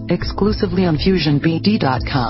exclusively on FusionBD.com.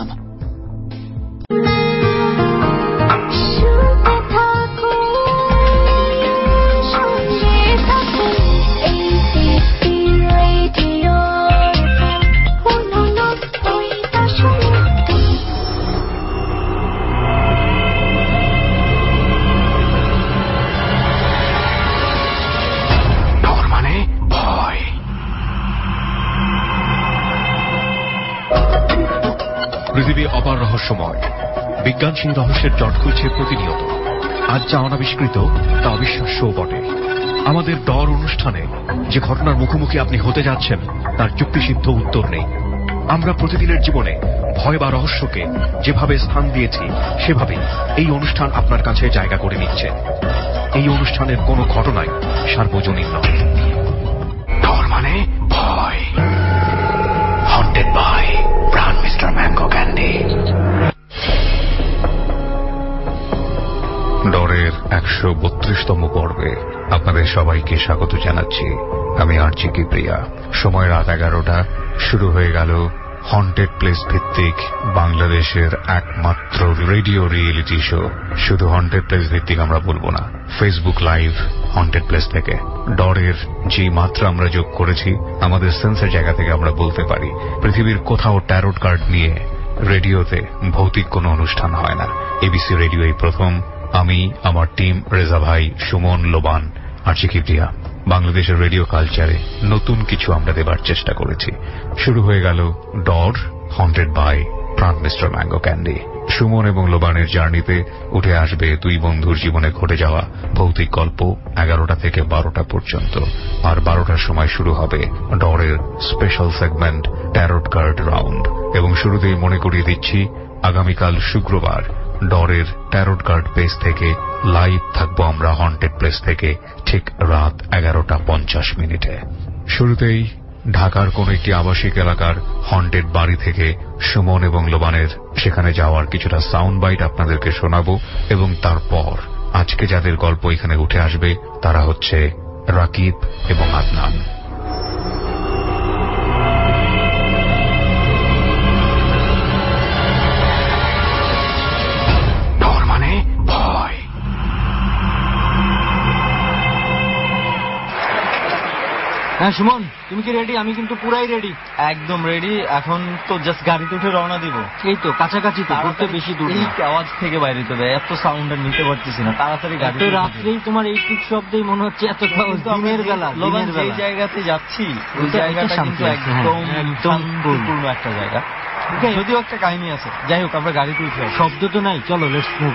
পৃথিবী অপার রহস্যময়, বিজ্ঞান সেই রহস্যের জট খুলছে প্রতিনিয়ত। আজ যা অনাবিষ্কৃত তা অবিশ্বাস্যও বটে। আমাদের ডর অনুষ্ঠানে যে ঘটনার মুখোমুখি আপনি হতে যাচ্ছেন তার যুক্তিসিদ্ধ উত্তর নেই। আমরা প্রতিদিনের জীবনে ভয় বা রহস্যকে যেভাবে স্থান দিয়েছি সেভাবেই এই অনুষ্ঠান আপনার কাছে জায়গা করে নিচ্ছে। এই অনুষ্ঠানের কোনো ঘটনাই সার্বজনীন নয়। ডর মানে ভয়। Haunted by Pran mister mango candy. ডরের 132তম পর্বে আপনাদের সবাইকে স্বাগত জানাচ্ছি। আমি আরজি কিপ্রিয়া। সময় রাত 11টা। শুরু হয়ে গেল হন্টেড প্লেস ভিত্তিক বাংলাদেশের একমাত্র রেডিও রিয়েলিটি শো। শুধু হন্টেড প্লেস ভিত্তিক আমরা বলবো না, ফেসবুক লাইভ হন্টেড প্লেস থেকে ডরের যে মাত্রা আমরা যোগ করেছি, আমাদের সেন্সের জায়গা থেকে আমরা বলতে পারি পৃথিবীর কোথাও ট্যারোট কার্ড নিয়ে রেডিওতে ভৌতিক কোনো অনুষ্ঠান হয় না। এবিসি রেডিও এই প্রথম। আমি, আমার টিম, রেজা ভাই, সুমন, লোবান, আরজি কিপ্রিয়া বাংলাদেশের রেডিও কালচারে নতুন কিছু আমরা দেবার চেষ্টা করেছি। শুরু হয়ে গেল Dar, haunted by Pran mister mango candy. Suman এবং লোবানের জার্নিতে উঠে আসবে দুই বন্ধুর জীবনে ঘটে যাওয়া ভৌতিক গল্প 11টা থেকে 12টা পর্যন্ত। আর 12টার সময় শুরু হবে ডরের special segment tarot card round. এবং শুরুতেই মনে করিয়ে দিচ্ছি, আগামীকাল শুক্রবার ডরের ট্যারোট কার্ড পেজ থেকে লাইভ থাকবো আমরা হন্টেড প্লেস থেকে ঠিক রাত 11:50। শুরুতেই ঢাকার কোন একটি আবাসিক এলাকার হন্টেড বাড়ি থেকে সুমন এবং লোবানের সেখানে যাওয়ার কিছুটা সাউন্ড বাইট আপনাদেরকে শোনাবো। এবং তারপর আজকে যাদের গল্প এখানে উঠে আসবে তারা হচ্ছে রাকিব এবং আদনান। হ্যাঁ সুমন, তুমি কি রেডি? আমি কিন্তু পুরাই রেডি। একদম রেডি। এখন তো জাস্ট গাড়িতে উঠে রওনা দিব। এই তো কাছাকাছি, তো ঘুরতে বেশি দূর। এই আওয়াজ থেকে বাইরে তো দেয়, এত সাউন্ড আর নিতে পারতেছি না। তাড়াতাড়ি গাড়ি। রাত্রেই তোমার এই ঠিক শব্দেই মনে হচ্ছে এত দিনের বেলা। দিনের বেলা যে জায়গাতে যাচ্ছি ওই জায়গাটা কিন্তু একদম শান্তিপূর্ণ একটা জায়গা। যদিও একটা কাহিনী আছে। যাই হোক, আমরা গাড়িতে উঠে শব্দ তো নাই, চলো লেটস মুভ।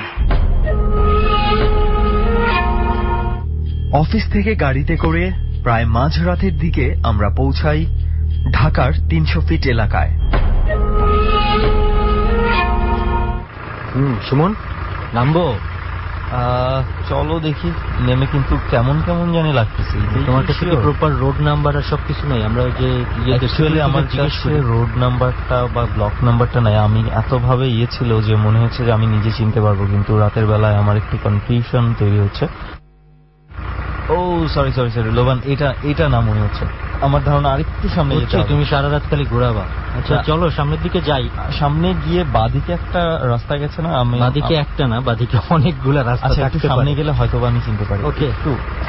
অফিস থেকে গাড়িতে করে প্রায় মাঝরাতের দিকে আমরা পৌঁছাই ঢাকার 300 ফিট এলাকায়। সুমন, নামবো? চলো দেখি। নেমে কিন্তু কেমন কেমন জানি লাগতেছে। তোমার কাছে প্রপার রোড নাম্বার আর সবকিছু নেই? আমরা যে আমার কাছে রোড নাম্বারটা বা ব্লক নাম্বারটা নাই। আমি এতভাবে ছিল যে মনে হচ্ছে যে আমি নিজে চিনতে পারবো, কিন্তু রাতের বেলায় আমার একটু কনফিউশন তৈরি হচ্ছে। ও সরি লোবান, এটা না মনে হচ্ছে। আমার ধারণা আরেকটু সামনে যেতে হবে। তুমি সারা রাত খালি ঘোরাবা। আচ্ছা চলো সামনের দিকে যাই। সামনে গিয়ে বাদিকে একটা রাস্তা গেছে না? আমি বাদিকে একটা না, বাদিকে অনেকগুলো রাস্তা। আচ্ছা একটু সামনে গেলে হয়তো আমি চিনতে পারি। ওকে একটু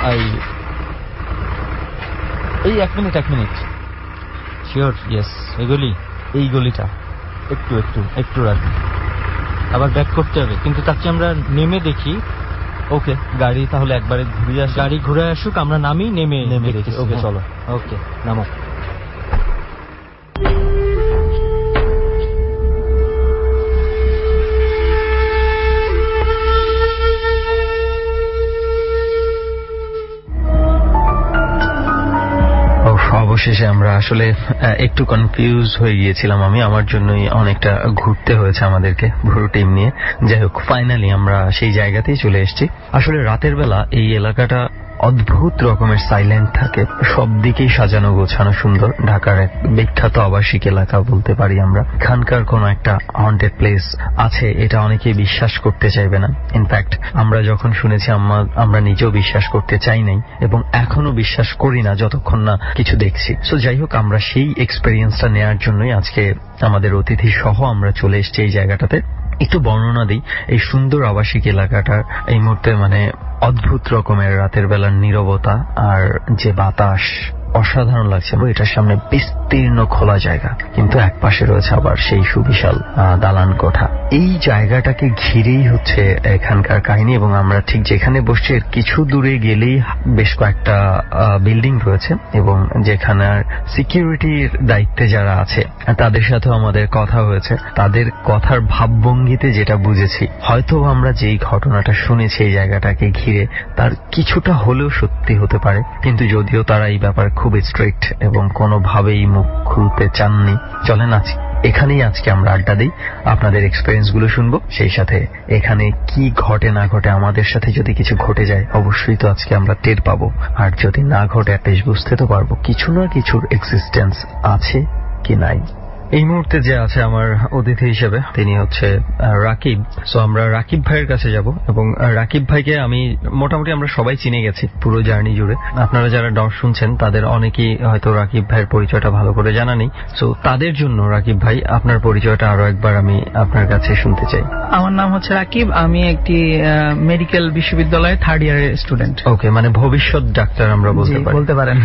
এই এক মিনিট। শিওর? ইয়েস, এই গলিটা একটু রাখি। আবার ব্যাক করতে হবে, কিন্তু তার চেয়ে আমরা নেমে দেখি। ওকে, গাড়ি তাহলে একবারে ঘুরে আসি। গাড়ি ঘুরে আসুক, আমরা নামি, নেমে দেখি। ওকে চলো। ওকে নামো। অবশেষে আমরা আসলে একটু কনফিউজ হয়ে গিয়েছিলাম। আমার জন্যই অনেকটা ঘুরতে হয়েছে আমাদেরকে পুরো টিম নিয়ে। যাই হোক, ফাইনালি আমরা সেই জায়গাতেই চলে এসেছি। আসলে রাতের বেলা এই এলাকাটা অদ্ভুত রকমের সাইলেন্ট থাকে, সব দিকেই সাজানো গোছানো সুন্দর। ঢাকার এক বিখ্যাত আবাসিক এলাকা বলতে পারি আমরা। এখানকার কোনো একটা হন্টেড প্লেস আছে এটা অনেকেই বিশ্বাস করতে চাইবে না। ইনফ্যাক্ট আমরা যখন শুনেছি আমরা নিজেও বিশ্বাস করতে চাই নাই এবং এখনো বিশ্বাস করি না যতক্ষণ না কিছু দেখছি। সো যাই হোক, আমরা সেই এক্সপেরিয়েন্সটা নেওয়ার জন্যই আজকে আমাদের অতিথি সহ আমরা চলে এসেছি এই জায়গাটাতে। একটু বর্ণনা দিই এই সুন্দর আবাসিক এলাকাটার। এই মুহূর্তে মানে অদ্ভুত রকমের রাতের বেলার নীরবতা আর যে বাতাস অসাধারণ লাগছে। এটার সামনে বিস্তীর্ণ খোলা জায়গা, কিন্তু এক পাশে রয়েছে আবার সেই সুবিশাল দালান কোঠা। এই জায়গাটাকে ঘিরেই হচ্ছে এখানকার কাহিনী এবং আমরা ঠিক যেখানে বসছি এর কিছু দূরে গেলেই বেশ কয়েকটা বিল্ডিং রয়েছে এবং যেখানে সিকিউরিটির দায়িত্বে যারা আছে তাদের সাথে আমাদের কথা হয়েছে। তাদের কথার ভাবভঙ্গিতে যেটা বুঝেছি, হয়তো আমরা যেই ঘটনাটা শুনেছি এই জায়গাটাকে ঘিরে তার কিছুটা হলেও সত্যি হতে পারে, কিন্তু যদিও তারা এই ব্যাপারে খুব স্ট্রিক্ট এবং কোনোভাবেই মুখ খুলতে চাননি। চলেন এখানেই আজকে আমরা আড্ডা দিই, আপনাদের এক্সপেরিয়েন্স গুলো শুনবো, সেই সাথে এখানে কি ঘটে না ঘটে, আমাদের সাথে যদি কিছু ঘটে যায় অবশ্যই তো আজকে আমরা টের পাবো, আর যদি না ঘটে অ্যাটলিস্ট বুঝতে তো পারবো কিছু না কিছুর এক্সিস্টেন্স আছে কি নাই। এই মুহূর্তে যে আছে আমার অতিথি হিসেবে তিনি হচ্ছে রাকিব। সো আমরা রাকিব ভাইয়ের কাছে যাব এবং রাকিব ভাইকে আমি মোটামুটি আমরা সবাই চিনে গেছি পুরো জার্নি জুড়ে। আপনারা যারা ডর শুনছেন তাদের অনেকেই হয়তো রাকিব ভাইয়ের পরিচয়টা ভালো করে জানা নেই। সো তাদের জন্য রাকিব ভাই আপনার পরিচয়টা আরো একবার আমি আপনার কাছে শুনতে চাই। আমার নাম হচ্ছে রাকিব, আমি একটি মেডিকেল বিশ্ববিদ্যালয়ে 3rd ইয়ারের স্টুডেন্ট। ওকে, মানে ভবিষ্যৎ ডাক্তার আমরা বলতে পারেন।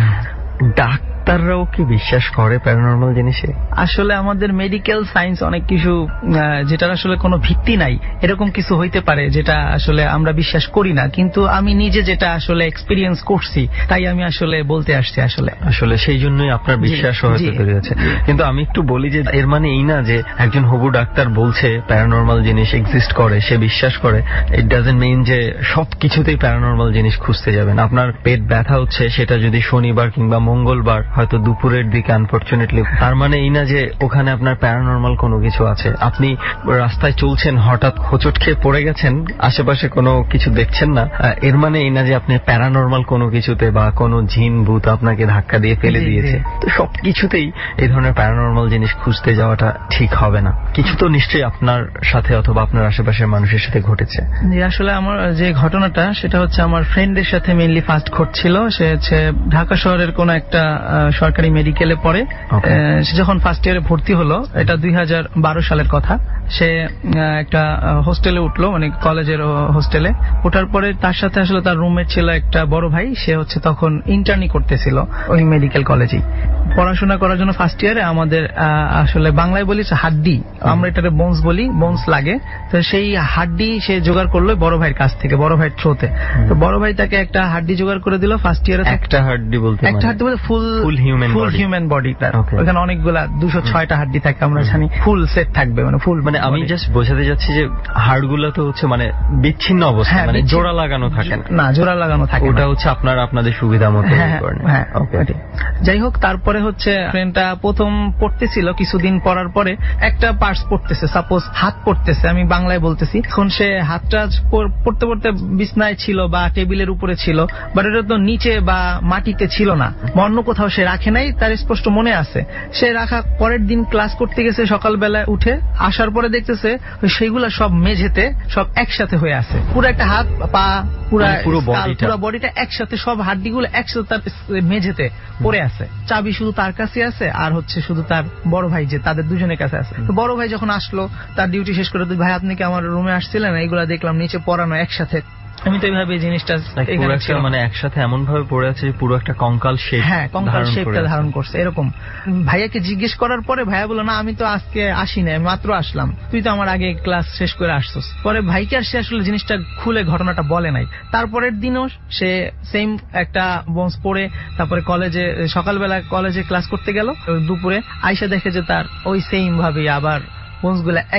ডাক্তাররাও কি বিশ্বাস করে প্যারানরমাল জিনিসে? আসলে আমাদের মেডিকেল সায়েন্স অনেক কিছু যেটার আসলে কোনো ভিত্তি নাই, এরকম কিছু হইতে পারে যেটা আসলে আমরা বিশ্বাস করি না, কিন্তু আমি নিজে যেটা আসলে এক্সপিরিয়েন্স করছি তাই আমি আসলে বলতে আসছি। আসলে সেই জন্যই আপনার বিশ্বাস হয়তো তৈরি হয়েছে। কিন্তু আমি একটু বলি যে এর মানে এই না যে একজন হবু ডাক্তার বলছে প্যারানরমাল জিনিস এক্সিস্ট করে, সে বিশ্বাস করে, ইট ডাজন্ট মিন যে সবকিছুতেই প্যারানরমাল জিনিস খুঁজতে যাবেন। আপনার পেট ব্যথা হচ্ছে, সেটা যদি শনিবার কিংবা মঙ্গলবার হয়তো দুপুরের দিকে আনফরচুনেটলি, তার মানে এই না যে ওখানে আপনার প্যারানরমাল কোনো কিছু আছে। আপনি রাস্তায় চলছেন, হঠাৎ হোঁচট খেয়ে পড়ে গেছেন, আশেপাশে কোনো কিছু দেখছেন না, এর মানে এই না যে আপনি প্যারানরমাল কোনো কিছুতে বা কোনো জিন ভূত আপনাকে ধাক্কা দিয়ে ফেলে দিয়েছে। তো সবকিছুতেই এই ধরনের প্যারানরমাল জিনিস খুঁজতে যাওয়াটা ঠিক হবে না। কিছু তো নিশ্চয়ই আপনার সাথে অথবা আপনার আশেপাশের মানুষের সাথে ঘটেছে। আসলে আমার যে ঘটনাটা সেটা হচ্ছে আমার ফ্রেন্ডের সাথে মেইনলি ফার্স্ট ঘটছিল। সে হচ্ছে ঢাকা শহরের কোন একটা সরকারি মেডিকেলে পড়ে। সে যখন ফার্স্ট ইয়ারে ভর্তি হলো, এটা 2012 সালের কথা, সে একটা হোস্টেলে উঠলো, মানে কলেজের হোস্টেলে ওঠার পরে তার সাথে আসলে তার রুমমেট ছিল একটা বড় ভাই। সে হচ্ছে তখন ইন্টার্নি করতেছিল ওই মেডিকেল কলেজেই পড়াশোনা করার জন্য। ফার্স্ট ইয়ারে আমাদের আসলে বাংলায় বলি হাড্ডি, আমরা এটাকে বোনস বলি, বোনস লাগে। তো সেই হাড্ডি সে জোগাড় করলো বড় ভাইয়ের কাছ থেকে, বড় ভাইয়ের থ্রোতে। তো বড় ভাই তাকে একটা হাড্ডি জোগাড় করে দিল ফার্স্ট ইয়ারে। একটা হাড্ডি বলতে ফুল হিউম্যান বডি, ওখানে অনেকগুলা 206টা হাড্ডি থাকে, আমরা জানি ফুল সেট থাকবে, মানে ফুল। মানে আমি জাস্ট বোঝাতে যাচ্ছি যে হাড়গুলো তো হচ্ছে মানে বিচ্ছিন্ন অবস্থা, মানে জোড়া লাগানো থাকে না, জোড়া লাগানো থাকে, ওটা হচ্ছে আপনাদের সুবিধা মতো। যাই হোক, তারপরে হচ্ছে ফ্রেন্ডটা প্রথম পড়তেছিল, কিছুদিন পড়ার পরে একটা পার্টস পড়তেছে, সাপোজ হাত পড়তেছে, আমি বাংলায় বলতেছি। এখন সে হাতটা পড়তে পড়তে বিছনায় ছিল বা টেবিলের উপরে ছিল, বাট এটা তো নিচে বা মাটিতে ছিল না, অন্য কোথাও সে রাখে নাই, তার স্পষ্ট মনে আছে। সে রাখা পরের দিন ক্লাস করতে গেছে, সকালবেলায় উঠে আসার পরে দেখতেছে সেইগুলা সব মেঝেতে সব একসাথে হয়ে আছে, পুরো একটা হাত পা পুরো বডিটা একসাথে, সব হাড্ডিগুলো একসাথে তার মেঝেতে পড়ে আছে। চাবি শুধু তার কাছে আছে, আর হচ্ছে শুধু তার বড় ভাই যে তাদের দুজনের কাছে আছে। তো বড় ভাই যখন আসলো তার ডিউটি শেষ করে, ভাই আপনি কি আমার রুমে আসছিলেন, এইগুলা দেখলাম নিচে পড়ানো একসাথে। আমি তো এইভাবে জিনিসটা মানে একসাথে এমন ভাবে পড়ে আছে পুরো একটা কঙ্কাল শেপ, কঙ্কাল শেপটা ধারণ করছে এরকম। ভাইয়াকে জিজ্ঞেস করার পরে ভাইয়া বলল, না আমি তো আজকে আসি না, মাত্র আসলাম, তুই তো আমার আগে ক্লাস শেষ করে আসছস। পরে ভাইকে আর সে আসলে জিনিসটা খুলে ঘটনাটা বলে নাই। তারপরের দিনও সে সেম একটা বোনস পড়ে তারপরে কলেজে, সকালবেলা কলেজে ক্লাস করতে গেল, দুপুরে আইসা দেখে যে তার ওই সেম ভাবে আবার বোনস গুলা একই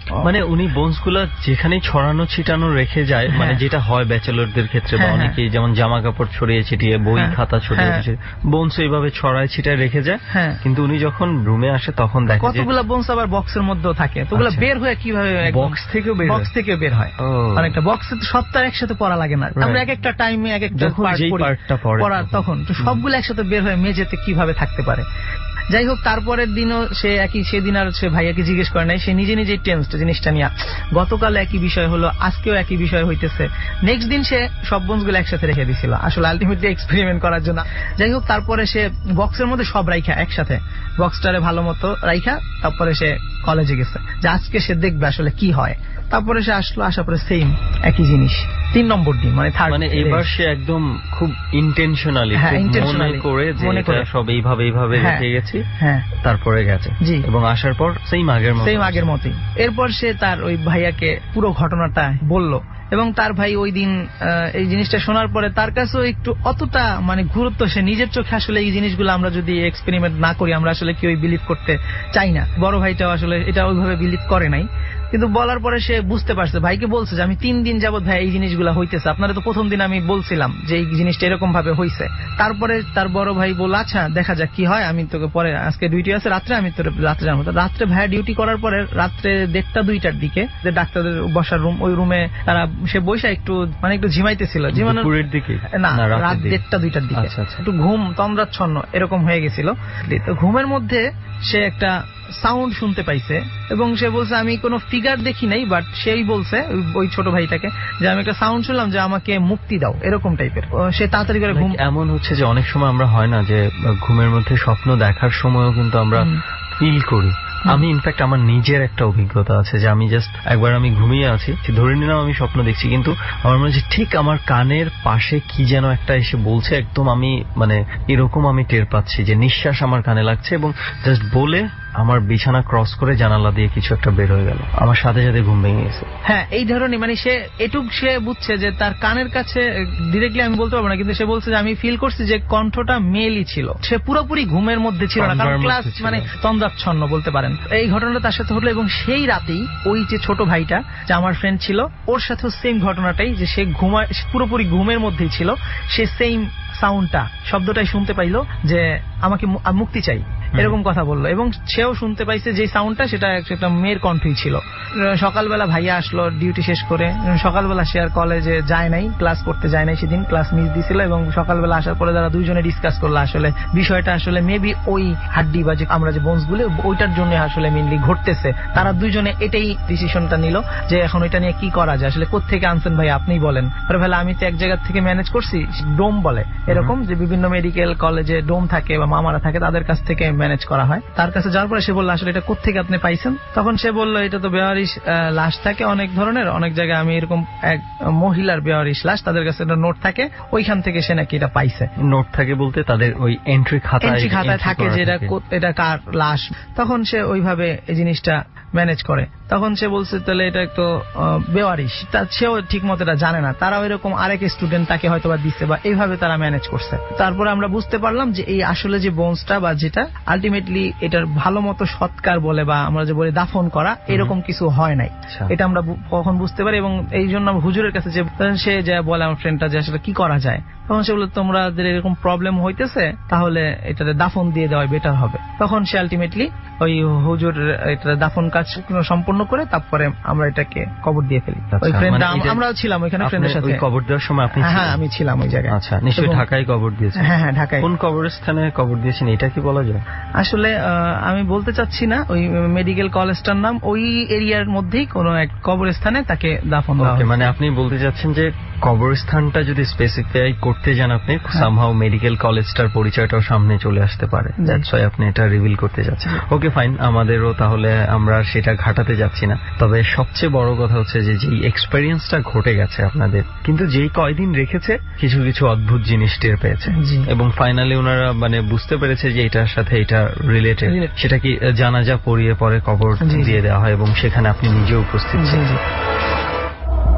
মানে উনি বোনস গুলা যেখানে ছড়ানো ছিটানো রেখে যায়, মানে যেটা হয় ব্যাচেলরদের ক্ষেত্রে বা অনেকেই যেমন জামা কাপড় ছড়িয়ে ছিটিয়ে, বই খাতা ছড়িয়ে বোনস এইভাবে ছড়ায় ছিটায় রেখে যায়। কিন্তু উনি যখন রুমে আসে তখন দেখে কতগুলো বোনস আবার বক্সের মধ্যেও থাকে, তো ওগুলো বের হয়ে কিভাবে বক্স থেকে বের হয়। অনেকটা বক্সে তো সবটা একসাথে পড়া লাগে না, আমরা এক একটা টাইমে এক একটা পার্টটা পড়ার তখন তো সবগুলো একসাথে বের হয়ে মেঝেতে কিভাবে থাকতে পারে। যাই হোক, তারপরের দিনও সে সেদিন আর সে ভাইয়াকে জিজ্ঞেস করে নাই, সে নিজে নিজেই টেন্সড জিনিসটা নিয়ে। গতকাল একই বিষয় হলো, আজকেও একই বিষয় হইতেছে। নেক্সট দিন সে সব বোনসগুলো একসাথে রেখে দিছিল, আসলে আলটিমেটলি এক্সপেরিমেন্ট করার জন্য। যাই হোক, তারপরে সে বক্সের মধ্যে সব রাইখা একসাথে বক্সটারে ভালো মতো রাইখা তারপরে সে কলেজে গেছে যে আজকে সে দেখবে আসলে কি হয়। তারপরে সে আসলো, আসার পরে সেম একই জিনিস 3 নম্বর দিন, মানে থার্ড। মানে এবার সে একদম খুব ইন্টেনশনালি মনে করে যে এটা সব এইভাবে রেখে গেছি, তারপরে গেছে এবং আসার পর সেম আগের মতোই। এরপর সে তার ওই ভাইয়াকে পুরো ঘটনাটা বলল এবং তার ভাই ওই দিন এই জিনিসটা শোনার পরে তার কাছেও একটু অতটা মানে গুরুত্ব, সে নিজের চোখে আসলে এই জিনিসগুলো আমরা যদি এক্সপেরিমেন্ট না করি আমরা আসলে কেউই বিলিভ করতে চাই না। বড় ভাইটাও আসলে এটা ওইভাবে বিলিভ করে নাই, কিন্তু বলার পরে সে বুঝতে পারছে, ভাইকে বলছে যে আমি 3 দিন যাবত ভাই এই জিনিসগুলো হইতেছে, আপনারা তো প্রথম দিন আমি বলছিলাম যে এই জিনিসটা এরকম ভাবে হইছে। তারপরে তার বড় ভাই বলল আচ্ছা দেখা যাক কি হয়, আমি তোকে পরে, আজকে ডিউটি আছে রাত্রে, আমি তোর রাত্রে জানবো। রাত্রে ভাইয়া ডিউটি করার পরে রাত্রে 1:30-2টার দিকে যে ডাক্তারদের বসার রুম, ওই রুমে তারা সে বসে একটু মানে একটু ঝিমাইতেছিল, ঝিমানোর দিকে না, রাত 1:30-2টার দিকে একটু ঘুম তন্দ্রাচ্ছন্ন এরকম হয়ে গেছিল। তো ঘুমের মধ্যে সে একটা সাউন্ড শুনতে পাইছে এবং সে বলছে আমি কোনো ফিগার দেখি নাই, বাট সেই বলছে ওই ছোট ভাইটাকে যে আমি একটা সাউন্ড শুনলাম যে আমাকে মুক্তি দাও, এরকম টাইপের। সে তাড়াতাড়ি করে ঘুম। এমন হচ্ছে যে অনেক সময় আমরা হয় না যে ঘুমের মধ্যে স্বপ্ন দেখার সময়ও কিন্তু আমরা ফিল করি। আমি ইনফ্যাক্ট আমার নিজের একটা অভিজ্ঞতা আছে যে আমি জাস্ট একবার আমি ঘুমিয়ে আছি, ধরে নিলাম আমি স্বপ্ন দেখছি, কিন্তু আমার মনে হচ্ছে ঠিক আমার কানের পাশে কি যেন একটা এসে বলছে, একদম আমি মানে এরকম আমি টের পাচ্ছি যে নিঃশ্বাস আমার কানে লাগছে এবং জাস্ট বলে আমার বিছানা ক্রস করে জানালা দিয়ে কিছু একটা বের হয়ে গেল, আমার সাথে সাথে ঘুম ভেঙে গেছে। হ্যাঁ, এই ধরনের মানে সে এটুক সে বুঝছে যে তার কানের কাছে ডিরেক্টলি আমি বলতে পারবো না, কিন্তু সে বলছে যে আমি ফিল করছি যে কণ্ঠটা মেলই ছিল, সে পুরোপুরি ঘুমের মধ্যে ছিল না, কারণ ক্লাস মানে তন্দ্রাচ্ছন্ন বলতে পারেন। এই ঘটনাটা তার সাথে হলো এবং সেই রাতেই ওই যে ছোট ভাইটা যে আমার ফ্রেন্ড ছিল ওর সাথেও সেম ঘটনাটাই, যে সে ঘুমায় পুরোপুরি ঘুমের মধ্যেই ছিল, সে সেম সাউন্ডটা শব্দটাই শুনতে পাইলো যে আমাকে মুক্তি চাই, এরকম কথা বললো এবং সেও শুনতে পাইছে যে সাউন্ডটা সেটা একটা মেয়ের কণ্ঠই ছিল। সকালবেলা ভাইয়া আসলো ডিউটি শেষ করে, সকালবেলা সে আর কলেজে যায় নাই, ক্লাস করতে যায় নাই, সেদিন ক্লাস মিস দিছিল এবং সকালবেলা আসার পরে তারা দুইজনে ডিসকাস করলো আসলে বিষয়টা আসলে মেবি ওই হাড্ডি বা যে আমরা যে বোনস গুলো ওইটার জন্য আসলে মেইনলি ঘটতেছে। তারা দুইজনে এটাই ডিসিশনটা নিল যে এখন ওইটা নিয়ে কি করা যায়, আসলে কোত্থেকে আনছেন ভাই আপনিই বলেন। ভাই আমি তো এক জায়গা থেকে ম্যানেজ করছি, ডোম বলে এরকম যে বিভিন্ন মেডিকেল কলেজে ডোম থাকে বা মামারা থাকে, তাদের কাছ থেকে ম্যানেজ করা হয়। তার কাছে যাওয়ার পরে সে বললো আসলে এটা কোত্থেকে আপনি পাইছেন, তখন সে বললো এটা তো বেওয়ারিশ লাশ থাকে অনেক ধরনের, অনেক জায়গায় আমি এরকম এক মহিলার বেওয়ারিশ লাশ, তাদের কাছে একটা নোট থাকে, ওইখান থেকে সে নাকি এটা পাইছে। নোট থাকে বলতে তাদের ওই এন্ট্রি খাতায় থাকে যে এটা কার লাশ। তখন সে ওইভাবে এই জিনিসটা ম্যানেজ করে। তখন সে বলছে তাহলে এটা একটু বেওয়ারিশ, সেও ঠিক মতো এটা জানে না, তারা ওইরকম আরেক স্টুডেন্ট তাকে হয়তো বা দিচ্ছে বা এইভাবে তারা ম্যানেজ করছে। তারপরে আমরা বুঝতে পারলাম যে এই আসলে যে বোনসটা বা যেটা আলটিমেটলি এটার ভালো মতো সৎকার বলে বা আমরা যে বলি দাফন করা, এরকম কিছু হয় নাই, এটা আমরা কখন বুঝতে পারি। এবং এই জন্য হুজুরের কাছে যে সে যা বলে আমার ফ্রেন্ডটা যে আসলে কি করা যায়, তখন সে বলে তোমাদের এরকম প্রবলেম হইতেছে তাহলে এটাতে দাফন দিয়ে দেওয়া বেটার হবে। তখন সে আলটিমেটলি ওই হুজুর এটা দাফন কাজ সম্পূর্ণ করে তারপরে আমরা এটাকে কবর দিয়ে ফেলি। ওই ফ্রেন্ডটা আমরাও ছিলাম ওইখানে ফ্রেন্ডের সাথে। কবর দেওয়ার সময় আপনি? হ্যাঁ, আমি ছিলাম ওই জায়গায়। আচ্ছা, নিশ্চয়ই ঢাকায় কবর দিয়েছেন? হ্যাঁ, ঢাকায়। কোন কবরস্থানে কবর দিয়েছেন এটা কি বলা যায়? আসলে আমি বলতে চাচ্ছি না, ওই মেডিকেল কলেজটার নাম, ওই এরিয়ার মধ্যেই কোন এক কবরস্থানে তাকে দাফন দেওয়া হয়। মানে আপনি বলতে চাচ্ছেন যে কবরস্থানটা যদি স্পেসিফাই করতে যান আপনি সামহাউ মেডিকেল কলেজটার পরিচয়টাও সামনে চলে আসতে পারে, দ্যাটস ওয়াই আপনি এটা রিভিল করতে যাচ্ছেন। ওকে ফাইন, আমাদেরও তাহলে আমরা সেটা ঘাটাতে যাচ্ছি না। তবে সবচেয়ে বড় কথা হচ্ছে যে যেই এক্সপেরিয়েন্সটা ঘটে গেছে আপনাদের, কিন্তু যেই কয়দিন রেখেছে কিছু কিছু অদ্ভুত জিনিস টের পেয়েছে এবং ফাইনালি ওনারা মানে বুঝতে পেরেছে যে এটার সাথে এটা রিলেটেড। সেটা কি জানাজা পড়িয়ে পরে কবর দিয়ে দেওয়া হয় এবং সেখানে আপনি নিজে উপস্থিত ছিলেন।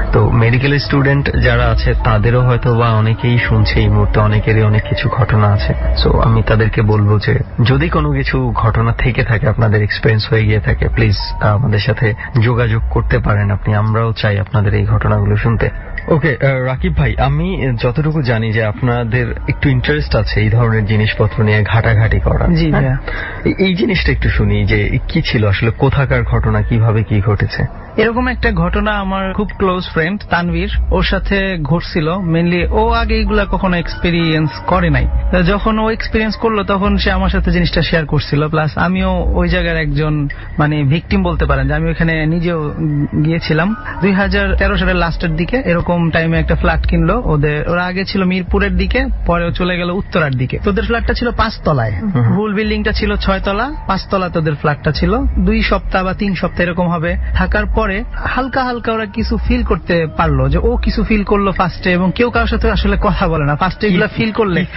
তো মেডিকেল স্টুডেন্ট যারা আছে তাদেরও হয়তো বা অনেকেই শুনছে এই মুহূর্তে, অনেকেরই অনেক কিছু ঘটনা আছে। সো আমি তাদেরকে বলবো যে যদি কোনো কিছু ঘটনা থেকে থাকে, আপনাদের এক্সপিরিয়েন্স হয়ে গিয়ে থাকে, প্লিজ আমাদের সাথে যোগাযোগ করতে পারেন আপনি। আমরাও চাই আপনাদের এই ঘটনাগুলো শুনতে। ওকে রাকিব ভাই, আমি যতটুকু জানি যে আপনাদের একটু ইন্টারেস্ট আছে এই ধরনের জিনিসপত্র নিয়ে ঘাটাঘাটি করা। জি ভাইয়া, এই জিনিসটা একটু শুনি যে কি ছিল আসলে, কোথাকার ঘটনা, কিভাবে কি ঘটেছে। এরকম একটা ঘটনা আমার খুব ক্লোজ ফ্রেন্ড তানভীর, ওর সাথে ঘটছিল। মেনলি ও আগে এগুলা কখনো এক্সপেরিয়েন্স করে নাই, যখন ও এক্সপেরিয়েন্স করলো তখন সে আমার সাথে জিনিসটা শেয়ার করছিল। প্লাস আমিও ওই জায়গার একজন মানে ভিকটিম বলতে পারেন, যে আমি ওখানে নিজেও গিয়েছিলাম 2013 সালের লাস্টের দিকে। এরকম টাইমে একটা ফ্ল্যাট কিনলো ওরা আগে ছিল মিরপুরের দিকে, পরেও চলে গেল উত্তরার দিকে। তোদের ফ্ল্যাটটা ছিল 5 তলায়, ফুল বিল্ডিংটা ছিল 6 তলা, 5 তলা তোদের ফ্ল্যাটটা ছিল। 2 সপ্তাহ বা 3 সপ্তাহ এরকম হবে থাকার পরে হালকা হালকা ওরা কিছু ফিল করতে পারলো, যে ও কিছু ফিল করলো ফার্স্টে, এবং কেউ কারোর সাথে আসলে কথা বলে না ফার্স্টে। এগুলো ফিল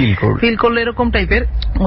করলে এরকম টাইপের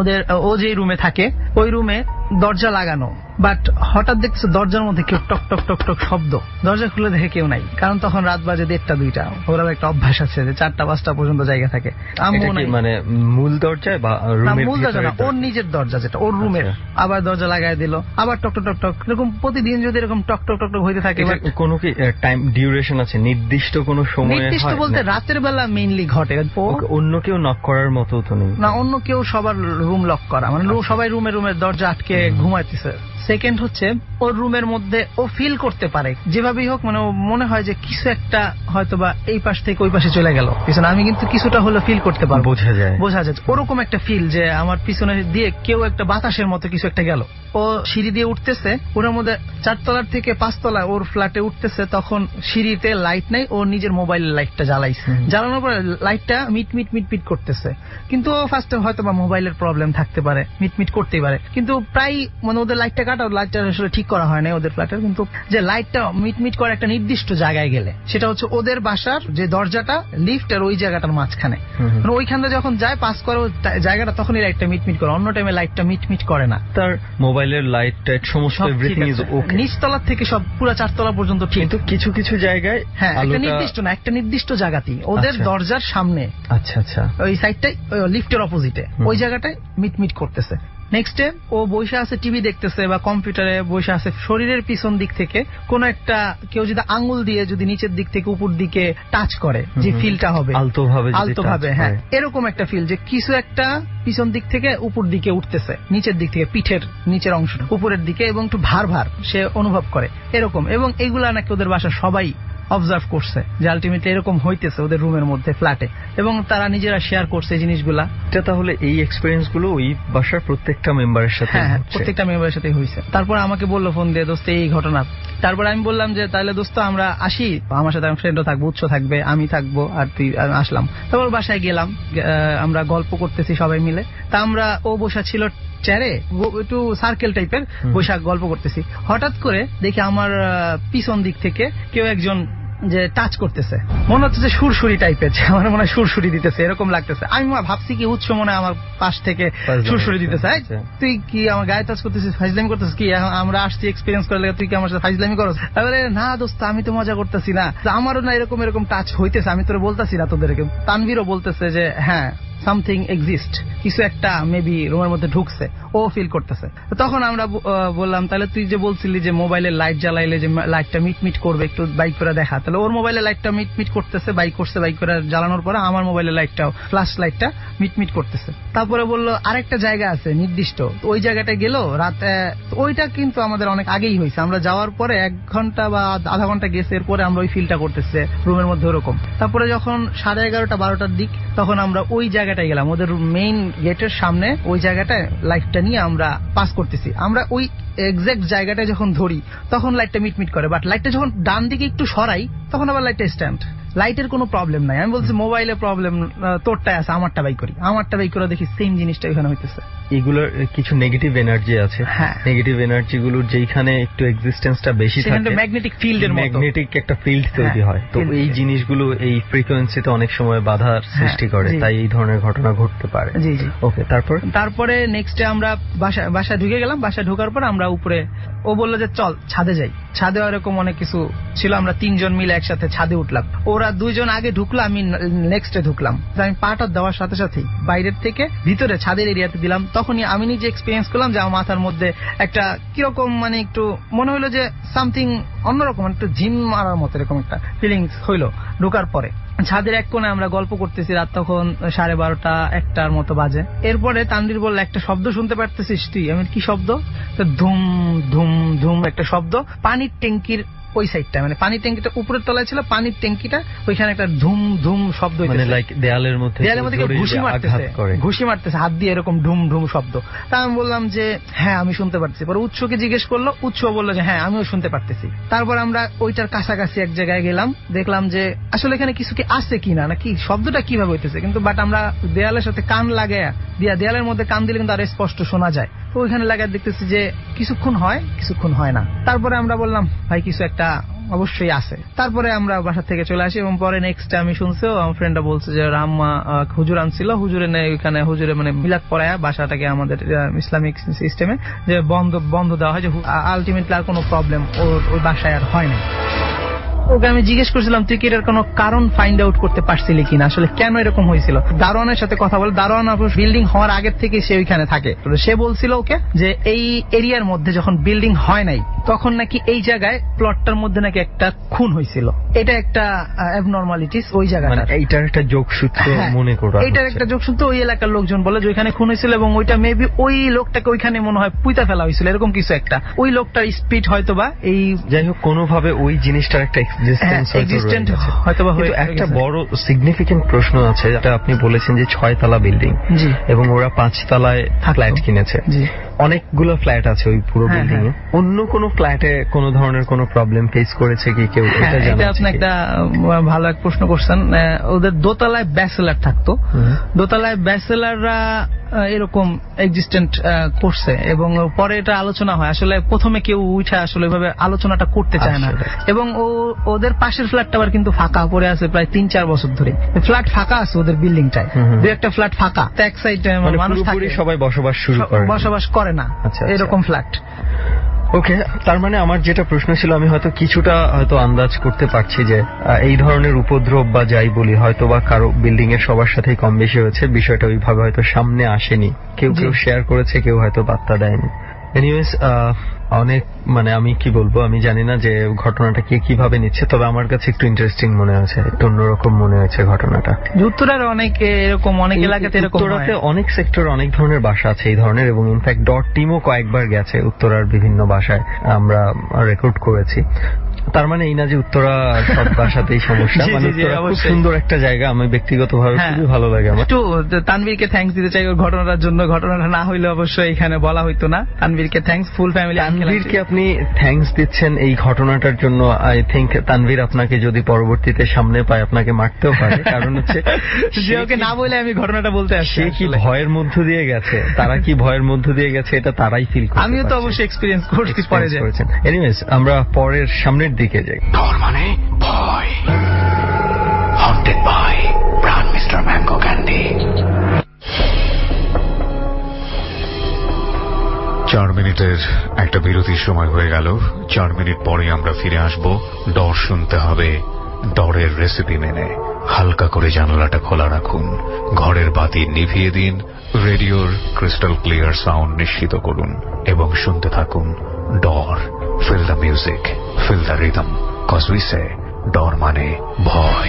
ও যে রুমে থাকে ওই রুমে দরজা লাগানো, বাট হঠাৎ দেখছে দরজার মধ্যে কেউ টক টক টক টক শব্দ। দরজা খুলে দেখে কেউ নাই, কারণ তখন রাত বাজে 1টা 2টা। ওরা একটা অভ্যাস আছে যে 4টা 5টা পর্যন্ত জায়গা থাকে। মানে মূল দরজায় বা মূল দরজা না, ওর নিজের দরজা যেটা ওর রুমের, আবার দরজা লাগাই দিল, আবার টক টক টক টক। এরকম প্রতিদিন যদি এরকম টক টক টক টক হইতে থাকে। কোনো কি টাইম ডিউরেশন আছে, নির্দিষ্ট কোনো সময়? নির্দিষ্ট বলতে রাতের বেলা মেইনলি ঘটে। অন্য কেউ নক করার মতো তো নেই না, অন্য কেউ সবার রুম লক করা, মানে সবাই রুমের দরজা আটকে ঘুমাইতেছে। সেকেন্ড হচ্ছে ওর রুমের মধ্যে ও ফিল করতে পারে যেভাবেই হোক, মানে মনে হয় যে কিছু একটা হয়তোবা এই পাশ থেকে ওই পাশে চলে গেল পিছনে, আমি কিন্তু কিছুটা হলে ফিল করতে পারবো, বোঝা যায় ওরকম একটা ফিল যে আমার পিছনে দিয়ে কেউ একটা বাতাসের মতো কিছু একটা গেল। ও সিঁড়ি দিয়ে উঠতেছে, ওর মধ্যে 4 তলার থেকে 5 তলায় ওর ফ্ল্যাটে উঠতেছে, তখন সিঁড়িতে লাইট নাই, ও নিজের মোবাইলের লাইটটা জ্বালাইছে। জ্বালানোর পরে লাইটটা মিট করতেছে, কিন্তু ও ফার্স্টে হয়তো বা মোবাইলের প্রবলেম থাকতে পারে, মিট করতেই পারে, কিন্তু প্রায় মানে ওদের লাইটটা কাটা, লাইটটা আসলে ঠিক করা হয় না ওদের ফ্ল্যাটের। কিন্তু যে লাইটটা মিট করে একটা নির্দিষ্ট জায়গায় গেলে, সেটা হচ্ছে ওদের বাসার যে দরজাটা লিফটের ওই জায়গাটার মাঝখানে, মানে ওইখানে যখন যায় পাস করে জায়গাটা, তখনই লাইটটা মিট করে, অন্য টাইমে লাইটটা মিট করে না। তার মোবাইলের লাইট টাইট সমস্ত এভরিথিং ইজ ওকে, নিচতলা থেকে সব পুরো 4 তলা পর্যন্ত ঠিক। কিন্তু কিছু জায়গায় হ্যাঁ, একটা নির্দিষ্ট না, একটা নির্দিষ্ট জায়গাতেই ওদের দরজার সামনে, আচ্ছা ওই সাইডটাই লিফটের অপোজিটে, ওই জায়গাটায় মিট করতেছে। নেক্সট ডে ও বসে আছে টিভি দেখতেছে বা কম্পিউটারে বসে আছে, শরীরের পিছন দিক থেকে কোন একটা কেউ যদি আঙ্গুল দিয়ে যদি নিচের দিক থেকে উপর দিকে টাচ করে, যে ফিলটা হবে আলতোভাবে, হ্যাঁ এরকম একটা ফিল, যে কিছু একটা পিছন দিক থেকে উপর দিকে উঠতেছে, নিচের দিক থেকে পিঠের নিচের অংশ উপরের দিকে, এবং একটু ভার সে অনুভব করে এরকম। এবং এগুলা নাকি ওদের বাসার সবাই অবজার্ভ করছে, যে আলটিমেটলি এরকম হইতেছে ওদের রুমের মধ্যে ফ্ল্যাটে, এবং তারা নিজেরা শেয়ার করছে এই জিনিসগুলা। তাহলে এই এক্সপেরিয়েন্স গুলো ওই বাসার প্রত্যেকটা মেম্বারের সাথে? হ্যাঁ, প্রত্যেকটা মেম্বারের সাথে হয়েছে। তারপর আমাকে বললো ফোন দিয়ে, দোস্ত এই ঘটনা। তারপর আমি বললাম যে তাহলে দোস্ত আমরা আসি, আমার সাথে আমার ফ্রেন্ডও থাকবো, উৎস থাকবে, আমি থাকবো, আর তুই। আসলাম, তারপর বাসায় গেলাম, আমরা গল্প করতেছি সবাই মিলে। তা আমরা, ও বসা ছিল চেয়ারে, একটু সার্কেল টাইপের বৈশাখ গল্প করতেছি। হঠাৎ করে দেখি আমার পিছন দিক থেকে কেউ একজন যে টাচ করতেছে, মনে হচ্ছে যে সুরসুরি টাইপের, আমার মনে হয় সুরসুরি দিতেছে, এরকম লাগতেছে। আমি ভাবছি কি উৎস মনে হয় আমার পাশ থেকে সুরসুরি দিতেছে, তুই কি আমার গায়ে টাচ করতেছিস, ফাইজলামি করতেছিস কি, আমরা আসছি এক্সপিরিয়েন্স করে, তুই কি আমার সাথে ফাইজলামি করছ? তাহলে না দোস্ত, আমি তো মজা করতেছি না, আমারও না এরকম টাচ হইতেছে, আমি তোরে বলতেছি না তোদেরকে। তানভীরও বলতেছে যে হ্যাঁ সামথিং এক্সিস্ট, কিছু একটা মেবি রুমের মধ্যে ঢুকছে, ও ফিল করতেছে। তখন আমরা বললাম তাহলে তুই যে বলছিলি যে মোবাইলের লাইট জ্বালাইলে যে লাইটটা মিট করবে, একটু বাইক করে দেখা। তাহলে ওর মোবাইলের লাইটটা মিট করতেছে, বাইক করছে, বাইক করে জ্বালানোর পরে আমার মোবাইলের লাইটটাও, ফ্ল্যাশ লাইটটা মিট করতেছে। তারপরে বললো আরেকটা জায়গা আছে নির্দিষ্ট, ওই জায়গাটায় গেল রাতে, ওইটা কিন্তু আমাদের অনেক আগেই হয়েছে, আমরা যাওয়ার পরে 1 ঘন্টা বা আধা ঘন্টা গেছে, এরপরে আমরা ওই ফিলটা করতেছে রুমের মধ্যে ওরকম। তারপরে যখন 11:30 12টার দিক, তখন আমরা ওই জায়গাটায় গেলাম, ওদের মেইন গেটের সামনে ওই জায়গাটায় লাইটটা নিয়ে আমরা পাস করতেছি। আমরা ওই এক্সাক্ট জায়গাটায় যখন ধরি তখন লাইটটা মিট করে, বাট লাইটটা যখন ডান দিকে একটু সরাই তখন আবার লাইটটা স্ট্যান্ড। লাইটের কোনো প্রবলেম নাই। আমি বলছি মোবাইলে প্রবলেম তোরটাই আছে, আমারটা বাই করি, আমারটা বাই করে দেখি সেম জিনিসটা এখানে হইতেছে। এগুলোর কিছু নেগেটিভ এনার্জি আছে, নেগেটিভ এনার্জি গুলোর যেখানে একটু এক্সিস্টেন্সটা বেশি থাকে ম্যাগনেটিক ফিল্ডের মতো ম্যাগনেটিক একটা ফিল্ড তৈরি হয়। তো এই জিনিসগুলো এই ফ্রিকোয়েন্সিতে অনেক সময় বাধার সৃষ্টি করে, তাই এই ধরনের ঘটনা ঘটতে পারে। জি জি। ওকে, তারপরে নেক্সট ডে আমরা বাসায় ঢুকে গেলাম। বাসায় ঢোকার পর আমরা উপরে, ও বললো যে চল ছাদে যাই। ছাদে এরকম অনেক কিছু ছিল, আমরা 3 জন মিলে একসাথে ছাদে উঠলাম। ওরা 2 জন আগে ঢুকলো, আমি নেক্সটে ঢুকলাম। আমি পাটা দেওয়ার সাথে সাথেই বাইরের থেকে ভিতরে ছাদের এরিয়াতে দিলাম। তখনই আমি নিজে এক্সপিরিয়েন্স করলাম যে আমার মাথার মধ্যে একটা কিরকম মানে একটু মনে হইলো যে সামথিং অন্যরকম, একটু জিম মারার মতো এরকম একটা ফিলিংস হইলো ঢোকার পরে। ছাদের এক কোণে আমরা গল্প করতেছি, রাত তখন 12:30 1টার মতো বাজে। এরপরে তানভীর বলল, একটা শব্দ শুনতে পারতেছিস তুই? আমি কি শব্দ? ধুম ধুম ধুম একটা শব্দ পানির ট্যাঙ্কির ওই সাইডটা, মানে পানির ট্যাঙ্কিটা উপরের তলায় ছিল, পানির ট্যাঙ্কিটা ওইখানে একটা ধুম ধুম শব্দ হইতেছে, মানে লাইক দেয়ালের মধ্যে ঘুষি মারতেছে হাত দিয়ে, এরকম ঢুম ঢুম শব্দ। তা আমি বললাম যে হ্যাঁ আমি শুনতে পারতেছি। পরে উৎসকে জিজ্ঞেস করলো, উৎস বললো যে হ্যাঁ আমিও শুনতে পারতেছি। তারপর আমরা ওইটার কাছাকাছি এক জায়গায় গেলাম, দেখলাম যে আসলে এখানে কিছু কি আছে কিনা, নাকি শব্দটা কিভাবে হইতেছে। কিন্তু বাট আমরা দেয়ালের সাথে কান লাগাইয়া দিয়া, দেয়ালের মধ্যে কান দিলে কিন্তু আরো স্পষ্ট শোনা যায়। তো ওইখানে লাগাই দেখতেছি যে কিছুক্ষণ হয় কিছুক্ষণ হয় না। তারপরে আমরা বললাম ভাই কিছু একটা অবশ্যই আছে। তারপরে আমরা বাসা থেকে চলে আসি এবং পরে নেক্সট আমি শুনছি আমার ফ্রেন্ডরা বলছে যে রাম্মা হুজুর আনছিল, হুজুরে ওইখানে হুজুরে মানে মিলাদ পড়ায় বাসাটাকে আমাদের ইসলামিক সিস্টেমে যে বন্ধ দেওয়া হয়, যে আলটিমেটলি আর কোনো প্রবলেম ওই বাসায় আর হয় না। ওকে আমি জিজ্ঞেস করছিলাম তুই কি এটার কোনো কারণ ফাইন্ড আউট করতে পারছিলি কিনা, আসলে কেন এরকম হয়েছিল। দারোয়ানের সাথে কথা বলে, দারোয়ান বিল্ডিং হওয়ার আগের থেকে সে ওইখানে থাকে। সে বলছিল ওকে যে এই এরিয়ার মধ্যে যখন বিল্ডিং হয় নাই তখন নাকি এই জায়গায় প্লটটার মধ্যে নাকি একটা খুন হয়েছিল। এটা একটা অ্যাবনর্মালিটিস ওই জায়গায়, মানে এইটার একটা যোগসূত্র মনে করা, এইটার একটা যোগসূত্র। ওই এলাকার লোকজন বলে যে ওইখানে খুন হয়েছিল এবং ওইটা মেবি ওই লোকটাকে ওইখানে মনে হয় পুইতা ফেলা হয়েছিল, এরকম কিছু একটা। ওই লোকটার স্পিড হয়তোবা এই, যাই হোক কোনোভাবে ওই জিনিসটার একটা একটা বড় সিগনিফিকেন্ট প্রশ্ন আছে, যেটা আপনি বলেছেন যে 6 তলা বিল্ডিং এবং ওরা 5 তলায় ফ্ল্যাট কিনেছে। অনেকগুলো ফ্ল্যাট আছে ওই পুরো বিল্ডিং এ। অন্য কোন ফ্ল্যাটে কোন ধরনের কোন প্রবলেম ফেস করেছে কি কেউ? এটা আপনি একটা ভালো এক প্রশ্ন করছেন। ওদের দোতলায় ব্যাচেলার থাকতো, দোতলায় ব্যাচেলাররা এরকম এক্সিস্টেন্ট করছে এবং পরে এটা আলোচনা হয়। আসলে প্রথমে কেউ উঠে আসলে ওইভাবে আলোচনাটা করতে চায় না। এবং ওদের পাশের ফ্ল্যাটটা আবার কিন্তু ফাঁকা পড়ে আছে প্রায় 3-4 বছর ধরে। ফ্ল্যাট ফাঁকা আছে ওদের বিল্ডিংটায়, দু একটা ফ্ল্যাট ফাঁকা, এক সাইডে মানুষ থাকে, সবাই বসবাস করে না, এরকম ফ্ল্যাট। ওকে, তার মানে আমার যেটা প্রশ্ন ছিল, আমি হয়তো কিছুটা হয়তো আন্দাজ করতে পারছি যে এই ধরনের উপদ্রব বা যাই বলি হয়তো বা কারো বিল্ডিং এর সবার সাথেই কম বেশি হয়েছে, বিষয়টা ওইভাবে হয়তো সামনে আসেনি, কেউ শেয়ার করেছে, কেউ হয়তো বার্তা দেয়নি। এনিওয়েজ অনেক মানে আমি কি বলবো, আমি জানি না যে ঘটনাটা কে কিভাবে নিচ্ছে, তবে আমার কাছে একটু ইন্টারেস্টিং মনে হয়েছে, একটু অন্যরকম মনে হয়েছে ঘটনাটা। উত্তরার অনেক এরকম, অনেক এলাকাতে এরকম, উত্তরাতে অনেক সেক্টর অনেক ধরনের বাসা আছে এই ধরনের, এবং ইনফ্যাক্ট ডট টিমও কয়েকবার গেছে উত্তরার বিভিন্ন বাসায়, আমরা রেকর্ড করেছি। তার মানে এই না যে উত্তরা সব বাসাতেই সমস্যা, মানে খুব সুন্দর একটা জায়গা, আমি ব্যক্তিগতভাবে খুবই ভালো লাগে আমার। একটু তানভীরকে থ্যাঙ্কস দিতে চাই ওর ঘটনাটার জন্য। ঘটনাটা না হইলে অবশ্যই এখানে বলা হইতো না। তানভীরকে থ্যাঙ্কস, ফুল ফ্যামিলি। তানভীরকে আপনি থ্যাঙ্কস দিচ্ছেন এই ঘটনাটার জন্য। আই থিঙ্ক তানভীর আপনাকে যদি পরবর্তীতে সামনে পায় আপনাকে মারতেও পারে, কারণ হচ্ছে যে ওকে না বলে আমি ঘটনাটা বলতে আসছি। সে কি ভয়ের মধ্য দিয়ে গেছে, তারা কি ভয়ের মধ্য দিয়ে গেছে এটা তারাই ফিল করে। আমিও তো অবশ্যই এক্সপিরিয়েন্স করছি পরে। এনিওয়েজ আমরা পরের সামনের দিকে যাই। ডর মানে ভয়, haunted by Pran mister mango candy. 4 মিনিটের একটা বিরতির সময় হয়ে গেল। 4 মিনিট পরে আমরা ফিরে আসব। ডর শুনতে হবে ডরের রেসিপি মেনে। হালকা করে জানালাটা খোলা রাখুন, ঘরের বাতি নিভিয়ে দিন, রেডিওর ক্রিস্টাল ক্লিয়ার সাউন্ড নিশ্চিত করুন এবং শুনতে থাকুন Dar. Feel the music, feel the rhythm, cause we say Dar মানে ভয়।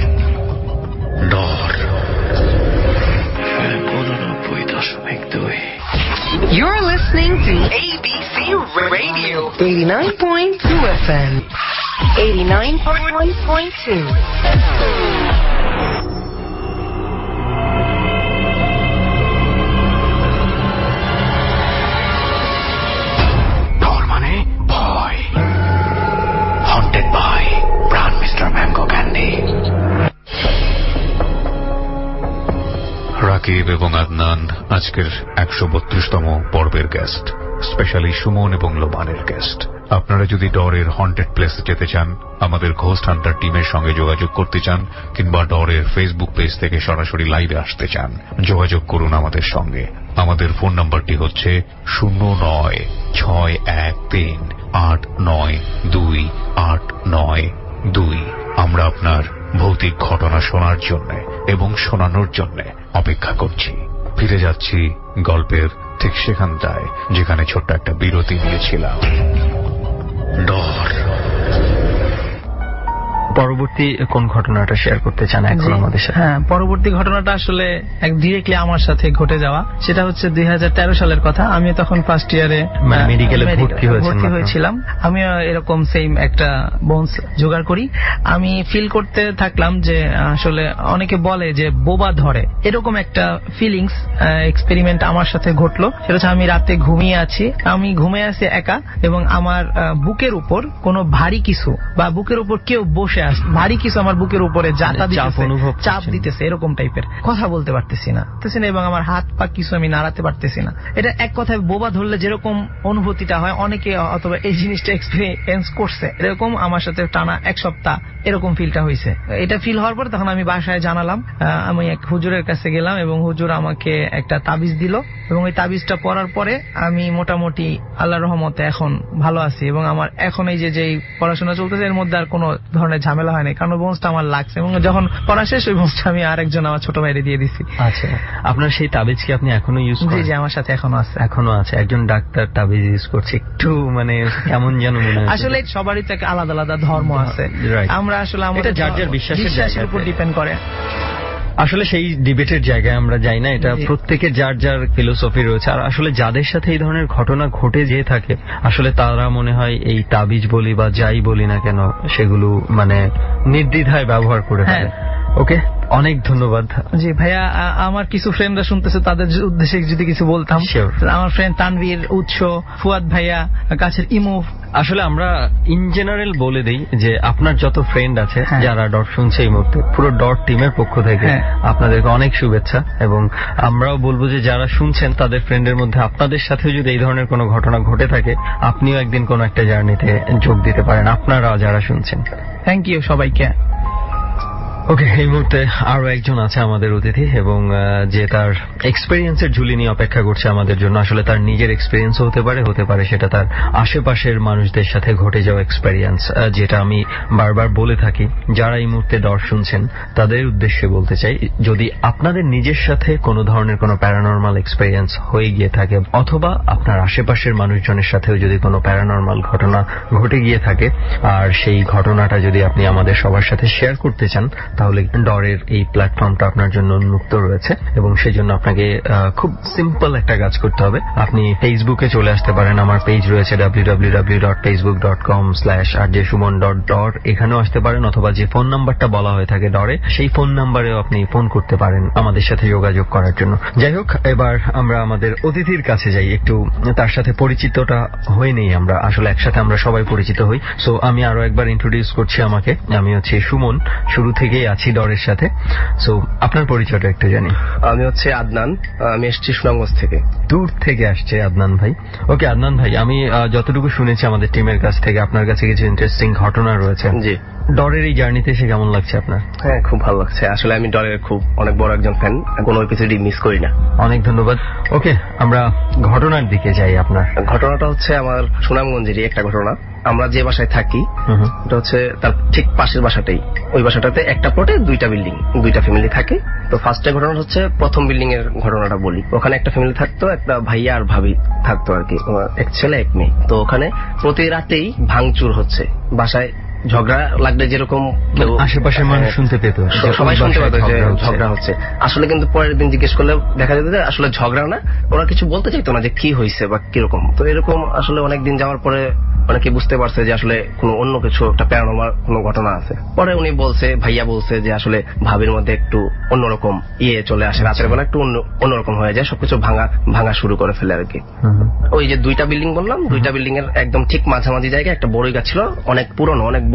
ডর 89.2। You're listening to ABC Radio 89.2 FM 89.2. Dar মানে ভয়, haunted by Pran mister mango candy. Dev এবং আদনান আজকের 132তম পর্বের গেস্ট, স্পেশালি সুমন এবং লোবানের গেস্ট। আপনারা যদি ডরের হন্টেড প্লেসে যেতে চান, আমাদের ঘোস্ট হান্টার টিমের সঙ্গে যোগাযোগ করতে চান, কিংবা ডরের ফেসবুক পেজ থেকে সরাসরি লাইভে আসতে চান, যোগাযোগ করুন আমাদের সঙ্গে। আমাদের ফোন নাম্বারটি হচ্ছে 0961389289 আমরা আপনার ভৌতিক ঘটনা শোনার জন্য এবং শোনানোর জন্য অপেক্ষা করছি। ফিরে যাচ্ছি গল্পের ঠিক সেখানটায় যেখানে ছোট্ট একটা বিরতি নিয়েছিলাম। ডর। পরবর্তী কোন ঘটনাটা শেয়ার করতে চান এখন আমাদের সাথে? হ্যাঁ, পরবর্তী ঘটনাটা আসলে ডিরেক্টলি আমার সাথে ঘটে যাওয়া। সেটা হচ্ছে 2013 সালের কথা। আমি তখন ফার্স্ট ইয়ারে মেডিকেলে ভর্তি হয়েছিলাম। আমিও এরকম সেম একটা বোনস জোগাড় করি। আমি ফিল করতে থাকলাম যে আসলে অনেকে বলে যে বোবা ধরে, এরকম একটা ফিলিংস এক্সপেরিমেন্ট আমার সাথে ঘটলো। সেটা হচ্ছে আমি রাতে ঘুমিয়ে আছি, আমি ঘুমিয়ে আছি একা, এবং আমার বুকের উপর কোনো ভারী কিছু বা বুকের উপর কেউ বসে ভারী কিছু আমার বুকের উপরে চাপ দিতেছে, এরকম টাইপের। কথা বলতে পারতেছি না এবং আমার হাত পা কিছু আমি নাড়াতে পারতেছি না। এটা এক কথায় বোবা ধরলে যেরকম অনুভূতিটা হয়, অনেকে অথবা এই জিনিসটা এক্সপেরিয়েন্স করছে, এরকম আমার সাথে টানা 1 সপ্তাহ এরকম ফিলটা হয়েছে। এটা ফিল হওয়ার পর তখন আমি বাসায় জানালাম, আমি এক হুজুরের কাছে গেলাম এবং হুজুর আমাকে একটা তাবিজ দিল, এবং ওই তাবিজটা পড়ার পরে আমি মোটামুটি আল্লাহর রহমতে এখন ভালো আছি, এবং আমার এখন এই যে পড়াশোনা চলতেছে এর মধ্যে আর কোনো ধরনের ঝামেলা হয় না, কারণ বোনসটা আমার লাগছে, এবং যখন পড়া শেষ ওই বোনসটা আমি আরেকজন আমার ছোট ভাইরে দিয়ে দিছি। আচ্ছা, আপনার সেই তাবিজ কি আপনি এখনো ইউজ করেন? জি, আমার সাথে এখনো আছে। একজন ডাক্তার তাবিজ ইউজ করছে, একটু মানে কেমন যেন মনে হয়। আসলে সবারই তো আলাদা আলাদা ধর্ম আছে, আমরা আসলে আমাদের যার যার বিশ্বাসের উপর ডিপেন্ড করে। আসলে সেই ডিবেটের জায়গায় আমরা যাই না, এটা প্রত্যেকের যার যার ফিলোসফি রয়েছে। আর আসলে যাদের সাথে এই ধরনের ঘটনা ঘটে যেয়ে থাকে, আসলে তারা মনে হয় এই তাবিজ বলি বা যাই বলি না কেন সেগুলো মানে নির্দ্বিধায় ব্যবহার করে থাকে। ওকে, অনেক ধন্যবাদ। জি ভাইয়া, আমার কিছু ফ্রেন্ডরা শুনতেছে, তাদের উদ্দেশ্যে যদি কিছু বলতাম। আমার ফ্রেন্ড তানভীর, উৎস, ফুয়াদ ভাইয়া, কাছের ইমু। আসলে আমরা ইন জেনারেল বলে দিই যে আপনার যত ফ্রেন্ড আছে যারা ডট শুনছে এই মুহূর্তে, পুরো ডট টিমের পক্ষ থেকে আপনাদেরকে অনেক শুভেচ্ছা, এবং আমরাও বলবো যে যারা শুনছেন তাদের ফ্রেন্ডের মধ্যে আপনাদের সাথেও যদি এই ধরনের কোনো ঘটনা ঘটে থাকে, আপনিও একদিন কোনো একটা জার্নিতে যোগ দিতে পারেন, আপনারা যারা শুনছেন। থ্যাংক ইউ সবাইকে। ওকে, এই মুহূর্তে আরো একজন আছে আমাদের অতিথি, এবং যে তার এক্সপেরিয়েন্সের ঝুলি নিয়ে অপেক্ষা করছে আমাদের জন্য। আসলে তার নিজের এক্সপেরিয়েন্সও হতে পারে সেটা তার আশেপাশের মানুষদের সাথে ঘটে যাওয়া এক্সপেরিয়েন্স, যেটা আমি বারবার বলে থাকি। যারা এই মুহূর্তে ডর শুনছেন তাদের উদ্দেশ্যে বলতে চাই, যদি আপনাদের নিজের সাথে কোনো ধরনের কোনো প্যারানরমাল এক্সপেরিয়েন্স হয়ে গিয়ে থাকে, অথবা আপনার আশেপাশের মানুষজনের সাথেও যদি কোনো প্যারানরমাল ঘটনা ঘটে গিয়ে থাকে, আর সেই ঘটনাটা যদি আপনি আমাদের সবার সাথে শেয়ার করতে চান, তাহলে ডরের এই প্ল্যাটফর্মটা আপনার জন্য উন্মুক্ত রয়েছে, এবং সেজন্য আপনাকে খুব সিম্পল একটা কাজ করতে হবে। আপনি ফেসবুকে চলে আসতে পারেন, আমার পেজ রয়েছে www.facebook.com/rjsuman.dor, এখানেও আসতে পারেন, অথবা যে ফোন নাম্বারটা বলা হয়ে থাকে ডরে, সেই ফোন নাম্বারেও আপনি ফোন করতে পারেন আমাদের সাথে যোগাযোগ করার জন্য। যাই হোক, এবার আমরা আমাদের অতিথির কাছে যাই, একটু তার সাথে পরিচিতটা হয়ে নেই। আমরা আসলে একসাথে আমরা সবাই পরিচিত হই। সো আমি আরো একবার ইন্ট্রোডিউস করছি আমাকে। আমি হচ্ছে সুমন, শুরু থেকেই আছি ডরের সাথে। সো আপনার পরিচয়টা একটু জানি। আমি হচ্ছে আদনান, আমি এসেছি সুনামগঞ্জ থেকে। দূর থেকে আসছে আদনান ভাই। ওকে আদনান ভাই, আমি যতটুকু শুনেছি আমাদের টিমের কাছ থেকে আপনার কাছে কিছু ইন্টারেস্টিং ঘটনা রয়েছে। জি, ডরের এই জার্নিতে এসে কেমন লাগছে আপনার? হ্যাঁ, খুব ভালো লাগছে। আসলে আমি ডরের খুব অনেক বড় একজন ফ্যান, কোনো এপিসোডই মিস করি না। অনেক ধন্যবাদ। ওকে, আমরা ঘটনার দিকে যাই। আপনার ঘটনাটা হচ্ছে আমার সুনামগঞ্জেরই একটা ঘটনা। আমরা যে বাসায় থাকি এটা হচ্ছে তার ঠিক পাশের বাসাটাই। ওই বাসাটাতে একটা প্লটে 2টা বিল্ডিং, 2টা ফ্যামিলি থাকে। তো ফার্স্টে ঘটনা হচ্ছে প্রথম বিল্ডিং এর ঘটনাটা বলি। ওখানে একটা ফ্যামিলি থাকতো, একটা ভাইয়া আর ভাবি থাকতো আর কি, এক ছেলে এক মেয়ে। তো ওখানে প্রতি রাতেই ভাঙচুর হচ্ছে, বাসায় ঝগড়া লাগলে যেরকম আশেপাশের মানুষ শুনতে পেত, সবাই শুনতে পেত যে ঝগড়া হচ্ছে। আসলে কিন্তু পরের দিন জিজ্ঞেস করলে দেখা যেত যে আসলে ঝগড়া না, ওরা কিছু বলতে চাইতো না যে কি হয়েছে বা কিরকম। তো এরকম আসলে অনেকদিন যাওয়ার পরে অনেকে বুঝতে পারছে যে আসলে কোনো অন্য কিছু একটা প্যারানরমাল কোনো ঘটনা আছে। পরে উনি বলছে, ভাইয়া বলছে যে আসলে ভাবির মধ্যে একটু অন্যরকম চলে আসে, রাতের বেলা একটু অন্যরকম হয়ে যায়, সবকিছু ভাঙা শুরু করে ফেলে আর কি। ওই যে 2টা বিল্ডিং বললাম, 2টা বিল্ডিং এর একদম ঠিক মাঝামাঝি জায়গায় একটা বড়ই গাছ ছিল, অনেক পুরনো, অনেক বড়,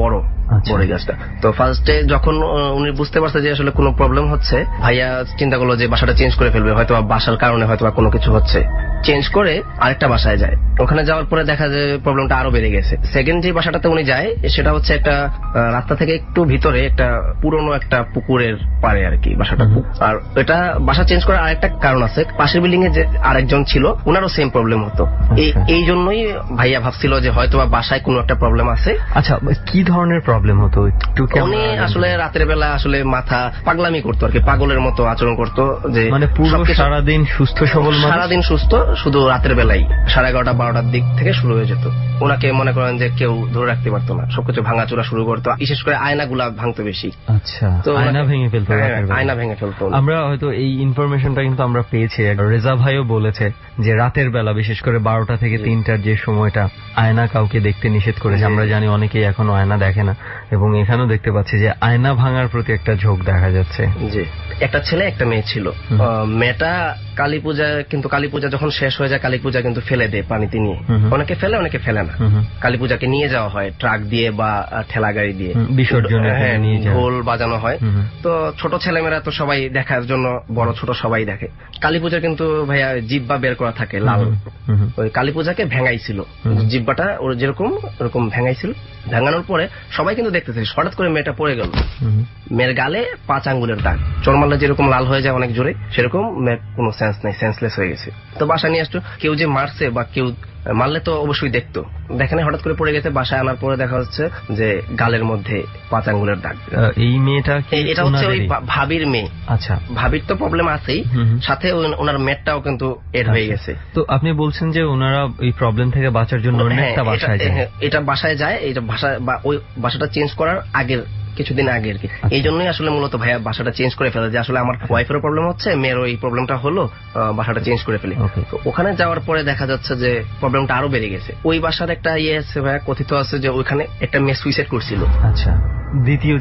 বড়ই গাছটা। তো ফার্স্টে যখন উনি বুঝতে পারছে যে আসলে কোনো প্রবলেম হচ্ছে, ভাইয়া চিন্তা করলো যে বাসাটা চেঞ্জ করে ফেলবে, হয়তো বাসার কারণে হয়তো কোনো কিছু হচ্ছে। চেঞ্জ করে আরেকটা বাসায় যায়। ওখানে যাওয়ার পরে দেখা যায় প্রবলেমটা আরো বেড়ে গেছে। সেকেন্ড যে বাসাটাতে উনি যায় সেটা হচ্ছে একটা রাস্তা থেকে একটু ভিতরে একটা পুরনো একটা পুকুরের পাড়ে আর কি বাসাটা। আর এটা বাসা চেঞ্জ করার আরেকটা কারণ আছে, পাশের বিল্ডিং এ যে আরেকজন ছিল ওনারও সেম প্রবলেম হতো। এই জন্যই ভাইয়া ভাবছিল যে হয়তো বাসায় কোনো একটা প্রবলেম আছে। আচ্ছা, কি ধরনের প্রবলেম হতো? উনি আসলে রাতের বেলা আসলে মাথা পাগলামি করতো আর কি, পাগলের মতো আচরণ করতো। যে মানে পুরো সারাদিন সুস্থ সবল, সারাদিন সুস্থ, শুধু রাতের বেলায় 11:30-12টার দিক থেকে শুরু হয়ে যেত। ওনাকে মনে করেন যে কেউ ধরে রাখতে পারতো না, সবকিছু ভাঙাচোরা শুরু করতো, বিশেষ করে আয়নাগুলা ভাঙতো বেশি। আচ্ছা, আয়না ভেঙে ফেলতো? আয়না ভেঙে ফেলতো। আমরা হয়তো এই ইনফরমেশনটা কিন্তু আমরা পেয়েছি, রেজা ভাইও বলেছে যে রাতের বেলা বিশেষ করে 12টা থেকে 3টার যে সময়টা আয়না কাউকে দেখতে নিষেধ করেছে। আমরা জানি অনেকেই এখনো আয়না দেখে না, এবং এখানেও দেখতে পাচ্ছি যে আয়না ভাঙার প্রতি একটা ঝোঁক দেখা যাচ্ছে। জি, একটা ছেলে একটা মেয়ে ছিল। মেয়েটা কালী পূজা, কিন্তু কালী পূজা যখন শেষ হয়ে যায় কালী পূজা কিন্তু ফেলে দেয় পানিতে নিয়ে। অনেকে ফেলে অনেকে ফেলে না। কালী পূজাকে নিয়ে যাওয়া হয় ট্রাক দিয়ে বা ঠেলা গাড়ি দিয়ে, বিসর্জনে ঢোল বাজানো হয়। তো ছোট ছেলেমেয়েরা তো সবাই দেখার জন্য, বড় ছোট সবাই দেখে। কালী পূজা কিন্তু ভাইয়া জিব্বা বের করা থাকে লাল, ওই কালী পূজাকে ভেঙাইছিল জিব্বাটা, ওর যেরকম ওরকম ভেঙাইছিল। ভাঙানোর পরে সবাই কিন্তু দেখতেছে, হঠাৎ করে মেয়েটা পড়ে গেল। মেয়ের গালে 5 আঙ্গুলের দাগ, চোর মারলে যেরকম লাল হয়ে যায় অনেক জোরে, সেরকম মেয়ের কোনো সেন্স নাই, সেন্সলেস হয়ে গেছে। তো বাসা নিয়ে আসতো, কেউ যে মারছে বা কেউ মারলে তো অবশ্যই দেখতো, দেখেন হঠাৎ করে পড়ে গেছে। বাসায় আনার পরে দেখা যাচ্ছে যে গালের মধ্যে 5 আঙ্গুলের দাগ। এই মেয়েটা, এটা হচ্ছে ওই ভাবির মেয়ে। আচ্ছা, ভাবির তো প্রবলেম আছেই, সাথে ওনার মেয়েটাও কিন্তু এড হয়ে গেছে। তো আপনি বলছেন যে ওনারা এই প্রবলেম থেকে বাঁচার জন্য একটা বাসায় যায়। এটা বাসায় যায়, এটা বাসা বা ওই বাসাটা চেঞ্জ করার আগের কিছুদিন আগে আর কি। এই জন্যই আসলে মূলত ভাইয়া বাসাটা চেঞ্জ করে ফেলে, যে আসলে আমার ওয়াইফেরও প্রবলেম হচ্ছে, মেয়েরও এই প্রবলেমটা হলো, বাসাটা চেঞ্জ করে ফেলে। তো ওখানে যাওয়ার পরে দেখা যাচ্ছে যে প্রবলেমটা আরো বেড়ে গেছে। ওই বাসার একটা ইয়ে আছে ভাইয়া, কথিত আছে যে ওইখানে একটা মেয়ে সুইসাইড করছিল। আচ্ছা, দ্বিতীয়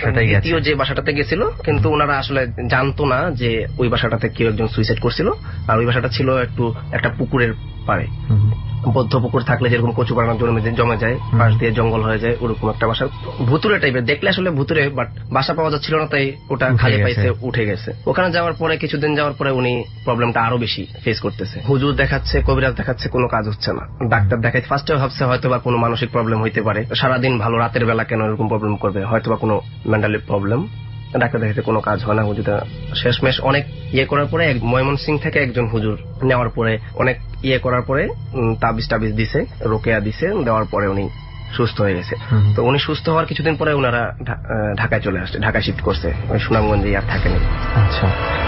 যে বাসাটাতে গেছিল, কিন্তু ওনারা আসলে জানতো না যে ওই বাসাটাতে কেউ একজন সুইসাইড করছিল। আর ওই বাসাটা ছিল একটা পুকুরের পাড়ে। বদ্ধ পুকুর থাকলে যেরকম কচু বানানোর জন্য জমে যায়, পাশ দিয়ে জঙ্গল হয়ে যায়, ওরকম একটা বাসা, ভুতুরে টাইপের, দেখলে আসলে ভুতুরে, বাট বাসা পাওয়া যাচ্ছিল না, তাই ওটা খালি পাইছে, উঠে গেছে। ওখানে যাওয়ার পরে কিছুদিন যাওয়ার পরে উনি প্রবলেমটা আরো বেশি ফেস করতেছে। হুজুর দেখাচ্ছে, কবিরাজ দেখাচ্ছে, কোনো কাজ হচ্ছে না। ডাক্তার দেখাচ্ছে, ফার্স্টে ভাবছে হয়তো বা কোনো মানসিক প্রবলেম হইতে পারে, সারাদিন ভালো, রাতের বেলা কেন এরকম প্রবলেম করবে, হয়তো বা কোনো মেন্টালি প্রবলেম। ডাক্তার দেখাতে কোনো কাজ হয় না। হুজুর শেষমেশ অনেক ইয়ে করার পরে, ময়মনসিং থেকে একজন হুজুর নেওয়ার পরে, অনেক ইয়ে করার পরে তাবিজ দিছে, রোকেয়া দিছে, দেওয়ার পরে উনি সুস্থ হয়ে গেছে। তো উনি সুস্থ হওয়ার কিছুদিন পরে ওনারা ঢাকায় চলে আসছে, ঢাকায় শিফট করছে, ওই সুনামগঞ্জে আর থাকেনি। আচ্ছা,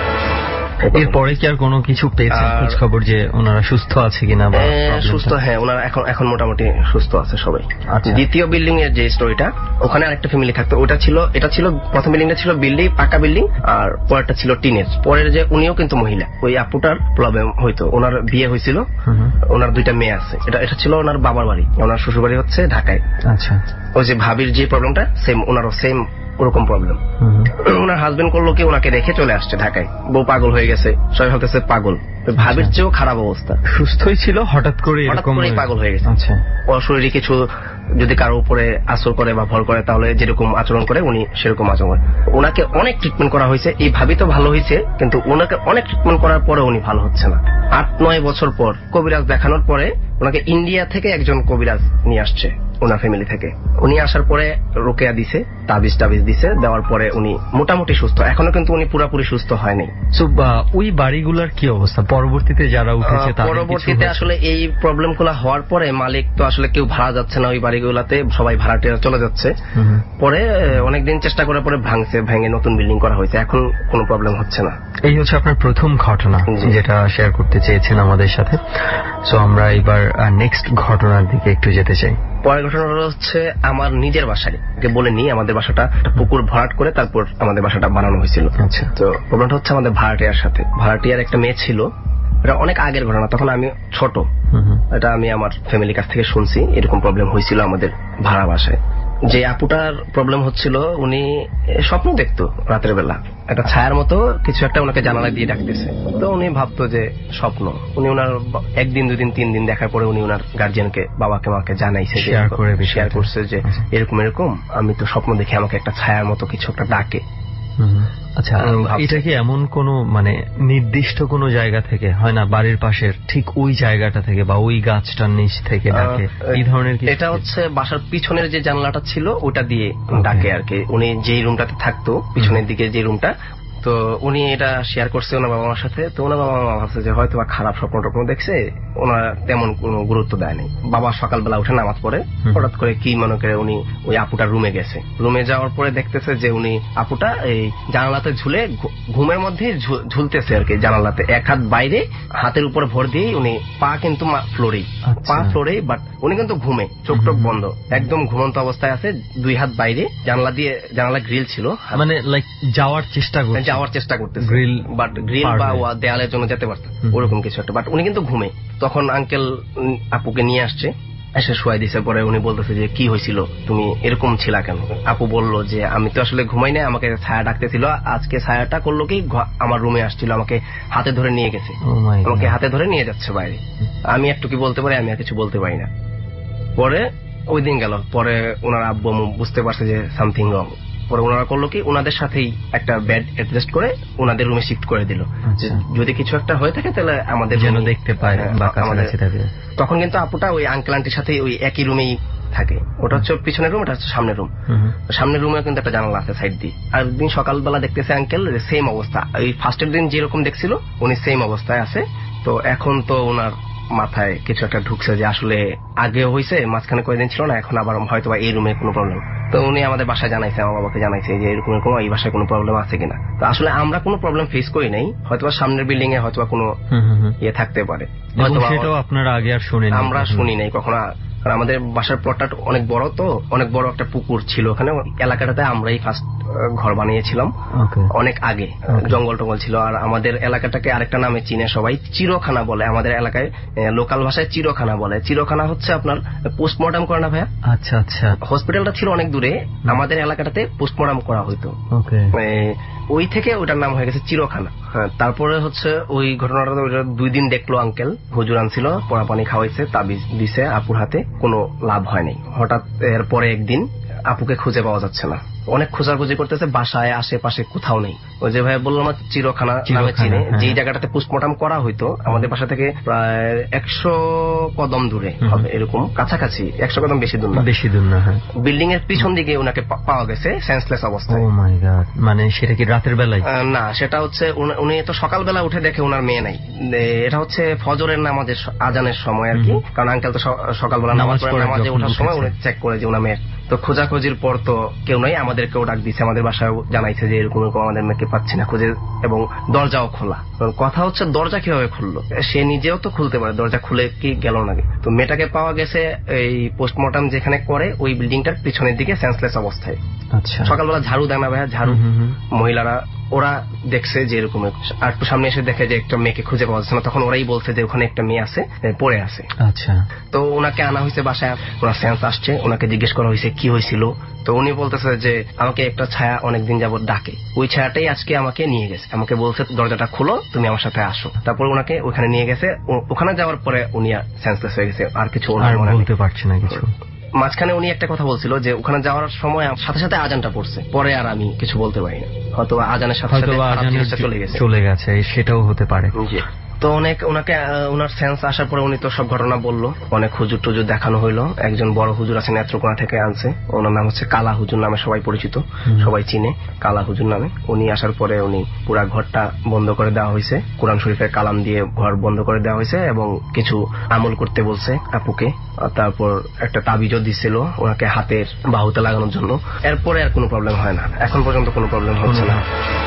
এরপরে কি আর কোনো কিছু পেয়েছেন খোঁজ খবর যে ওনারা সুস্থ আছে কিনা? সুস্থ, হ্যাঁ, ওনারা এখন মোটামুটি সুস্থ আছে সবাই। দ্বিতীয় বিল্ডিং এর যে স্টোরিটা, ওখানে আরেকটা ফ্যামিলি থাকতো। এটা ছিল প্রথম বিল্ডিংটা ছিল বিল্ডিং, পাকা বিল্ডিং, আর পরেরটা ছিল টিনের। পরের যে উনিও কিন্তু মহিলা, ওই আপুটার প্রবলেম হইতো, ওনার বিয়ে হয়েছিল, ওনার 2টা মেয়ে আছে। এটা ছিল ওনার বাবার বাড়ি, ওনার শ্বশুর বাড়ি হচ্ছে ঢাকায়। আচ্ছা, ওই যে ভাবির যে প্রবলেমটা, সেম ওনারও সেম ওরকম প্রবলেম। ওনার হাজবেন্ড করলো কি, ওনাকে রেখে চলে আসছে ঢাকায়। বউ পাগল হয়ে গেছে, সবাই ভাবতেছে পাগল। ভাবির চেয়েও খারাপ অবস্থা, সুস্থই ছিল, হঠাৎ করে পাগল হয়ে গেছে। আচ্ছা, অশরীরী কিছু যদি কারো উপরে আসর করে বা ভর করে, তাহলে যেরকম আচরণ করে উনি সেরকম আচরণ করে। ওনাকে অনেক ট্রিটমেন্ট করা হয়েছে, এই ভাবি তো ভালো হয়েছে, কিন্তু ওনাকে অনেক ট্রিটমেন্ট করার পরে উনি ভালো হচ্ছে না। 8-9 বছর পর কবিরাজ দেখানোর পরে ওনাকে ইন্ডিয়া থেকে একজন কবিরাজ নিয়ে আসছে ওনার ফ্যামিলি থেকে। উনি আসার পরে রোকেয়া দিছে, তাবিজ দিছে, দেওয়ার পরে উনি মোটামুটি সুস্থ। এখনো কিন্তু উনি পুরোপুরি সুস্থ হয়নি। ওই বাড়িগুলোর কি অবস্থা পরবর্তীতে যারা উঠেছে? পরবর্তীতে আসলে এই প্রবলেম গুলো হওয়ার পরে মালিক তো আসলে কেউ ভাড়া যাচ্ছে না ওই বাড়িগুলাতে, সবাই ভাড়াটিয়া চলে যাচ্ছে। পরে অনেকদিন চেষ্টা করার পরে ভেঙে নতুন বিল্ডিং করা হয়েছে, এখন কোনো প্রবলেম হচ্ছে না। এই হচ্ছে আপনার প্রথম ঘটনা যেটা শেয়ার করতে চেয়েছেন আমাদের সাথে। সো আমরা এবার নেক্সট ঘটনার দিকে একটু যেতে চাই। পরের ঘটনাটা হচ্ছে আমার নিজের বাসায়, বলে নি আমাদের বাসাটা পুকুর ভরাট করে তারপর আমাদের বাসাটা বানানো হয়েছিল। আচ্ছা, তো প্রবলেমটা হচ্ছে আমাদের ভাড়াটিয়ার সাথে। ভাড়াটিয়ার একটা মেয়ে ছিল, এটা অনেক আগের ঘটনা, তখন আমি ছোট। এটা আমি আমার ফ্যামিলির কাছ থেকে শুনছি, এরকম প্রবলেম হয়েছিল আমাদের ভাড়া বাসায়। যে আপুটার প্রবলেম হচ্ছিল, উনি স্বপ্ন দেখতো রাতের বেলা, একটা ছায়ার মতো কিছু একটা ওনাকে জানালা দিয়ে ডাকতেছে। তো উনি ভাবতো যে স্বপ্ন। উনি ওনার 1 দিন 2 দিন 3 দিন দেখার পরে উনি ওনার গার্জিয়ানকে, বাবাকে মাকে জানাইছে, শেয়ার করছে যে এরকম এরকম আমি তো স্বপ্ন দেখি আমাকে একটা ছায়ার মতো কিছু একটা ডাকে। আচ্ছা, এটা কি এমন কোন মানে নির্দিষ্ট কোন জায়গা থেকে হয় না, বাড়ির পাশের ঠিক ওই জায়গাটা থেকে বা ওই গাছটার নিচ থেকে ডাকে এই ধরনের? এটা হচ্ছে বাসার পিছনের যে জানলাটা ছিল ওটা দিয়ে ডাকে আর কি। উনি যেই রুমটাতে থাকতো পিছনের দিকে যে রুমটা, তো উনি এটা শেয়ার করছে ওনার বাবা মার সাথে। তো ওনার বাবা মা ভাবছে যে হয়তো খারাপ স্বপ্ন টপ্ন দেখছে, ওনার তেমন কোনো গুরুত্ব দেয় নাই। বাবা সকালবেলা উঠে নামাজ পড়ে, হঠাৎ করে কি মনে করে উনি ওই আপুটার রুমে গেছে। রুমে যাওয়ার পরে দেখতেছে যে উনি আপুটা এই জানালাতে ঝুলে ঘুমের মধ্যে ঝুলতেছে আর কি জানালাতে, এক হাত বাইরে হাতের উপর ভর দিয়ে, উনি পা কিন্তু ফ্লোরেই, পা ফ্লোরেই, বাট উনি কিন্তু ঘুমে, চোখ টোক বন্ধ, একদম ঘুমন্ত অবস্থায় আছে, 2 হাত বাইরে, জানালা দিয়ে, জানালা গ্রিল ছিল, মানে লাইক যাওয়ার চেষ্টা করতেছে গ্রিল, বাট গ্রিল বা দেয়ালের জন্য যেতে পারতো ওরকম কিছু একটা, বাট উনি কিন্তু ঘুমে। তখন আঙ্কেল আপুকে নিয়ে আসছে, এসে শোয়াই দিছে। পরে উনি বলতেছে যে কি হয়েছিল, তুমি এরকম ছিলা কেন? আপু বললো যে আমি তো আসলে ঘুমাই না, আমাকে ছায়া ডাকতেছিল, আজকে ছায়াটা করলো কি আমার রুমে আসছিল, আমাকে হাতে ধরে নিয়ে গেছে, আমাকে হাতে ধরে নিয়ে যাচ্ছে বাইরে। আমি একটু কি বলতে পারি, আমি আর কিছু বলতে পারি না। পরে ওই দিন গেল, পরে ওনার আব্বু বুঝতে পারছে যে সামথিং রং। পরে ওনারা করলো কি ওনাদের সাথেই একটা বেড অ্যাডজাস্ট করে ওনাদের রুমে শিফট করে দিল, যদি কিছু একটা হয়ে থাকে তাহলে আমাদের যেন দেখতে পায় বা কাছাকাছি থাকে। তখন কিন্তু আপুটা ওই আঙ্কেল আন্টির সাথে ওই একই রুমেই থাকে। ওটা হচ্ছে পিছনের রুম, এটা হচ্ছে সামনের রুম। সামনের রুমে কিন্তু একটা জানালা আছে সাইড দিয়ে। আর দিন সকালবেলা দেখতেছে আঙ্কেল সেম অবস্থা, ওই ফার্স্টের দিন যেরকম দেখছিল উনি সেম অবস্থায় আছে। তো এখন তো ওনার মাথায় কিছু একটা ঢুকছে যে আসলে আগে হয়েছে, মাঝখানে কয়েকদিন ছিল না, এখন আবার হয়তো বা এই রুমে কোনো প্রবলেম। তো উনি আমাদের বাসায় জানাইছে, আমার বাবাকে জানাইছে যে এরকম এরকম এই বাসায় কোনো প্রবলেম আছে কিনা। তো আসলে আমরা কোনো প্রবলেম ফেস করি নাই, হয়তোবা সামনের বিল্ডিং এ হয়তোবা কোনো ইয়ে থাকতে পারে, সেটাও আপনারা আগে আর শুনি, আমরা শুনি নাই কখনো। কারণ আমাদের বাসার প্লটটা অনেক বড়, তো অনেক বড় একটা পুকুর ছিল ওখানে, এলাকাটাতে আমরাই ফার্স্ট ঘর বানিয়েছিলাম অনেক আগে, জঙ্গল টঙ্গল ছিল। আর আমাদের এলাকাটাকে আরেকটা নামে চিনে সবাই, চিরখানা বলে। আমাদের এলাকায় লোকাল ভাষায় চিরখানা বলে। চিরখানা হচ্ছে আপনার পোস্টমর্টম করে না ভাইয়া? আচ্ছা আচ্ছা। হসপিটালটা ছিল অনেক দূরে, আমাদের এলাকাটাতে পোস্টমর্টম করা হইতো, ওই থেকে ওইটার নাম হয়ে গেছে চিরখানা। হ্যাঁ, তারপরে হচ্ছে ওই ঘটনাটা 2 দিন দেখলো আঙ্কেল, হুজুর আনছিল, পড়া পানি খাওয়াইছে, তাবিজ দিছে আপুর হাতে, কোনো লাভ হয় নাই। হঠাৎ এরপরে একদিন আপুকে খুঁজে পাওয়া যাচ্ছে না, অনেক খোঁজাখুঁজি করতেছে, বাসায় আশেপাশে কোথাও নেই। ওই যে ভাই বললাম চিরখানা নামে চিনে, যে জায়গাটাতে পোস্টমর্টম করা হইতো আমাদের বাসা থেকে প্রায় 100 কদম দূরে হবে, এরকম কাছাকাছি, 100 কদম বেশি দূর না। বিল্ডিং এর পিছন দিকে ওনাকে পাওয়া গেছে সেন্সলেস অবস্থায়। ও মাই গড, মানে সেটা কি রাতের বেলায়? না, সেটা হচ্ছে উনি তো সকালবেলা উঠে দেখে ওনার মেয়ে নাই। এটা হচ্ছে ফজরের নামাজের আজানের সময় আর কি, কারণ আঙ্কেল তো সকালবেলা নামাজে ওঠার সময় উনি চেক করে যে ওনার মেয়ের। তো খোঁজাখুঁজির পর তো কেউ নাই, আমাদেরকেও ডাক দিচ্ছে, আমাদের বাসায় জানাইছে যে এরকম আমাদের মেয়েকে পাচ্ছি না খুঁজে, এবং দরজাও খোলা। কথা হচ্ছে দরজা কিভাবে খুললো, সে নিজেও তো খুলতে পারে, দরজা খুলে কি গেল না। তো মেয়েটাকে পাওয়া গেছে এই পোস্টমর্টম যেখানে করে ওই বিল্ডিংটার পিছনের দিকে সেন্সলেস অবস্থায়। আচ্ছা, সকালবেলা ঝাড়ু দেয় না ভাইয়া, ঝাড়ু মহিলারা, ওরা দেখছে যে এরকম, আর একটু সামনে এসে দেখে যে একটা মেয়েকে খুঁজে পাওয়া যাচ্ছে না, তখন ওরাই বলছে যে ওখানে একটা মেয়ে আছে, পড়ে আছে। আচ্ছা, তো ওনাকে আনা হয়েছে বাসায়, ওনার সেন্স আসছে, ওনাকে জিজ্ঞেস করা হয়েছে কি হয়েছিল। তো উনি বলতেছে যে আমাকে একটা ছায়া অনেকদিন যাবত ডাকে, ওই ছায়াটাই আজকে আমাকে নিয়ে গেছে, আমাকে বলছে দরজাটা খুলো, তুমি আমার সাথে আসো। তারপর ওনাকে ওখানে নিয়ে গেছে, ওখানে যাওয়ার পরে উনি সেন্সলেস হয়ে গেছে, আর কিছু বলতে পারছে না কিছু। মাঝখানে উনি একটা কথা বলছিল যে ওখানে যাওয়ার সময় সাথে সাথে আজানটা পড়ছে, পরে আর আমি কিছু বলতে পারি না, হয়তো আজানের সাথে চলে গেছে, সেটাও হতে পারে। তো ওনাকে ওনার সেন্স আসার পরে উনি তো সব ঘটনা বললো, অনেক হুজুর টুজুর দেখানো হইলো। একজন বড় হুজুর আছে নেত্রকোনা থেকে আনছে, ওনার নাম হচ্ছে কালা হুজুর নামে সবাই পরিচিত, সবাই চিনে কালা হুজুর নামে। উনি আসার পরে উনি পুরা ঘরটা বন্ধ করে দেওয়া হয়েছে, কোরআন শরীফের কালাম দিয়ে ঘর বন্ধ করে দেওয়া হয়েছে, এবং কিছু আমল করতে বলছে আপুকে। তারপর একটা তাবিজও দিছিল ওনাকে হাতের বাহুতে লাগানোর জন্য। এরপরে আর কোনো প্রবলেম হয় না, এখন পর্যন্ত কোনো প্রবলেম হচ্ছে না।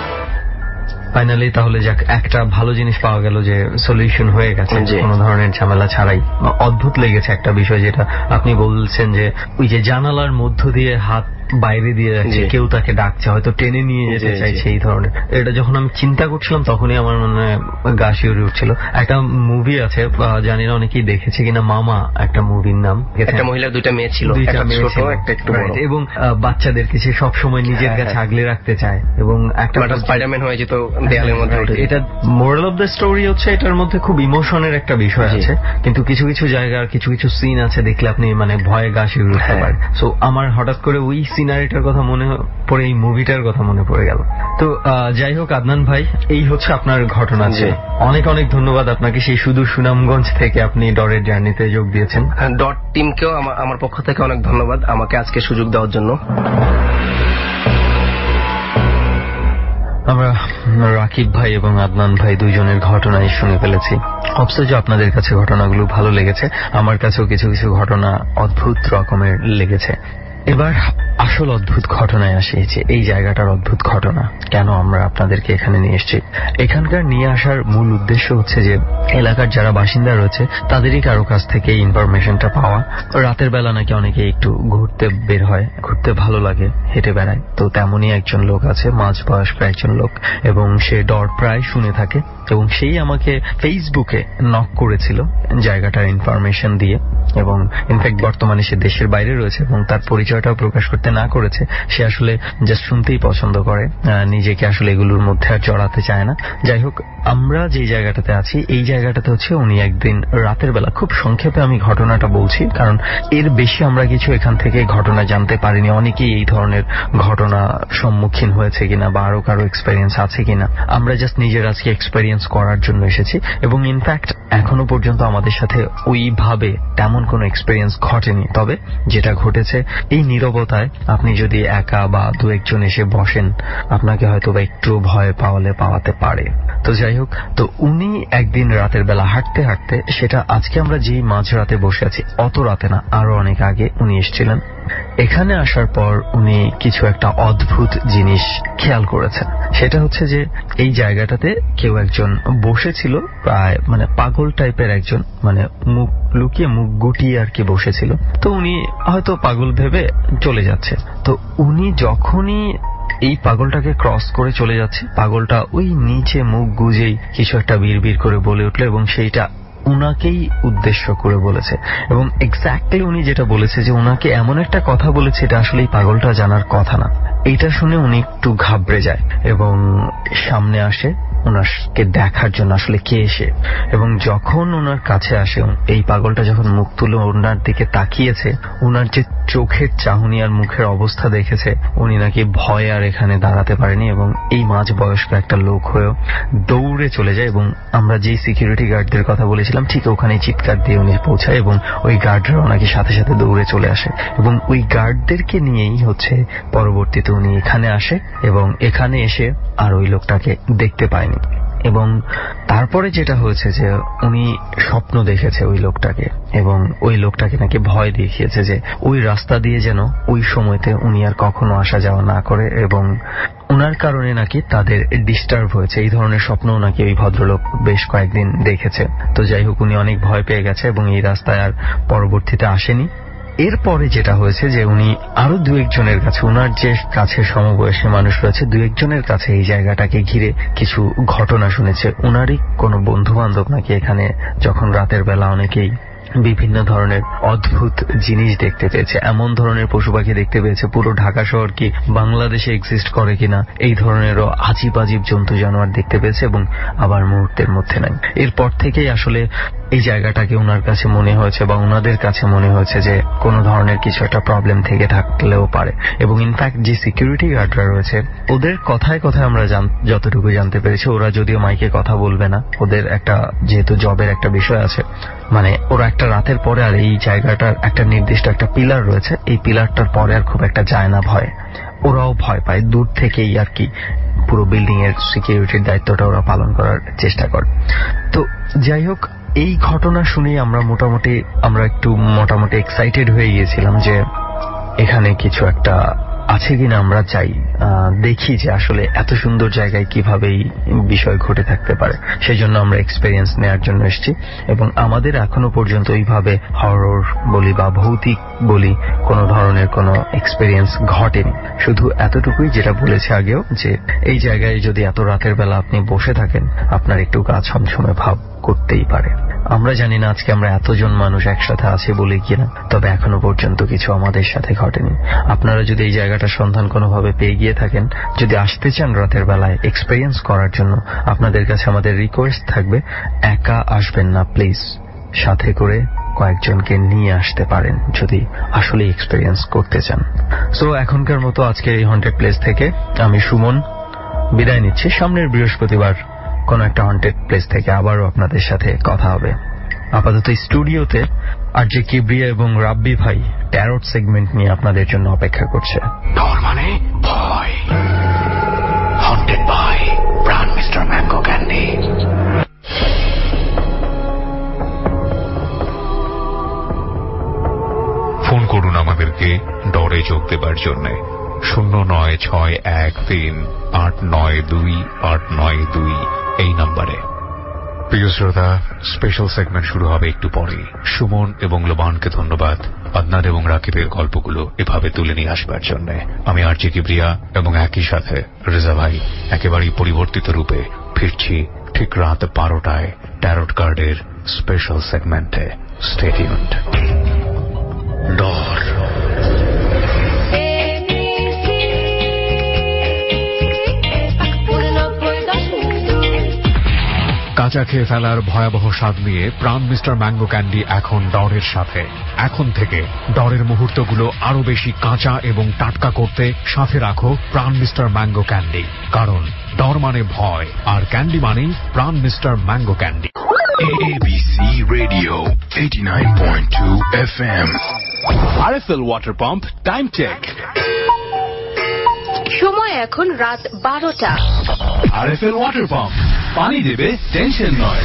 ফাইনালি তাহলে যাক, একটা ভালো জিনিস পাওয়া গেল যে সলিউশন হয়ে গেছে কোনো ধরনের ঝামেলা ছাড়াই। অদ্ভুত লেগেছে একটা বিষয় যেটা আপনি বলছেন যে ওই যে জানালার মধ্য দিয়ে হাত বাইরে দিয়ে যাচ্ছে, কেউ তাকে ডাকছে, হয়তো টেনে নিয়ে যেতে চাইছে, এই ধরনের। এটা যখন আমি চিন্তা করছিলাম তখনই আমার মনে গা শিউরে উঠছিল। একটা মুভি আছে, জানি না অনেকেই দেখেছে কিনা, মামা একটা মুভির নাম। একটা মহিলা দুইটা মেয়ে ছিল, এবং বাচ্চাদেরকে সে সবসময় নিজের কাছে আগলে রাখতে চায় এবং একটা স্পাইডারম্যান হয়ে যেত দেয়ালের মধ্যে। এটা মোরাল অফ দ্য স্টোরি হচ্ছে এটার মধ্যে খুব ইমোশনের একটা বিষয় আছে, কিন্তু কিছু কিছু জায়গার কিছু কিছু সিন আছে দেখলে আপনি মানে ভয়ে গা শিউরে উঠতে পারেন। সো আমার হঠাৎ করে ওই সিনারিটার কথা মনে পড়ে এই মুভিটার কথা মনে পড়ে গেল। তো যাই হোক আদনান ভাই, এই হচ্ছে আপনার ঘটনা। অনেক অনেক ধন্যবাদ আপনাকে, সেই সুদূর সুনামগঞ্জ থেকে আপনি ডরের জার্নিতে যোগ দিয়েছেন। ডট টিমকেও আমার পক্ষ থেকে অনেক ধন্যবাদ আমাকে আজকে সুযোগ দেওয়ার জন্য। আমরা রাকিব ভাই এবং আদনান ভাই দুইজনের ঘটনাই শুনে ফেলেছি। অবশ্য আপনাদের কাছে ঘটনাগুলো ভালো লেগেছে, আমার কাছেও কিছু কিছু ঘটনা অদ্ভুত রকমের লেগেছে। এবার আসল অদ্ভুত ঘটনায় আসিয়েছে, এই জায়গাটার অদ্ভুত ঘটনা কেন আমরা আপনাদেরকে এখানে নিয়ে এসেছি। এখানকার নিয়ে আসার মূল উদ্দেশ্য হচ্ছে যে এলাকার যারা বাসিন্দা রয়েছে তাদেরই কারো কাছ থেকে ইনফরমেশনটা পাওয়া। রাতের বেলা নাকি অনেকে একটু ঘুরতে বের হয়, ঘুরতে ভালো লাগে, হেঁটে বেড়ায়। তো তেমনই একজন লোক আছে, মাঝ বয়স্ক একজন লোক, এবং সে ডর প্রায় শুনে থাকে এবং সেই আমাকে ফেসবুকে নক করেছিল জায়গাটার ইনফরমেশন দিয়ে। এবং ইনফ্যাক্ট বর্তমানে সে দেশের বাইরে রয়েছে এবং তার পরিচয়টাও প্রকাশ করতে না করেছে। সে আসলে জাস্ট শুনতেই পছন্দ করে, নিজেকে আসলে এগুলোর মধ্যে আর জড়াতে চায় না। যাই হোক, আমরা যে জায়গাটাতে আছি এই জায়গাটাতে হচ্ছে উনি একদিন রাতের বেলা, খুব সংক্ষেপে আমি ঘটনাটা বলছি কারণ এর বেশি আমরা কিছু এখান থেকে ঘটনা জানতে পারিনি। অনেকেই এই ধরনের ঘটনা সম্মুখীন হয়েছে কিনা বা আরো কারো এক্সপেরিয়েন্স আছে কিনা, আমরা জাস্ট নিজের আজকে এক্সপেরিয়েন্স করার জন্য এসেছি। এবং ইনফ্যাক্ট এখনো পর্যন্ত আমাদের সাথে ওইভাবে তেমন কোনো এক্সপেরিয়েন্স ঘটেনি। তবে যেটা ঘটেছে, এই নীরবতায় আপনি যদি একা বা দু একজন এসে বসেন, আপনাকে হয়তো বা একটু ভয় পাওয়াতে পারে। তো যাই হোক, তো উনি একদিন রাতের বেলা হাঁটতে হাঁটতে, সেটা আজকে আমরা যেই মাঝরাতে বসে আছি অত রাতে না, আরো অনেক আগে উনি এসেছিলেন। এখানে আসার পর উনি কিছু একটা অদ্ভুত জিনিস খেয়াল করেছেন। সেটা হচ্ছে যে এই জায়গাটাতে কেউ একজন বসেছিল, প্রায় মানে পাগল টাইপের একজন, মানে মুখ লুকিয়ে মুখ গুটিয়ে আর কি বসেছিল। তো উনি হয়তো পাগল ভেবে চলে যাচ্ছে। তো উনি যখনই এই পাগলটাকে ক্রস করে চলে যাচ্ছে, পাগলটা ওই নিচে মুখ গুজেই কিছু একটা বিড়বিড় করে বলে উঠল এবং সেইটা উনাকেই উদ্দেশ্য করে বলেছে। এবং এক্স্যাক্টলি উনি যেটা বলেছে যে উনাকে এমন একটা কথা বলেছে এটা আসলে এই পাগলটা জানার কথা না। এইটা শুনে উনি একটু ঘাবড়ে যায় এবং সামনে আসে ওনাকে দেখার জন্য আসলে কে এসে। এবং যখন ওনার কাছে আসে, এই পাগলটা যখন মুখ তুলে ওনার দিকে তাকিয়েছে, ওনার যে চোখের চাহনি আর মুখের অবস্থা দেখেছে, উনি নাকি ভয়ে আর এখানে দাঁড়াতে পারেনি এবং এই মাঝ বয়স্ক একটা লোক হয়েও দৌড়ে চলে যায়। এবং আমরা যে সিকিউরিটি গার্ডদের কথা বলেছিলাম ঠিক ওখানে চিৎকার দিয়ে উনি পৌঁছায় এবং ওই গার্ডরা ওনাকে সাথে সাথে দৌড়ে চলে আসে। এবং ওই গার্ডদেরকে নিয়েই হচ্ছে পরবর্তীতে উনি এখানে আসে এবং এখানে এসে আর ওই লোকটাকে দেখতে পায়নি। এবং তারপরে যেটা হয়েছে যে উনি স্বপ্ন দেখেছে ওই লোকটাকে, এবং ওই লোকটাকে নাকি ভয় দেখিয়েছে যে ওই রাস্তা দিয়ে যেন ওই সময়তে উনি আর কখনো আসা যাওয়া না করে, এবং ওনার কারণে নাকি তাদের ডিস্টার্ব হয়েছে। এই ধরনের স্বপ্নও নাকি ওই ভদ্রলোক বেশ কয়েকদিন দেখেছে। তো যাই হোক, উনি অনেক ভয় পেয়ে গেছে এবং এই রাস্তায় আর পরবর্তীতে আসেনি। এরপরে যেটা হয়েছে যে উনি আরো দু একজনের কাছে, উনার যে কাছে সমবয়সী মানুষ রয়েছে, দু একজনের কাছে এই জায়গাটাকে ঘিরে কিছু ঘটনা শুনেছে। উনারই কোনো বন্ধু বান্ধব নাকি এখানে যখন রাতের বেলা অনেকেই বিভিন্ন ধরনের অদ্ভুত জিনিস দেখতে পেয়েছে, এমন ধরনের পশু পাখি দেখতে পেয়েছে পুরো ঢাকা শহর কি বাংলাদেশে এক্সিস্ট করে কিনা এই ধরনেরও আজীব আজীব জন্তু জানোয়ার দেখতে পেয়েছে, এবং আবার মুহূর্তের মধ্যে নাই। এরপর থেকেই আসলে এই জায়গাটাকে ওনার কাছে মনে হয়েছে বা ওনাদের কাছে মনে হয়েছে যে কোনো ধরনের কিছু একটা প্রবলেম থেকে থাকলেও পারে। এবং ইনফ্যাক্ট যে সিকিউরিটি গার্ডরা রয়েছে ওদের কথায় কথায় আমরা যতটুকু জানতে পেরেছি, ওরা যদিও মাইকে কথা বলবে না, ওদের একটা যেহেতু জবের একটা বিষয় আছে, মানে ওরা একটা রাতের পরে আর এই জায়গাটার একটা নির্দিষ্ট একটা পিলার রয়েছে, এই পিলারটার পরে আর খুব একটা যায় না ভয়, ওরাও ভয় পায় দূর থেকেই আর কি। পুরো বিল্ডিং এর সিকিউরিটির দায়িত্বটা ওরা পালন করার চেষ্টা করে। তো যাই হোক, এই ঘটনা শুনেই আমরা একটু মোটামুটি এক্সাইটেড হয়ে গিয়েছিলাম যে এখানে কিছু একটা আছে কিনা আমরা চাই, দেখি যে আসলে এত সুন্দর জায়গায় কিভাবে এই বিষয় ঘটে থাকতে পারে। সেই জন্য আমরা এক্সপেরিয়েন্স নেওয়ার জন্য এসেছি এবং আমাদের এখনো পর্যন্ত এইভাবে হরর বলি বা ভৌতিক বলি কোনো ধরনের কোনো এক্সপেরিয়েন্স ঘটেনি। শুধু এতটুকুই যেটা বলেছে আগেও, যে এই জায়গায় যদি এত রাতের বেলা আপনি বসে থাকেন আপনার একটু গা ছমছমে ভাব করতেই পারে। আমরা জানি না আজকে আমরা এতজন মানুষ একসাথে আছি বলে কিনা, তবে এখনো পর্যন্ত কিছু আমাদের সাথে ঘটেনি। আপনারা যদি এই জায়গাটা সন্ধান কোনোভাবে পেয়ে গিয়ে থাকেন, যদি আসতে চান রাতের বেলায় এক্সপেরিয়েন্স করার জন্য, আপনাদের কাছে আমাদের রিকোয়েস্ট থাকবে একা আসবেন না প্লিজ, সাথে করে কয়েকজনকে নিয়ে আসতে পারেন যদি আসলে এক্সপেরিয়েন্স করতে চান। সো এখনকার মতো আজকের এই হন্টেড প্লেস থেকে আমি সুমন বিদায় নিচ্ছি। সামনের বৃহস্পতিবার কোন একটা হন্টেড প্লেস থেকে আবারও আপনাদের সাথে কথা হবে। আপাতত স্টুডিওতে আরজে কিবরিয়া এবং রাব্বি ভাই ট্যারট সেগমেন্ট নিয়ে আপনাদের জন্য অপেক্ষা করছে। ডর মানে ভয়, haunted by Pran mister mango candy. Phone করুন আমাদেরকে ডরে যোগ দেবার জন্য 09613892 এই নম্বরে। প্রিয় শ্রোতা, স্পেশাল সেগমেন্ট শুরু হবে একটু পরে। সুমন এবং লোবানকে ধন্যবাদ আদনান এবং রাকিবের গল্পগুলো এভাবে তুলে নিয়ে আসবার জন্য। আমি আরজে কিবরিয়া এবং একই সাথে রেজা ভাই একেবারেই পরিবর্তিত রূপে ফিরছি ঠিক রাত 12টায় ট্যারট কার্ডের স্পেশাল সেগমেন্টে। Stay tuned. ডর কাঁচা খেয়ে ফেলার ভয়াবহ স্বাদ নিয়ে প্রাণ মিস্টার ম্যাঙ্গো ক্যান্ডি এখন ডরের সাথে। এখন থেকে ডরের মুহূর্তগুলো আরো বেশি কাঁচা এবং টাটকা করতে সাথে রাখো প্রাণ মিস্টার ম্যাঙ্গো ক্যান্ডি, কারণ ডর মানে ভয় আর ক্যান্ডি মানেই Pran mister mango candy. ABC Radio 89.2 FM RFL water pump time check. সময় এখন রাত 12টা। RFL ওয়াটার পাম্প, পানি দেবে টেনশন নয়।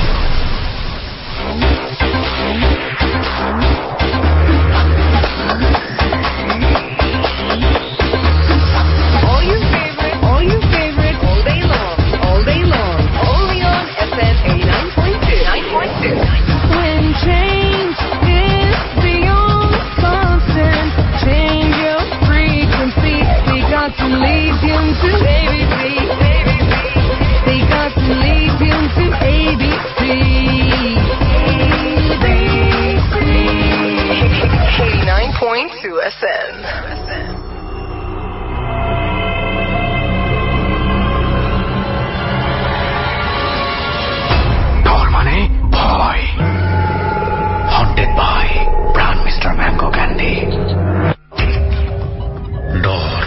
All your favorite, all day long, only on FM 89.2. When change is beyond constant, change your frequency. We got to lead you to ABC. They got to lead you to ABC. ABC. 89.2 FM. Dar মানে ভয়, haunted by Pran mister mango candy. ডর।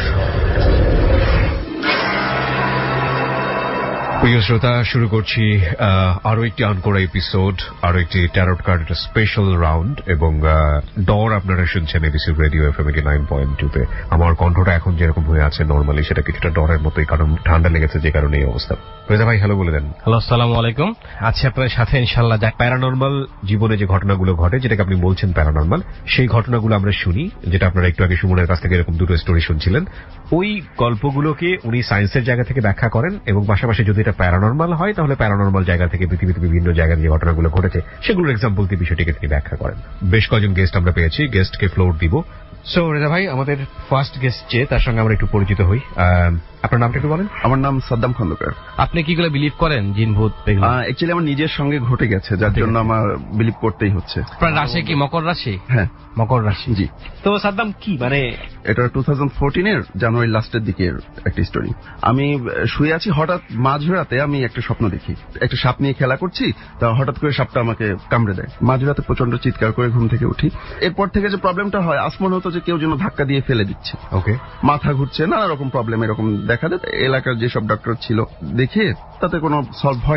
প্রিয় শ্রোতা, শুরু করছি আরো একটি আনকোরা episode, আরো একটি ট্যারট কার্ডের স্পেশাল রাউন্ড। এবং ডর আপনারা শুনছেন এবিসি রেডিও এফএম 89.2-তে। আমার কণ্ঠটা এখন যেরকম হয়ে আছে নর্মালি সেটা কিছুটা ডরের মতোই, কারণ ঠান্ডা লেগেছে যে কারণে এই অবস্থা। রেজা ভাই হ্যালো বলে দেন। হ্যালো, আসসালামু আলাইকুম। আছি আপনার সাথে ইনশাআল্লাহ। যাক, প্যারানর্মাল জীবনে যে ঘটনাগুলো ঘটে, যেটাকে আপনি বলছেন প্যারানর্মাল, সেই ঘটনাগুলো আমরা শুনি, যেটা আপনারা একটু আগে সুমনের কাছ থেকে এরকম দুটো স্টোরি শুনছিলেন। ওই গল্পগুলোকে উনি সায়েন্সের জায়গা থেকে ব্যাখ্যা করেন এবং পাশাপাশি যদি এটা প্যারানর্মাল হয় তাহলে প্যারানর্মাল জায়গা থেকে পৃথিবীতে বিভিন্ন জায়গায় যে ঘটনাগুলো ঘটেছে সেগুলোর এক্সাম্পল দিয়ে বিষয়টিকে তিনি ব্যাখ্যা করেন। বেশ কয়েকজন গেস্ট আমরা পেয়েছি, গেস্টকে ফ্লোর দিব। সো রেজা ভাই আমাদের ফার্স্ট গেস্ট, যে তার সঙ্গে আমরা একটু পরিচিত হই। আপনার নামটা একটু বলেন। আমার নাম সাদ্দাম খন্দকার। আপনি কি গুলো বিলিভ করেন, জিন ভূত? অ্যাকচুয়ালি আমার নিজের সঙ্গে ঘটে গেছে, যার জন্য আমার বিলিভ করতেই হচ্ছে। আপনার রাশি কি মকর রাশি? হ্যাঁ, মকর রাশি। জি। তো সাদ্দাম কি মানে এটা 2014-এর জানুয়ারি লাস্টের দিকের একটা স্টোরি। আমি শুয়ে আছি, হঠাৎ মাঝরাতে আমি একটা স্বপ্ন দেখি, একটা সাপ নিয়ে খেলা করছি, তা হঠাৎ করে সাপটা আমাকে কামড়ে দেয়। মাঝরাতে প্রচন্ড চিৎকার করে ঘুম থেকে উঠি। এরপর থেকে যে প্রবলেমটা হয়, আসমন হতো যে কেউ যেন ধাক্কা দিয়ে ফেলে দিচ্ছে। ওকে, মাথা ঘুরছে, নানা রকম প্রবলেম এরকম দেখা দেয়। এলাকার যেসব ডক্টর ছিল দেখে তাতে কোনো সলভ হয় না।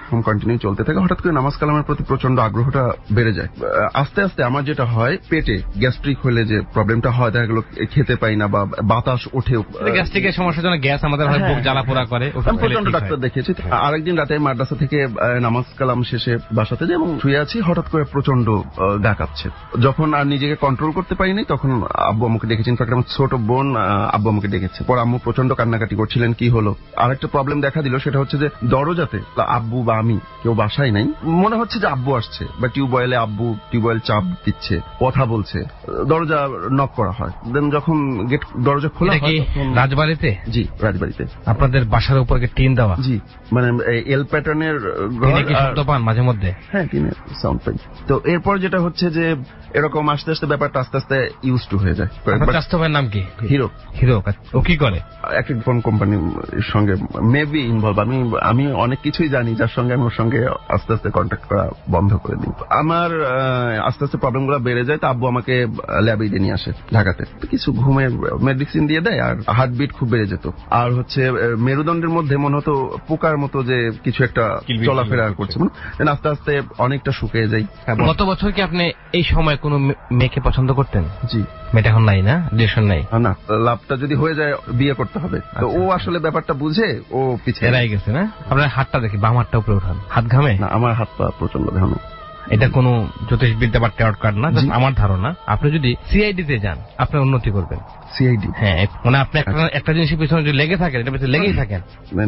ওয়ার্ক কন্টিনিউ চলতে থাকে, হঠাৎ করে নামাজ কালামের প্রতি প্রচন্ড আগ্রহটা বেড়ে যায়। আস্তে আস্তে আমার যেটা হয়, পেটে গ্যাস্ট্রিক হলে যে প্রবলেমটা হয়, দেখা গেল খেতে পাই না বা বাতাস ওঠে। গ্যাস্ট্রিকের সমস্যার জন্য গ্যাস আমাদের হয়, বুক জ্বালা পোড়া করে। আমি প্রচন্ড ডাক্তার দেখিয়েছি। আরেকদিন রাতে মাদ্রাসা থেকে নামাজ কালাম শেষে বাসাতে যাই এবং শুয়ে আছি, হঠাৎ করে প্রচন্ড গা কাঁপছে। যখন আর নিজেকে কন্ট্রোল করতে পারিনি, তখন আব্বু আমাকে ডেকেছেন। ইনফ্যাক্ট আমার ছোট বোন আব্বু আমাকে ডেকেছে। পর আম্মু প্রচন্ড কান্নাকাটি করছিলেন, কি হলো। আরেকটা প্রবলেম দেখা দিল, সেটা হচ্ছে যে দরজাতে আব্বু বা আমি কেউ বাসায় নাই, মনে হচ্ছে যে আব্বু আসছে বা টিউবওয়েলে আব্বু টিউবওয়েল চাপ দিচ্ছে, কথা বলছে, দরজা নক করা হয়। দেন যখন গেট দরজা খোলা হয়, রাজবাড়িতে? জি, রাজবাড়িতে। আপনাদের বাসার উপরে টিন দেওয়া? জি, মানে এল প্যাটার্নের শব্দ পান মাঝে মধ্যে? হ্যাঁ, টিনের সাউন্ড পাই। তো এরপর যেটা হচ্ছে যে এরকম আস্তে আস্তে ব্যাপারটা আস্তে আস্তে ইউজ টু হয়ে যায়। কাস্টমারের নাম কি? হিরো। হিরো, ও কি করে? একটা ফোন কোম্পানির সঙ্গে মেবি ইনভলভ। আমি অনেক কিছুই জানি, যার সঙ্গে আমি ওর সঙ্গে আস্তে আস্তে কন্ট্যাক্ট করা বন্ধ করে দিই। আমার আস্তে আস্তে প্রবলেমগুলো বেড়ে যায়। তো আব্বু আমাকে ল্যাবে নিয়ে আসে ঢাকাতে। কিছু ঘুমের মেডিসিন দিয়ে দেয়, আর হার্টবিট খুব বেড়ে যেত। আর হচ্ছে মেরুদণ্ডের মধ্যে মনে হতো পোকার মতো যে কিছু একটা চলাফেরা করছে। আস্তে আস্তে অনেকটা শুকিয়ে যাই। গত বছর কি আপনি এই সময় কোন মেয়েকে পছন্দ করতেন? জি। মেয়েটা এখন নাই না? রিলেশন নাই না, লাভটা যদি হয়ে যায় বিয়ে করতে হবে। তো ও আসলে ব্যাপারটা বুঝে ও পিছিয়ে এরাই গেছে না? আপনার হাতটা দেখি, বাম হাতটা উপরে উঠান। হাত ঘামে? না, আমার হাত পা প্রচন্ড ঘামে। এটা কোন জ্যোতিষবিদ্যা বা ট্যারট কার্ড না, আমার ধারণা। আপনি যদি সিআইডি তে যান, আপনি উন্নতি করবেন। সিআইডি? হ্যাঁ, মানে আপনি একটা জিনিসের পিছনে যদি লেগে থাকেন, এটা পিছনে লেগেই থাকেন।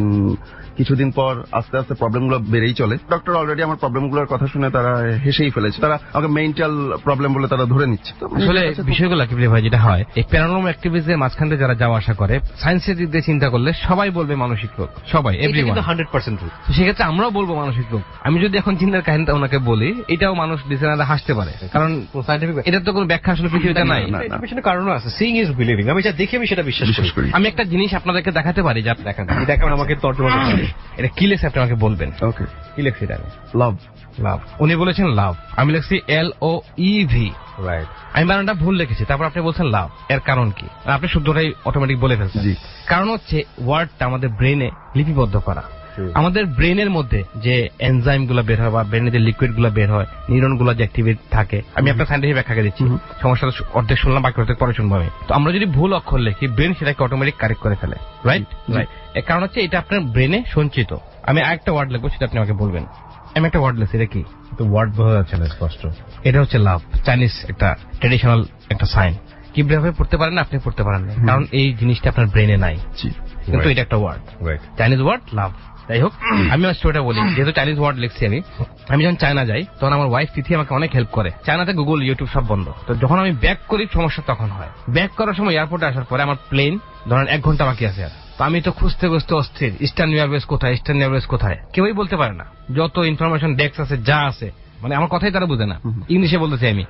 কিছুদিন পর আস্তে আস্তে প্রবলেমগুলো বেড়েই চলে। ডক্টর অলরেডি আমার প্রবলেমগুলোর কথা শুনে তারা হেসেই ফেলেছে। তারা আমাকে মেন্টাল প্রবলেম বলে তারা ধরে নিচ্ছে। আসলে বিষয়গুলো কি ভাই, যেটা হয় এই প্যারানর্মাল অ্যাক্টিভিটির মাঝখান দিয়ে যারা যাওয়া আসা করে, সায়েন্সের দিক দিয়ে চিন্তা করলে সবাই বলবে মানসিক রোগ, সবাই, এভরিওয়ান। 100% রোগ। তো সেক্ষেত্রে আমরাও বলবো মানসিক রোগ। আমি যদি এখন চিন্তার কাহিনীটা ওনাকে বলি, এটাও মানুষ ডিসেনারা হাসতে পারে, কারণ এটা তো কোনো ব্যাখ্যা আসলে পৃথিবীতে নাই। কারণ আছে, সিইং ইজ বিলিভিং। আমি যা দেখি আমি সেটা বিশ্বাস করি। আমি একটা জিনিস আপনাদেরকে দেখাতে পারি, যা দেখেন, এটা এখন আমাকে তর্জমা করতে হবে। এটা কি লেখছে আপনি আমাকে বলবেন। ওকে, কি লেখছে এটা? লাভ। লাভ। উনি বলেছেন লাভ, আমি লিখছি LOEV। রাইট, আমি বানানটা ভুল লিখেছি, তারপর আপনি বলছেন লাভ। এর কারণ কি? আপনি শুদ্ধটাই অটোমেটিক বলে ফেলছেন। কারণ হচ্ছে ওয়ার্ডটা আমাদের ব্রেনে লিপিবদ্ধ করা। আমাদের ব্রেনের মধ্যে যে এনজাইম গুলো বের হয় বা ব্রেনের যে লিকুইড গুলো বের হয়, নিউরন গুলো যে অ্যাক্টিভেট থাকে, আমি আপনার সাইন্টিফিক ব্যাখ্যা দিচ্ছি, সমস্যাটা অর্ধেক শুনলাম, বাকি অর্ধেক পরে শুনবো আমি। তো আমরা যদি ভুল অক্ষর লিখি, ব্রেন সেটাকে অটোমেটিক কারেক্ট করে ফেলে। Right right. এর কারণ হচ্ছে এটা আপনার ব্রেনে সঞ্চিত। আমি আরেকটা ওয়ার্ড লিখবো, সেটা আপনি আমাকে বলবেন। আমি একটা ওয়ার্ড লিখছি, এটা কি? তো ওয়ার্ড বোঝা যাচ্ছে না স্পষ্ট। এটা হচ্ছে লাভ, চাইনিজ একটা ট্রেডিশনাল একটা সাইন। কিভাবে পড়তে পারেন আপনি পড়তে পারেন না, কারণ এই জিনিসটা আপনার ব্রেনে নাই, কিন্তু এটা একটা ওয়ার্ড, চাইনিজ ওয়ার্ড লাভ। যাই হোক, আমি আমার স্টোরিটা বলি। যেহেতু চাইনিজ ওয়ার্ড লিখছি আমি যখন চায়না যাই, তখন আমার ওয়াইফ তিথি আমাকে অনেক হেল্প করে। চায়নাতে গুগল, ইউটিউব সব বন্ধ। তো যখন আমি ব্যাক করি, সমস্যা তখন হয়। ব্যাক করার সময় এয়ারপোর্টে আসার পরে আমার প্লেন ধরেন 1 ঘন্টা বাকি আছে। আর তো আমি তো খুঁজতে খুঁজতে অস্থির, ইস্টার্ন এয়ারওয়েজ কোথায়, ইস্টার্ন এয়ারওয়েজ কোথায়, কেউই বলতে পারে না। যত ইনফরমেশন ডেস্ক আছে, যা আছে, মানে আমার কথাই তারা বুঝে না, ইংলিশে বলতেছি আমি,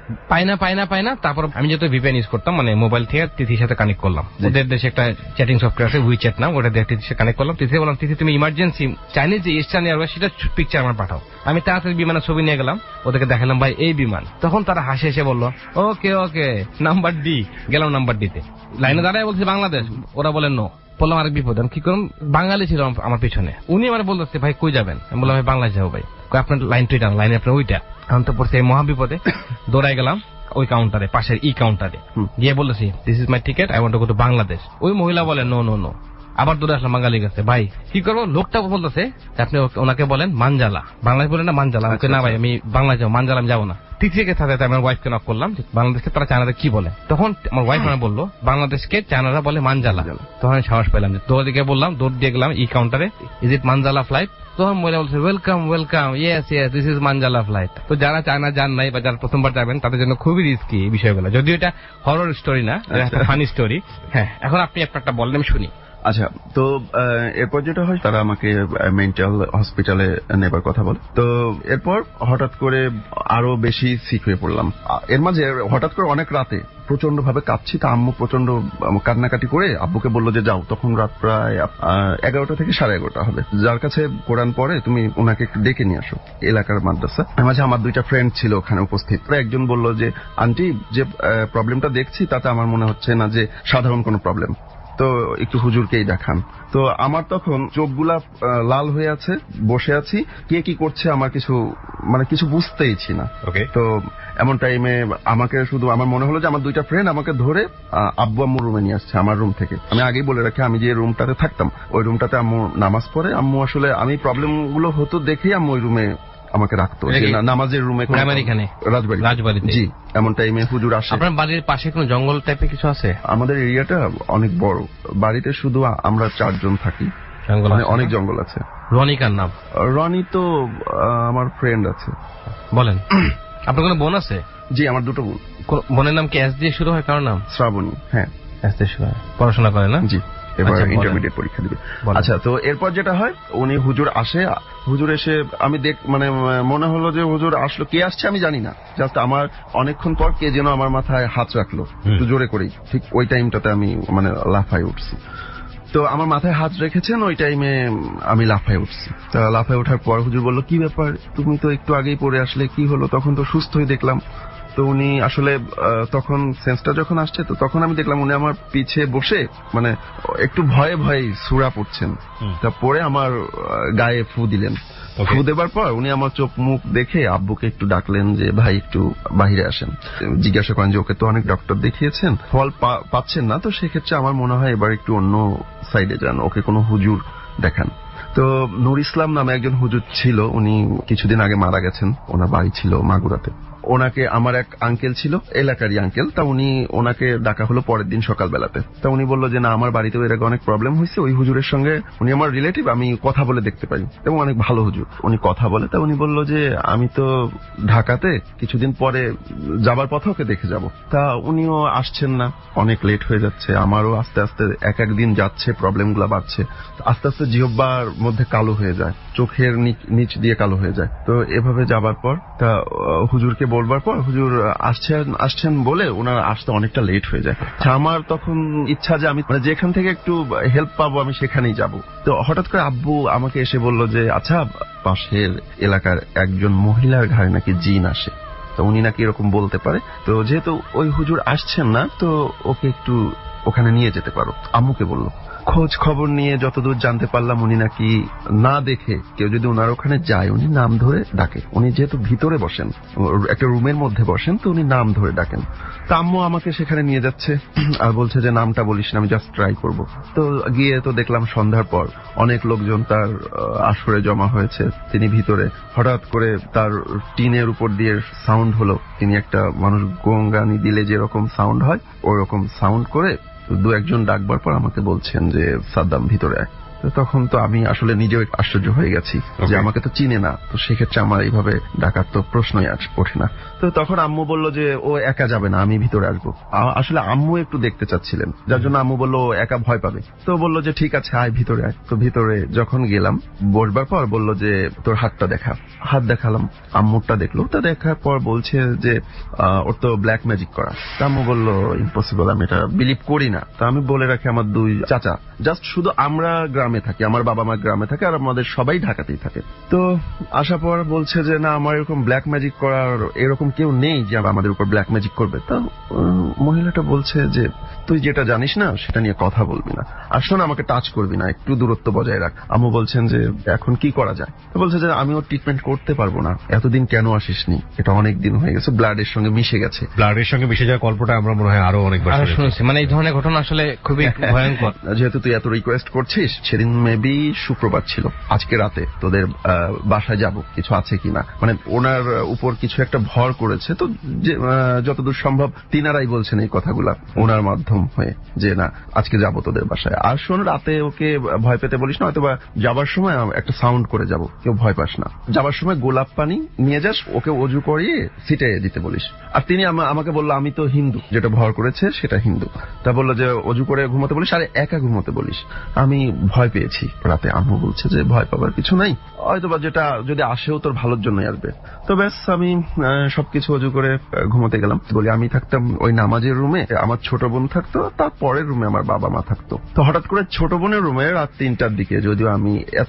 পাই না। তারপর আমি যত ভিপিএন ইউজ করতাম, মানে মোবাইল থেকে তিথির সাথে কানেক্ট করলাম। ওদের দেশে একটা চ্যাটিং সফটওয়্যার আছে, উইচ্যাট নাম, ওটা দিয়ে তিথির সাথে কানেক্ট করলাম। তিথি বললাম, তিথি তুমি ইমার্জেন্সি চাইনিজ যে ইস্টার্ন এয়ারওয়েজ, সেটা পিকচার আমার পাঠাও। আমি তাড়াতাড়ি বিমানের ছবি নিয়ে গেলাম, ওদেরকে দেখালাম, ভাই এই বিমান। তখন তারা হাসি এসে বললো, ওকে ওকে, নাম্বার ডি। গেলাম নাম্বার ডিতে, লাইনে দাঁড়ায় বলছি বাংলাদেশ, ওরা বলেন নো। বললাম আরেক বিপদ, কি করুন, বাঙালি ছিল আমার পিছনে। উনি আমার বলতেছে, ভাই কই যাবেন? আমি বললাম, ভাই বাংলাদেশ যাবো। ভাই আপনার লাইন টুইটা, লাইনে আপনার ওইটা। এখন তো পড়ছে মহাবিপদে, দৌড়াই গেলাম ওই কাউন্টারে, পাশের কাউন্টারে গিয়ে বলেছি, this is my ticket, I want to go to Bangladesh. ওই মহিলা বলে নো নো নো। আবার দৌড়ে আসলাম বাঙালি কাছে, ভাই কি করবো? লোকটা বলতেছে আপনি ওনাকে বলেন মানজালা, বাংলাদেশ বলেন না মানজালা। না ভাই আমি বাংলাদেশ যাবো, মানজালা আমি যাবো না। তিথিকে সাথে আমার ওয়াইফকে নক করলাম, বাংলাদেশকে তারা চায়নাতে কি বলে। তখন আমার ওয়াইফ আমার বললো, বাংলাদেশকে চায়নারা বলে মানজালা। তখন আমি সাহস পেলাম, দৌড় দিকে বললাম, দৌড় দিয়ে গেলাম কাউন্টারে, ইজ ইট মানজালা ফ্লাইট? তখন মহিলা বলছে, welcome welcome, yes yes, this is মানজালা ফ্লাইট। তো যারা চায়না যান নাই বা যারা প্রথমবার যাবেন, তাদের জন্য খুবই রিস্কি এই বিষয়গুলো। যদিও এটা হরর স্টোরি না, একটা ফানি স্টোরি। হ্যাঁ, এখন আপনি একটা বলেন, আমি শুনি। আচ্ছা, তো এরপর যেটা হয়, তারা আমাকে মেন্টাল হসপিটালে নেবার কথা বলে। তো এরপর হঠাৎ করে আরো বেশি সিক হয়ে পড়লাম। এর মাঝে হঠাৎ করে অনেক রাতে প্রচন্ড ভাবে কাঁপছি। তা আম্মু প্রচন্ড কান্নাকাটি করে আব্বুকে বললো যে যাও। তখন রাত প্রায় 11টা থেকে 11:30 হবে। যার কাছে কোরআন পড়ে, তুমি ওনাকে একটু ডেকে নিয়ে আসো, এলাকার মাদ্রাসা। মাঝে আমার 2টা ফ্রেন্ড ছিল ওখানে উপস্থিত। একজন বলল যে, আন্টি যে প্রবলেমটা দেখছি তাতে আমার মনে হচ্ছে না যে সাধারণ কোনো প্রবলেম। তো একটু হুজুরকেই দেখান। তো আমার তখন চোখগুলা লাল হয়ে আছে, বসে আছি, কে কি করছে আমার কিছু বুঝতেইছি না। তো এমন টাইমে আমাকে শুধু আমার মনে হলো যে আমার দুইটা ফ্রেন্ড আমাকে ধরে আব্বু আম্মুর রুমে নিয়ে আসছে, আমার রুম থেকে। আমি আগেই বলে রাখি, আমি যে রুমটাতে থাকতাম ওই রুমটাতে আম্মু নামাজ পড়ে। আম্মু আসলে আমি প্রবলেম গুলো হতো দেখেই আম্মু ওই রুমে আমাকে রাখতো, নামাজের রুমে, রাজবাড়িতে। জি, এমন টাইমে হুজুর আসে। আপনার বাড়ির পাশে কোনো জঙ্গল টাইপের কিছু আছে? আমাদের এরিয়াটা অনেক বড়, বাড়িতে শুধু আমরা 4 জন থাকি, অনেক জঙ্গল আছে। রনি কার নাম? রনি তো আমার ফ্রেন্ড আছে। বলেন, আপনার কোনো বোন আছে? জি, আমার 2টো বোন। বোনের নাম কি এস দিয়ে শুরু হয়? কারোর নাম? শ্রাবণী। হ্যাঁ, এস দিয়ে শুরু হয়। পড়াশোনা করে না? জি, এবার ইন্টারমিডিয়েট পরীক্ষা দিবে। আচ্ছা, তো এরপর যেটা হয়, উনি হুজুর আসে। হুজুর এসে আমি মনে হলো যে হুজুর আসলো, কে আসছে আমি জানি না, জাস্ট আমার অনেকক্ষণ পর কে যেন আমার মাথায় হাত রাখলো একটু জোরে করেই। ঠিক ওই টাইমটাতে আমি লাফায় উঠছি। তো আমার মাথায় হাত রেখেছেন, ওই টাইমে আমি লাফায় উঠছি। লাফায় ওঠার পর হুজুর বলল, কি ব্যাপার, তুমি তো একটু আগেই পড়ে আসলে, কি হলো? তখন তো সুস্থই দেখলাম। তো উনি আসলে তখন সেন্সটা যখন আসছে, তো তখন আমি দেখলাম উনি আমার পিছে বসে একটু ভয়ে ভয়ে সূরা পড়ছেন। তা পরে আমার গায়ে ফু দিলেন। ফু দেবার পর উনি আমার চোখ মুখ দেখে আব্বুকে একটু ডাকলেন যে ভাই একটু বাহিরে আসেন। জিজ্ঞাসা করেন যে ওকে তো অনেক ডক্টর দেখিয়েছেন, ফল পাচ্ছেন না, তো সেক্ষেত্রে আমার মনে হয় এবার একটু অন্য সাইডে যান, ওকে কোনো হুজুর দেখান। তো নূর ইসলাম নামে একজন হুজুর ছিল, উনি কিছুদিন আগে মারা গেছেন। ওনার বাড়ি ছিল মাগুরাতে। ওনাকে আমার এক আঙ্কেল ছিল, এলাকারই আঙ্কেল, তা ওনাকে ডাকা হলো পরের দিন সকালবেলাতে। তা উনি বললো যে না, আমার বাড়িতেও এর আগে অনেক প্রবলেম হয়েছে, ওই হুজুরের সঙ্গে, উনি আমার রিলেটিভ, আমি কথা বলে দেখতে পারি এবং অনেক ভালো হুজুর, উনি কথা বলে। তা উনি বললো যে আমি তো ঢাকাতে, কিছুদিন পরে যাবার পথে ওকে দেখে যাব। তা উনিও আসছেন না, অনেক লেট হয়ে যাচ্ছে। আমারও আস্তে আস্তে এক একদিন যাচ্ছে, প্রবলেম গুলা বাড়ছে, আস্তে আস্তে জিহ্বার মধ্যে কালো হয়ে যায়, চোখের নিচ দিয়ে কালো হয়ে যায়। তো এভাবে যাবার পর তা হুজুরকে বলবার পর হুজুর আসছেন বলে ওনার আসতে অনেকটা লেট হয়ে যায়। আমার তখন ইচ্ছা যে আমি যেখান থেকে একটু হেল্প পাবো আমি সেখানেই যাব। তো হঠাৎ করে আব্বু আমাকে এসে বলল যে আচ্ছা, পাশের এলাকার একজন মহিলার ঘাড়ে নাকি জিন আসে, তো উনি নাকি এরকম বলতে পারে। তো যেহেতু ওই হুজুর আসছেন না, তো ওকে একটু ওখানে নিয়ে যেতে পারো। আম্মুকে বলল। খোঁজ খবর নিয়ে যতদূর জানতে পারলাম, উনি নাকি না দেখে কেউ যদি ওনার ওখানে যায় উনি নাম ধরে ডাকে। উনি যেহেতু ভিতরে বসেন, একটা রুমের মধ্যে বসেন, তো উনি নাম ধরে ডাকেন। তা আম্মু আমাকে সেখানে নিয়ে যাচ্ছে আর বলছে যে নামটা বলিস না, আমি জাস্ট ট্রাই করব। তো গিয়ে তো দেখলাম সন্ধ্যার পর অনেক লোকজন তার আসরে জমা হয়েছে। তিনি ভিতরে, হঠাৎ করে তার টিনের উপর দিয়ে সাউন্ড হলো, তিনি একটা মানুষ গঙ্গানি দিলে যেরকম সাউন্ড হয় ওই রকম সাউন্ড করে 2-1 জন ডাকবার পর আমাকে বলছেন যে সাদ্দাম ভিতরে আয়। তখন তো আমি আসলে নিজেও আশ্চর্য হয়ে গেছি যে আমাকে তো চিনে না, তো সেক্ষেত্রে আমার এইভাবে ডাকার তো প্রশ্নই ওঠে না। তো তখন আম্মু বলল যে ও একা যাবে না, আমি ভিতরে আসবো। আসলে আম্মু একটু দেখতে চাচ্ছিলেন, যার জন্য আম্মু বলল একা ভয় পাবে। তো বলল যে ঠিক আছে আয় ভিতরে আয়। তো ভিতরে যখন গেলাম, বসবার পর বলল যে তোর হাতটা দেখা। হাত দেখালাম, আম্মুরটা দেখলো। তা দেখার পর বলছে যে ওর তো ব্ল্যাক ম্যাজিক করা। তা আম্মু বলল ইম্পসিবল, আমি এটা বিলিভ করি না। তা আমি বলে রাখি আমার 2 চাচা, জাস্ট শুধু আমরা গ্রামে থাকি, আমার বাবা মা গ্রামে থাকে আর আমাদের সবাই ঢাকাতেই থাকে। তো আসার পর বলছে যে না, আমার এরকম ব্ল্যাক ম্যাজিক করার এরকম কেউ নেই যে আমাদের উপর ব্ল্যাক ম্যাজিক করবে। তা মহিলাটা বলছে যে তুই যেটা জানিস না সেটা নিয়ে কথা বলবি না, আর শোন আমাকে টাচ করবি না, একটু দূরত্ব বজায় রাখ। আম্মু বলছেন যে এখন কি করা যায়? তো বলছে যে আমিও ট্রিটমেন্ট করতে পারবো না, এতদিন কেন আসিসনি, এটা অনেক দিন হয়ে গেছে, ব্লাডের সঙ্গে মিশে গেছে। ব্লাডের সঙ্গে মিশে যাওয়ার গল্পটা আমরা মনে হয় আরো অনেকবার শুনেছি, এই ধরনের ঘটনা আসলে খুবই ভয়ঙ্কর। যেহেতু তুই এত রিকোয়েস্ট করছিস, সেদিন মেবি শুক্রবার ছিল, আজকে রাতে তোদের বাসায় যাব, কিছু আছে কিনা, ওনার উপর কিছু একটা ভর করেছে। তো যতদূর সম্ভব তিনারাই বলছেন এই কথাগুলা ওনার মাধ্যম হয়ে যে না আজকে যাব তোদের বাসায়। আর শোন, রাতে ওকে ভয় পেতে বলিস না, হয়তো বা যাবার সময় একটা সাউন্ড করে যাব, কেউ ভয় পাস না। যাবার সময় গোলাপ পানি নিয়ে যাস, ওকে অজু করিয়ে সিটে দিতে বলিস। আর তিনি আমাকে বললো আমি তো হিন্দু, যেটা ভর করেছে সেটা হিন্দু। তা বললো যে অজু করে ঘুমোতে বলিস আর একা ঘুমোতে বলিস। আমি ভয় পেয়েছি রাতে। আম্মু বলছে যে ভয় পাবার কিছু নাই, হয়তোবা যেটা যদি আসেও তোর ভালোর জন্যই আসবে। তো ব্যাস আমি সবকিছু অজু করে ঘুমোতে গেলাম। বলি আমি থাকতাম ওই নামাজের রুমে, আমার ছোট বোন থাকতো, তারপরের রুমে আমার বাবা মা থাকতো। তো হঠাৎ করে ছোট বোনের রুমে রাত 3টার দিকে, যদিও আমি এত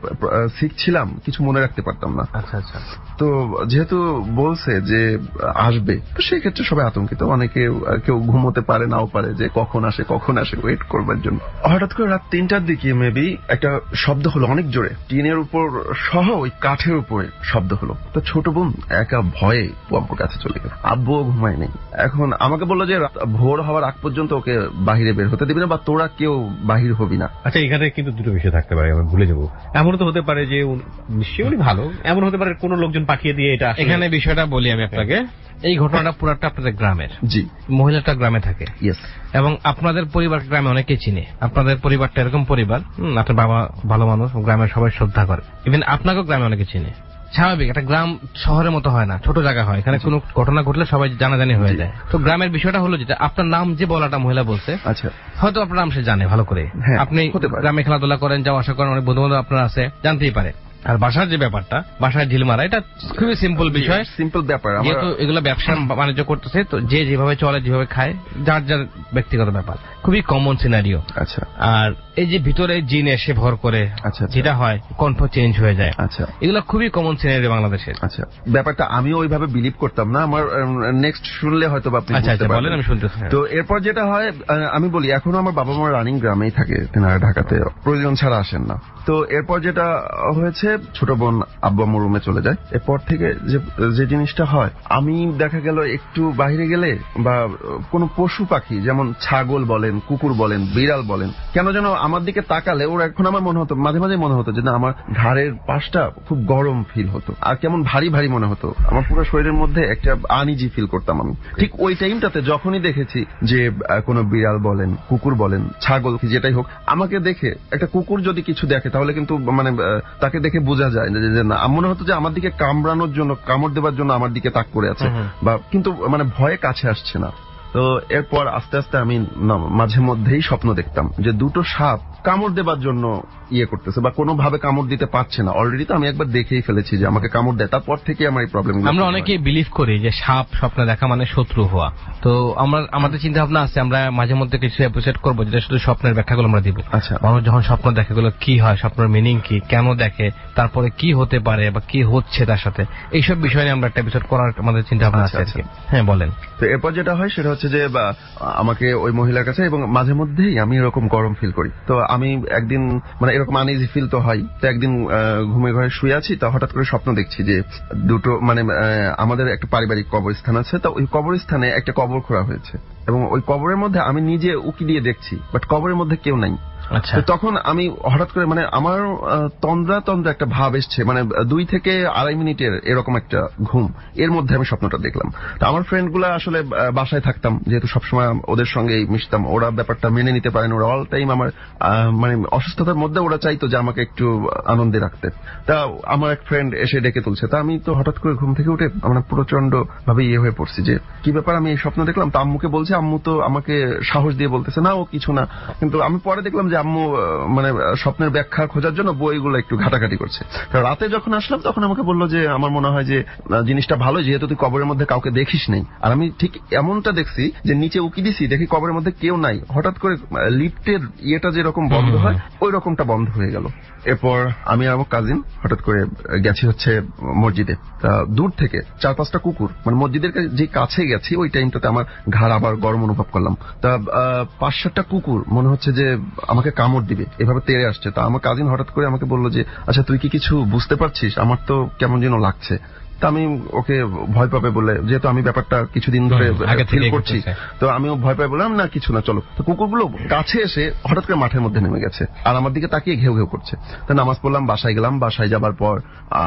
শিখছিলাম কিছু মনে রাখতে পারতাম না। আচ্ছা আচ্ছা। তো যেহেতু বলছে যে আসবে, তো সেই ক্ষেত্রে সবাই আতঙ্কিত, অনেকে কেউ ঘুমোতে পারে নাও পারে যে কখন আসে ওয়েট করবার জন্য। হঠাৎ করে রাত 3টার দিকে মেবি একটা শব্দ হলো অনেক জোরে, টিনের উপর সহ ওই কাঠের উপরে শব্দ হলো। তো ছোট বোন একা ভয়ে আব্বুর কাছে চলে গেল, আব্বুও ঘুমায় নেই। এখন আমাকে বললো যে ভোর হওয়ার আগ পর্যন্ত ওকে বাহিরে বের হতে দিবি না, বা তোরা কেউ বাহির হবি না। আচ্ছা, এখানে কিন্তু দুটো বিষয় থাকতে পারে, আমি ভুলে যাবো। এমন তো হতে পারে যে নিশ্চয়ই উনি ভালো, এমন হতে পারে কোন লোকজন পাঠিয়ে দিয়ে এটা। এখানে বিষয়টা বলি আমি আপনাকে, এই ঘটনাটা পুরাটা আপনাদের গ্রামের। জি। মহিলাটা গ্রামে থাকে। ইয়েস। এবং আপনাদের পরিবার গ্রামে অনেকেই চিনে। আপনাদের পরিবারটা এরকম পরিবার, আপনার বাবা ভালো মানুষ, গ্রামের সবাই শ্রদ্ধা করে, ইভেন আপনাকেও গ্রামে অনেকে চিনে। স্বাভাবিক, একটা গ্রাম শহরের মতো হয় না, ছোট জায়গা হয়, এখানে কোনো ঘটনা ঘটলে সবাই জানাজানি হয়ে যায়। তো গ্রামের বিষয়টা হলো যেটা আপনার নাম যে বলাটা মহিলা বলছে, আচ্ছা, হয়তো আপনার নাম সে জানে ভালো করে। আপনি গ্রামে খেলাধুলা করেন, যাওয়া আসা করেন, অনেক বন্ধু বান্ধব আপনার আছে, জানতেই পারে। আর বাসার যে ব্যাপারটা, বাসায় ঢিল মারা, এটা খুবই সিম্পল বিষয়, সিম্পল ব্যাপার। যেহেতু এগুলো ব্যবসা বাণিজ্য করতেছে, তো যে যেভাবে চলে, যেভাবে খায়, যার যার ব্যক্তিগত ব্যাপার, খুবই কমন সিনারিও। আচ্ছা। আর এই যে ভিতরে জিন এসে ভর করে যেটা হয়, কণ্ঠ চেঞ্জ হয়ে যায়, আচ্ছা, এগুলো খুবই কমন সিনারিও বাংলাদেশের। আচ্ছা, ব্যাপারটা আমিও ওইভাবে বিলিভ করতাম না, আমার নেক্সট শুনলে হয়তো আপনি বুঝতে পারবেন। আমি শুনতেছি। তো এরপর যেটা হয়, আমি বলি এখনো আমার বাবা মা রানিং গ্রামেই থাকে, তেনারা ঢাকাতে প্রয়োজন ছাড়া আসেন না। তো এরপর যেটা হয়েছে, ছোট বোন আব্বু আম্মুর রুমে চলে যায়। এরপর থেকে যে জিনিসটা হয়, আমি দেখা গেল একটু বাইরে গেলে বা কোনো পশু পাখি, যেমন ছাগল বলেন, কুকুর বলেন, বিড়াল বলেন, কেন যেন আমার দিকে তাকালে ওর এখন আমার মনে হতো, মাঝে মাঝে মনে হতো যে না, আমার ঘাড়ের পাশটা খুব গরম ফিল হতো, আর কেমন ভারী ভারী মনে হতো, আমার পুরো শরীরের মধ্যে একটা আনইজি ফিল করতাম আমি। ঠিক ওই টাইমটাতে যখনই দেখেছি যে কোনো বিড়াল বলেন, কুকুর বলেন, ছাগল, যেটাই হোক, আমাকে দেখে একটা কুকুর যদি কিছু দেখে তাহলে কিন্তু মানে তাকে দেখে বোঝা যায় যে না, মনে হতো যে আমার দিকে কামড়ানোর জন্য, কামড় দেবার জন্য আমার দিকে তাক করে আছে, বা কিন্তু মানে ভয়ে কাছে আসছে না। তো এরপর আস্তে আস্তে আমি মাঝে মধ্যেই স্বপ্ন দেখতাম যে দুটো সাপ কামড় দেবার জন্য ইয়ে করতেছে, বা কোনোভাবে কামড় দিতে পারছে না। অলরেডি তো আমি একবার দেখেই ফেলেছি যে আমাকে কামড় দেয়, তারপর থেকে আমার এই প্রবলেম। আমরা অনেকেই বিলিভ করি যে সাপ স্বপ্নে দেখা মানে শত্রু হওয়া। তো আমাদের চিন্তা ভাবনা আছে, আমরা মাঝে মধ্যে কিছু এপিসোড করবো যেটা শুধু স্বপ্নের ব্যাখ্যাগুলো আমরা দিব। আচ্ছা, মানুষ যখন স্বপ্ন দেখে, গুলো কি হয়, স্বপ্নের মিনিং কি, কেন দেখে, তারপরে কি হতে পারে বা কি হচ্ছে তার সাথে, এইসব বিষয় নিয়ে আমরা একটা এপিসোড করার আমাদের চিন্তা ভাবনা আছে। হ্যাঁ, বলেন। তো এরপর যেটা হয় সেটা হচ্ছে যে আমাকে ওই মহিলার কাছে, এবং মাঝে মধ্যেই আমি এরকম গরম ফিল করি। তো আমি একদিন মানে এরকম আনইজি ফিল তো হয়, তো একদিন ঘুমে ঘরে শুয়ে আছি, তো হঠাৎ করে স্বপ্ন দেখছি যে দুটো মানে আমাদের একটা পারিবারিক কবরস্থান আছে, তো ওই কবরস্থানে একটা কবর খোঁড়া হয়েছে, এবং ওই কবরের মধ্যে আমি নিজে উকি দিয়ে দেখছি, বাট কবরের মধ্যে কেউ নাই। আচ্ছা। তখন আমি হঠাৎ করে মানে আমার তন্দ্রা একটা ভাব এসছে, মানে 2 থেকে 2.5 মিনিটের এরকম একটা ঘুম, এর মধ্যে আমি স্বপ্নটা দেখলাম। তো আমার ফ্রেন্ড গুলা আসলে বাসায় থাকতাম, যেহেতু সবসময় ওদের সঙ্গে মিশতাম, ওরা ব্যাপারটা মেনে নিতে পারেন, ওরা অল টাইম আমার মানে অসুস্থতার মধ্যে ওরা চাইতো যে আমাকে একটু আনন্দে রাখতে। তা আমার এক ফ্রেন্ড এসে ডেকে তুলছে, তা আমি তো হঠাৎ করে ঘুম থেকে উঠে মানে প্রচন্ড ভাবে ইয়ে হয়ে পড়ছি যে কি ব্যাপার, আমি এই স্বপ্ন দেখলাম। তো আম্মুকে বলছে, আম্মু তো আমাকে সাহস দিয়ে বলতেছে না ও কিছু না, কিন্তু আমি পরে দেখলাম যে আম্মু মানে স্বপ্নের ব্যাখ্যা খোঁজার জন্য বইগুলো একটু ঘাটাঘাটি করছে। রাতে যখন আসলাম তখন আমাকে বললো যে আমার মনে হয় যে জিনিসটা ভালো, যেহেতু তুই কবরের মধ্যে কাউকে দেখিস নেই। আর আমি ঠিক এমনটা দেখছি যে নিচে উকি দিছি, দেখি কবরের মধ্যে কেউ নাই, হঠাৎ করে লিফটের ইয়েটা যেরকম বন্ধ হয় ওই রকমটা বন্ধ হয়ে গেল। এরপর আমি আর আমার কাজিন হঠাৎ করে গেছি হচ্ছে মসজিদে, তা দূর থেকে 4-5টা কুকুর, মানে মসজিদের যে কাছে গেছি ওই টাইমটাতে আমার ঘাড় আবার গরম অনুভব করলাম। তা 5-7টা কুকুর মনে হচ্ছে যে আমাকে কামড় দিবে, এভাবে তেড়ে আসছে। তা আমার কাজিন হঠাৎ করে আমাকে বললো যে আচ্ছা তুই কি কিছু বুঝতে পারছিস, আমার তো কেমন যেন লাগছে। তা আমি ওকে ভয় পাবে বলে, যেহেতু আমি ব্যাপারটা কিছুদিন ধরে ফিল করছি, তো আমিও ভয় পাই বললাম না কিছু না চলো। তো কুকুরগুলো কাছে এসে হঠাৎ করে মাঠের মধ্যে নেমে গেছে, আর আমার দিকে তাকিয়ে ঘেউ ঘেউ করছে। তা নামাজ পড়লাম, বাসায় গেলাম। বাসায় যাবার পর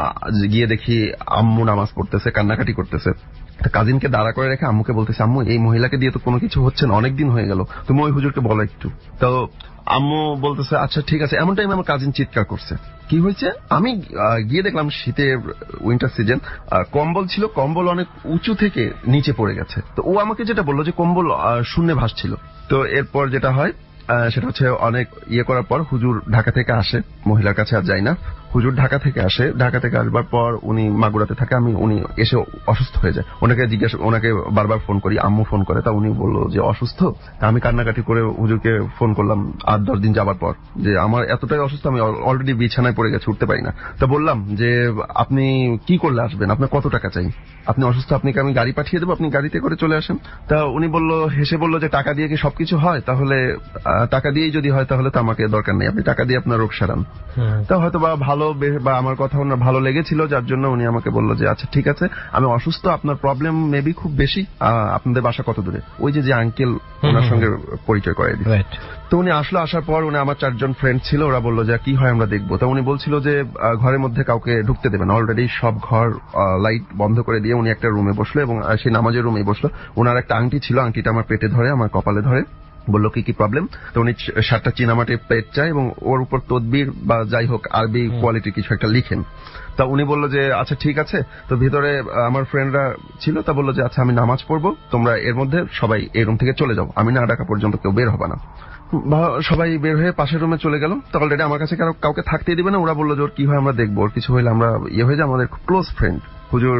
গিয়ে দেখি আম্মু নামাজ পড়তেছে, কান্নাকাটি করতেছে। কাজিনকে দাঁড়া করে রেখে আম্মুকে বলতেছে, আম্মু এই মহিলাকে দিয়ে তো কোনো কিছু হচ্ছে না, অনেকদিন হয়ে গেল, তুমি ওই হুজুরকে বলো একটু। তো আম্মু বলতেছে আচ্ছা ঠিক আছে। এমন টাইমে আমার কাজিন চিৎকার করছে, কি হয়েছে? আমি গিয়ে দেখলাম শীতের উইন্টার সিজন, কম্বল ছিল, কম্বল অনেক উঁচু থেকে নিচে পড়ে গেছে। তো ও আমাকে যেটা বললো যে কম্বল শূন্যে ভাসছিল। তো এরপর যেটা হয় সেটা হচ্ছে অনেক ইয়ে করার পর হুজুর ঢাকা থেকে আসে, মহিলার কাছে আর যাই না, হুজুর ঢাকা থেকে আসে। ঢাকা থেকে আসবার পর উনি মাগুরাতে থাকে, উনি এসে অসুস্থ হয়ে যায়। ওনাকে বারবার ফোন করি, আম্মু ফোন করে, তা উনি বললো যে অসুস্থ। আমি কান্নাকাটি করে হুজুরকে ফোন করলাম 8-10 দিন যাবার পর, যে আমার এতটাই অসুস্থ, আমি অলরেডি বিছানায় পড়ে গেছি, উঠতে পারি না। তা বললাম যে আপনি কি করলে আসবেন, আপনার কত টাকা চাই, আপনি অসুস্থ, আপনাকে আমি গাড়ি পাঠিয়ে দেবো, আপনি গাড়িতে করে চলে আসেন। তা উনি হেসে বললো যে টাকা দিয়ে কি সবকিছু হয়, তাহলে টাকা দিয়েই যদি হয় তাহলে তো আমাকে দরকার নেই, আপনি টাকা দিয়ে আপনার রোগ সারান। তা হয়তো বা বা আমার কথা ওনার ভালো লেগেছিল, যার জন্য উনি আমাকে বললো যে আচ্ছা ঠিক আছে, আমি অসুস্থ, আপনার প্রবলেম মেবি খুব বেশি, আপনাদের বাসা কত দূরে, ওই যে আঙ্কেল ওনার সঙ্গে পরিচয় করে দিই। তো উনি আসলো, আসার পর উনি আমার 4 জন ফ্রেন্ড ছিল, ওরা বললো যে কি হয় আমরা দেখবো। তা উনি বলছিল যে ঘরের মধ্যে কাউকে ঢুকতে দেবেন, অলরেডি সব ঘর লাইট বন্ধ করে দিয়ে উনি একটা রুমে বসলো এবং সেই নামাজের রুমেই বসলো। ওনার একটা আংটি ছিল, আংটিটা আমার পেটে ধরে, আমার কপালে ধরে, বললো কি প্রবলেম। তো উনি 7টা চীনামাটির প্লেট চায় এবং ওর উপর তদবির বা যাই হোক আরবি কোয়ালিটির কিছু একটা লিখেন। তা উনি বললো যে আচ্ছা ঠিক আছে। তো ভিতরে আমার ফ্রেন্ডরা ছিল, তা বললো যে আচ্ছা আমি নামাজ পড়বো, তোমরা এর মধ্যে সবাই এই রুম থেকে চলে যাও, আমি না ডাকা পর্যন্ত কেউ বের হবে না। সবাই বের হয়ে পাশের রুমে চলে গেল। তো অলরেডি আমার কাছে কাউকে থাকতেই দিবে না, ওরা বললো যে ওর কি হয় আমরা দেখবো, ওর কিছু হইলে আমরা হয়ে যায়, আমাদের ক্লোজ ফ্রেন্ড। হুজুর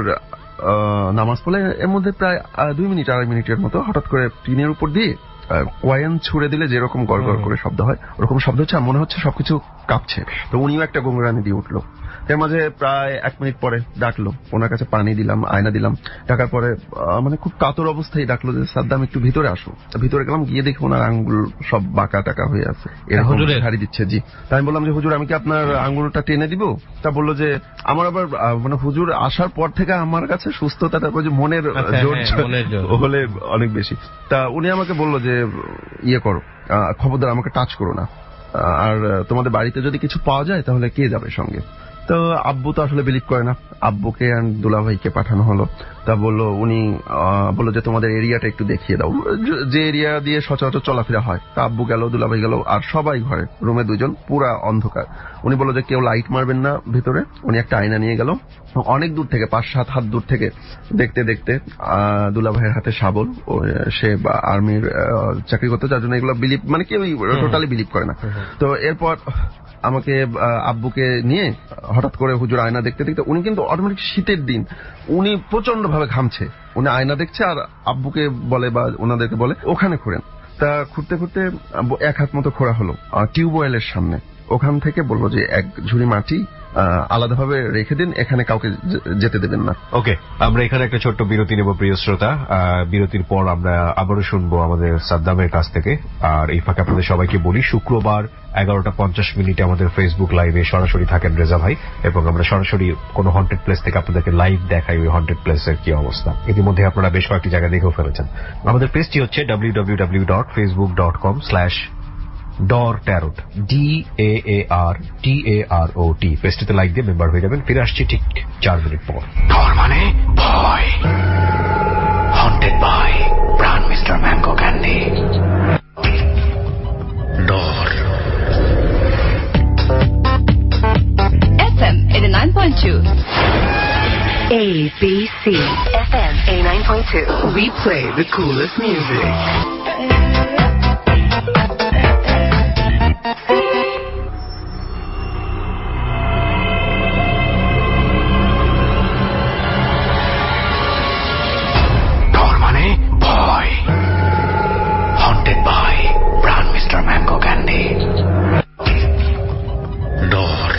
নামাজ পড়লে এর মধ্যে প্রায় 2-2.5 মিনিটের মতো হঠাৎ করে টিনের উপর দিয়ে কয়েন ছুড়ে দিলে যেরকম গড়গড় করে শব্দ হয়, ওরকম শব্দ হচ্ছে, মনে হচ্ছে সবকিছু কাঁপছে। তো উনিও একটা গঙ্গারানি দিয়ে উঠলো। এর মাঝে প্রায় 1 মিনিট পরে ডাকলো, ওনার কাছে পানি দিলাম, আয়না দিলাম। ডাকার পরে মানে খুব কাতর অবস্থায় ডাকলো যে সাদ্দাম একটু ভিতরে আসো। ভিতরে গেলাম, গিয়ে দেখি ওনার আঙ্গুল সব বাঁকা টাকা হয়ে আছে, এরকম হারিয়ে দিচ্ছে। জি। তাই আমি বললাম যে হুজুর আমি কি আপনার আঙ্গুলটা টেনে দিব? তা বললো যে আমার আবার মানে হুজুর আসার পর থেকে আমার কাছে সুস্থতাটা মনের জোর হলে অনেক বেশি। তা উনি আমাকে বললো যে করো, খবরদার আমাকে টাচ করো না, আর তোমাদের বাড়িতে যদি কিছু পাওয়া যায় তাহলে কে যাবে সঙ্গে। তো আব্বু তো আসলে বিলিভ করে না, আব্বুকে আর দুলাভাইকে পাঠানো হলো। তা উনি বললো যে তোমাদের এরিয়াটা একটু দেখিয়ে দাও, যে এরিয়া দিয়ে সচরাচর চলাফেরা হয়। তা আব্বু গেল, দুলাভাই গেল, আর সবাই ঘরে, রুমে 2 জন, পুরা অন্ধকার। উনি বললো যে কেউ লাইট মারবেন না ভিতরে। উনি একটা আয়না নিয়ে গেল, অনেক দূর থেকে 5-7 হাত দূর থেকে দেখতে দেখতে দুলাভাইয়ের হাতে শাবল, সে আর্মির চাকরি করতে, যার জন্য এগুলো বিলিভ মানে কেউ টোটালি বিলিভ করে না। তো এরপর আমাকে আব্বুকে নিয়ে হঠাৎ করে হুজুর আয়না দেখতে দেখতে, উনি কিন্তু অটোমেটিক শীতের দিন, উনি প্রচন্ড ভাবে ঘামছে, উনি আয়না দেখছে আর আব্বুকে বলে বা ওনাদেরকে বলে ওখানে খুঁড়েন। তা খুঁড়তে খুঁড়তে 1 হাত মতো খোঁড়া হলো টিউবওয়েলের সামনে। ওখান থেকে বললো যে 1 ঝুড়ি মাটি আলাদাভাবে রেখে দিন, এখানে কাউকে যেতে দেবেন না। ওকে, আমরা এখানে একটা ছোট্ট বিরতি নেব প্রিয় শ্রোতা। বিরতির পর আমরা আবারও শুনবো আমাদের সাদ্দামের কাছ থেকে। আর এই ফাঁকে আপনাদের সবাইকে বলি, শুক্রবার 11:50 আমাদের ফেসবুক লাইভে সরাসরি থাকেন রেজা ভাই, এবং আমরা সরাসরি কোনো হন্টেড প্লেস থেকে আপনাদেরকে লাইভ দেখাই ওই হন্টেড প্লেসের কি অবস্থা। ইতিমধ্যে আপনারা বেশ কয়েকটি জায়গা দেখেও ফেলেছেন। আমাদের পেজটি হচ্ছে www.facebook.com/DAARTAROT DAARTAROT। পেজটিতে লাইক দিয়ে মেম্বার হয়ে যাবেন। ফিরে আসছি ঠিক 4 মিনিট পর। ডর মানে ভয়, haunted by Pran mister mango candy. ডর FM 89.2 ABC FM 89.2. We play the coolest music. ডর মানে ভয়, haunted by Pran mister mango candy. ডর।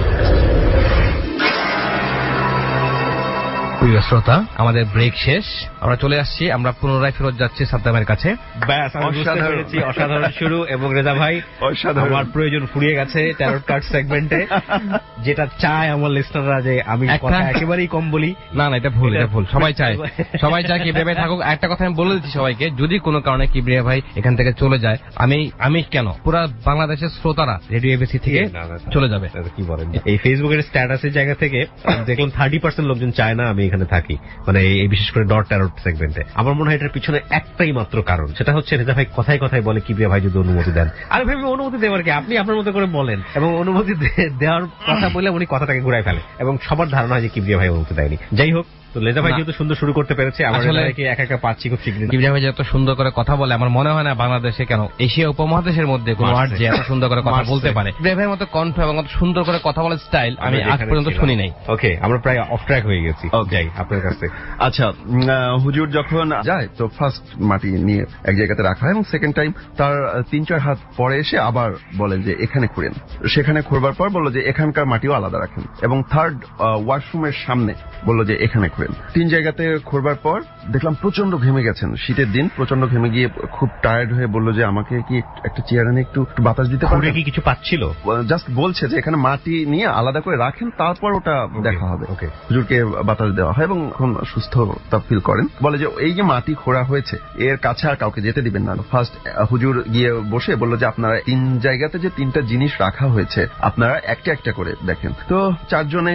প্রিয় শ্রোতা, আমাদের ব্রেক শেষ, আমরা চলে আসছি, আমরা পুনরায় ফেরত যাচ্ছি সাদ্দামের কাছে। ব্যাস, আমি বুঝতে পেরেছি অসাধারণ শুরু। এবং রেজা ভাই, আমার প্রয়োজন ফুরিয়ে গেছে ট্যারট কার্ড সেগমেন্টে, যেটা চায় আমার লিস্টাররা যে আমি কথা একেবারেই কম বলি। না না, এটা ভুল, এটা ভুল। সবাই চায় কিবরিয়া ভাই থাকুক। একটা কথা আমি বলে দিচ্ছি সবাইকে, যদি কোনো কারণে কিবরিয়া ভাই এখান থেকে চলে যায়, আমি কেন, পুরো বাংলাদেশের শ্রোতারা রেডিও এবিসি থেকে চলে যাবে। কি বলেন, এই ফেসবুকের স্ট্যাটাসের জায়গা থেকে দেখুন 30% লোকজন চায় না আমি এখানে থাকি, মানে এই বিশেষ করে ডট ট্যারট সেগমেন্টে। আমার মনে হয় এটার পিছনে একটাই মাত্র কারণ, সেটা হচ্ছে রেজা ভাই কথায় কথায় বলে কিবরিয়া ভাই যদি অনুমতি দেন। আমি ভাবি অনুমতি দেওয়ার কি, আপনি আপনার মতো করে বলেন, এবং অনুমতি দেওয়ার কথা বলে উনি কথাটাকে ঘুরাই ফেলে, এবং সবার ধারণা হয় যে কিবরিয়া ভাই অনুমতি দেয়নি। যাই হোক, তো লেজা ভাই যেহেতু সুন্দর শুরু করতে পেরেছে, আমরা একা একা পাচ্ছি খুব শীঘ্রই। কিবরিয়া ভাই যত সুন্দর করে কথা বলে, আমার মনে হয় না বাংলাদেশে কেন এশিয়া উপমহাদেশের মধ্যে কোনো আর্টিস্ট এত সুন্দর করে কথা বলতে পারে। কিবরিয়া ভাইয়ের মতো কণ্ঠ এবং এত সুন্দর করে কথা বলার স্টাইল আমি আজ পর্যন্ত শুনি নাই। ওকে, আমরা প্রায় অফ ট্র্যাক হয়ে গেছি। যাই আপনার কাছে। আচ্ছা, হুজুর যখন যায় তো ফার্স্ট মাটি নিয়ে এক জায়গাতে রাখা হয় এবং সেকেন্ড টাইম তার 3-4 হাত পরে এসে আবার বলেন যে এখানে খুঁড়েন। সেখানে খুঁড়বার পর বললো যে এখানকার মাটিও আলাদা রাখেন এবং থার্ড ওয়াশরুমের সামনে বললো যে এখানে খুঁড়েন। 3 জায়গাতে খুঁড়বার পর দেখলাম প্রচন্ড ঘেমে গেছেন, শীতের দিন প্রচন্ড ঘেমে গিয়ে খুব টায়ার্ড হয়ে বললো যে আমাকে কি একটা চেয়ার এনে একটু বাতাস দিতে পারবে? কি কিছু পাচ্ছিল? জাস্ট বলছে যে এখানে মাটি নিয়ে আলাদা করে রাখেন, তারপর ওটা দেখা হবে। হুজুরকে বাতাস দেওয়া হয় এবং এখন সুস্থতা ফিল করেন। বলে যে এই যে মাটি খোঁড়া হয়েছে এর কাছে আর কাউকে যেতে দিবেন না। ফার্স্ট হুজুর গিয়ে বসে বললো যে আপনারা 3 জায়গাতে যে 3টা জিনিস রাখা হয়েছে আপনারা একটা একটা করে দেখেন। তো 4 জনে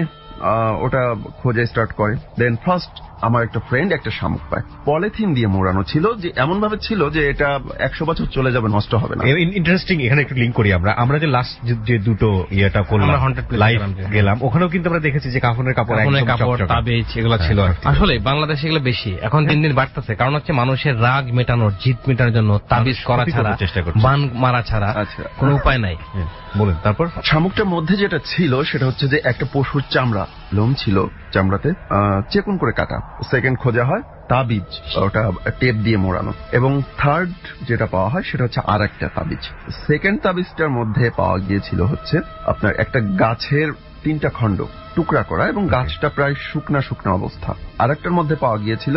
ওটা খোঁজে স্টার্ট করে। দেন ফার্স্ট আমার একটা ফ্রেন্ড একটা শামুক পায়, পলিথিন দিয়ে মোড়ানো ছিল, যে এমন ভাবে ছিল যে এটা 100 বছর চলে যাবে, নষ্ট হবে না। ইন্টারেস্টিং, এখানে একটু লিঙ্ক করি আমরা যে লাস্ট যে দুটো ইয়েটা করলাম লাইভ গেলাম, ওখানেও কিন্তু আমরা দেখেছি যে কাফনের কাপড়, তাবিজ এগুলো ছিল। আসলে বাংলাদেশে এগুলো বেশি এখন দিন দিন বাড়তেছে, কারণ হচ্ছে মানুষের রাগ মেটানোর, জিত মেটানোর জন্য তাবিজ করা ছাড়া, বান মারা ছাড়া কোনো উপায় নাই। বলেন তারপর। শামুকটার মধ্যে যেটা ছিল সেটা হচ্ছে যে একটা পশুর চামড়া, লোম ছিল চামড়াতে, চেকুন করে কাটা। সেকেন্ড খোঁজা হয় তাবিজ, ওটা টেপ দিয়ে মোড়ানো। এবং থার্ড যেটা পাওয়া হয় সেটা হচ্ছে আর একটা তাবিজ। সেকেন্ড তাবিজটার মধ্যে পাওয়া গিয়েছিল হচ্ছে আপনার একটা গাছের 3টা খণ্ড টুকরা করা এবং গাছটা প্রায় শুকনা অবস্থা। আরেকটার মধ্যে পাওয়া গিয়েছিল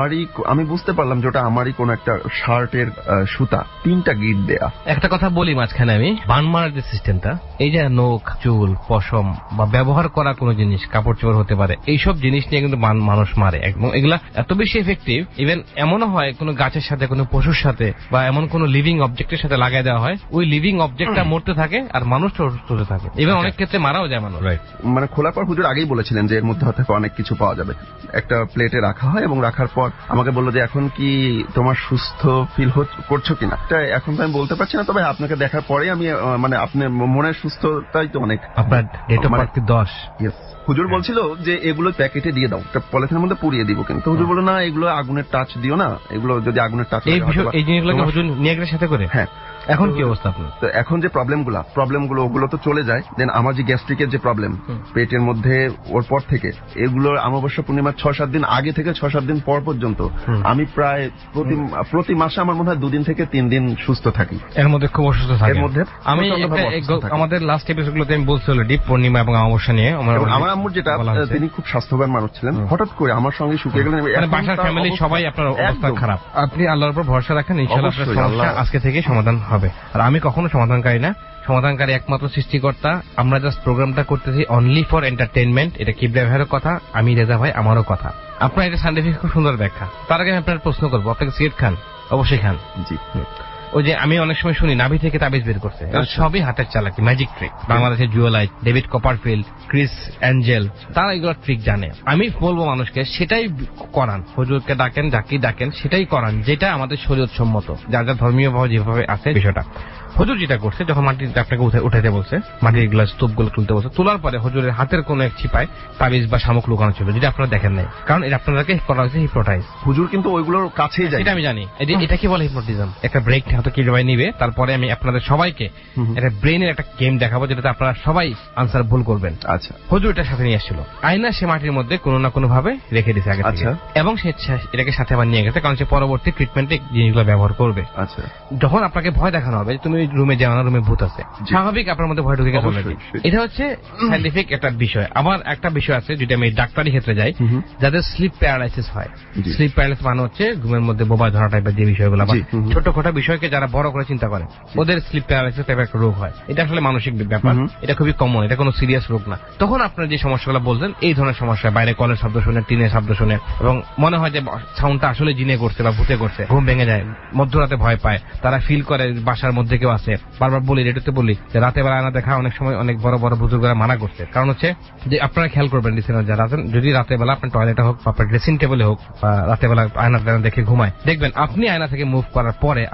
আমি বুঝতে পারলাম যে ওটা আমারই কোন একটা শার্টের সুতা, 3টা গিট দেয়া। একটা কথা বলি মাঝখানে, আমি বান মারার যে সিস্টেমটা, এই যে নখ, চুল, পশম বা ব্যবহার করা কোনো জিনিস, কাপড় চোপড় হতে পারে, এইসব জিনিস নিয়ে কিন্তু মানুষ মারে। এবং এগুলা এত বেশি এফেক্টিভ, ইভেন এমনও হয় কোনো গাছের সাথে, কোনো পশুর সাথে বা এমন কোনো লিভিং অবজেক্টের সাথে লাগাই দেওয়া হয়, ওই লিভিং অবজেক্টটা মরতে থাকে আর মানুষটা অসুস্থ হতে থাকে। ইভেন অনেক ক্ষেত্রে মারাও যায় মানুষ। মানে খোলার পর হুজুর আগেই বলেছিলেন যে এর মধ্যে হয়তো অনেক কিছু পাওয়া যাবে। একটা প্লেটে রাখা হয় এবং রাখার পর আমাকে বললো যে এখন কি তোমার সুস্থ ফিল করছো কিনা। এখন তো আমি বলতে পারছি না, তবে আপনাকে দেখার পরে আমি মানে আপনার মনের সুস্থতাই তো অনেক। আপনার ডেট অফ বার্থ 10। হুজুর বলছিল যে এগুলো প্যাকেটে দিয়ে দাও, পলিথিনের মধ্যে পুড়িয়ে দিব, কিন্তু হুজুর বললো না এগুলো আগুনের টাচ দিও না, এগুলো যদি আগুনের টাচ এই জিনিসগুলোকে হুজুর নিয়ে গেলে সাথে করে। হ্যাঁ, এখন কি অবস্থা আপনার? তো এখন যে প্রবলেমগুলো ওগুলো তো চলে যায়। দেন আমার যে গ্যাস্ট্রিকের যে প্রবলেম পেটের মধ্যে, ওর পর থেকে এগুলো অমাবস্যা পূর্ণিমার 6-7 দিন আগে থেকে 6-7 দিন পর পর্যন্ত আমি প্রায় প্রতি মাসে আমার মনে হয় 2 দিন থেকে 3 দিন সুস্থ থাকি। এর মধ্যে খুব অসুস্থ থাকি। এর মধ্যে আমি আমাদের লাস্ট এপিসোডগুলোতে আমি বলছিলাম ডিপ পূর্ণিমা এবং অমাবস্যা নিয়ে। আমার আম্মুর যেটা, তিনি খুব স্বাস্থ্যবান মানুষ ছিলেন, হঠাৎ করে আমার সঙ্গে শুকিয়ে গেলেন। বাসার ফ্যামিলি সবাই আপনার অবস্থা খারাপ, আপনি আল্লাহর উপর ভরসা রাখেন, ইনশাআল্লাহ আপনার সমস্যা আজকে থেকে সমাধান হবে। আর আমি কখনো সমাধানকারী না, সমাধানকারী একমাত্র সৃষ্টিকর্তা। আমরা জাস্ট প্রোগ্রামটা করতেছি অনলি ফর এন্টারটেইনমেন্ট। এটা কিবরিয়া ভাইয়ের কথা, আমি রেজা ভাই আমারও কথা। আপনার এটা সাইন্টিফিক খুব সুন্দর ব্যাখ্যা। তার আগে আমি আপনার প্রশ্ন করবো, আপনাকে সিগারেট খান? অবশ্যই খান। জি। ওই যে আমি অনেক সময় শুনি নাভি থেকে তাবিজ বের করছে, সবই হাতের চালাকি, ম্যাজিক ট্রিক। বাংলাদেশের জুয়েলাইট, ডেভিড কপারফিল্ড, ক্রিস অ্যাঞ্জেল, তারা এগুলো ট্রিক জানে। আমি বলবো মানুষকে সেটাই করান, হুজুরকে ডাকেন, যাকেই ডাকেন সেটাই করান, যেটা আমাদের শরীয়ত সম্মত, যার যার ধর্মীয় ভাবে যেভাবে আছে বিষয়টা। হুজুর যেটা করছে, যখন মাটিতে আপনাকে উঠাইতে বলছে, মাটির গ্লাস স্তূপগুলো তুলতে বলছে, তোলার পরে হুজুরের হাতের কোন এক চিপায় তাবিজ বা শামুক লুকানো ছিল, যেটা আপনারা দেখেন নাই, কারণ এটা আপনাদেরকে করা হয়েছে হিপনোটাইজ। হুজুর কিন্তু ওইগুলোর কাছেই যায়, এটা আমি জানি। এটা কি বলে হিপনোটিজম। একটা ব্রেক হয়তো কি ভাই নিবে, তারপরে আমি আপনাদের সবাইকে একটা ব্রেনের একটা গেম দেখাবো, যেটাতে আপনারা সবাই আনসার ভুল করবেন। আচ্ছা, হুজুর এটার সাথে নিয়ে আসছিল আয়না, সে মাটির মধ্যে কোনো না কোনো ভাবে রেখে দিয়েছে আগে থেকে, এবং সে এটাকে সাথে আবার নিয়ে গেছে, কারণ সে পরবর্তী ট্রিটমেন্টে জিনিসগুলো ব্যবহার করবে। আচ্ছা, যখন আপনাকে ভয় দেখানো হবে তুমি রুমে যাও না, রুমে ভূত আছে, স্বাভাবিক আপনার মধ্যে ভয় ঢুকে গেছে। এটা হচ্ছে সাইন্টিফিক একটা বিষয়। আবার একটা বিষয় আছে যেটা আমি ডাক্তারি ক্ষেত্রে যাই, যাদের স্লিপ প্যারালাইসিস হয়। স্লিপ প্যারালাইসিস মানে হচ্ছে ঘুমের মধ্যে বোবা ধরা টাইপের যে বিষয়গুলো, ছোটখাটো বিষয়কে যারা বড় করে চিন্তা করে, ওদের স্লিপ প্যারালাইসিস টাইপের একটা রোগ হয়। এটা আসলে মানসিক ব্যাপার, এটা খুবই কমন, এটা কোনো সিরিয়াস রোগ না। তখন আপনার যে সমস্যাগুলো বলছেন, এই ধরনের সমস্যা, বাইরে কলের শব্দ শুনে, টিনের শব্দ শুনে, এবং মনে হয় যে সাউন্ডটা আসলে জিনে করছে বা ভূতে করছে, ঘুম ভেঙে যায়, মধ্যরাতে ভয় পায়, তারা ফিল করে বাসার মধ্যে কেউ আছে। বারবার বলি, রেডিওতে বলি যে রাতে বেলা আয়না দেখা অনেক সময় অনেক বড় বড় বুজুর্গরা মানা করছে, কারণ হচ্ছে যে আপনারা খেয়াল করবেন লিসেনার যারা আছেন, যদি রাতে বেলা আপনার টয়লেটে হোক বা আপনার ড্রেসিং টেবিলে হোক বা রাতে বেলা আয়না দেখে ঘুমায়, দেখবেন আপনি আয়না থেকে মুভ করার পরে আপনার ওই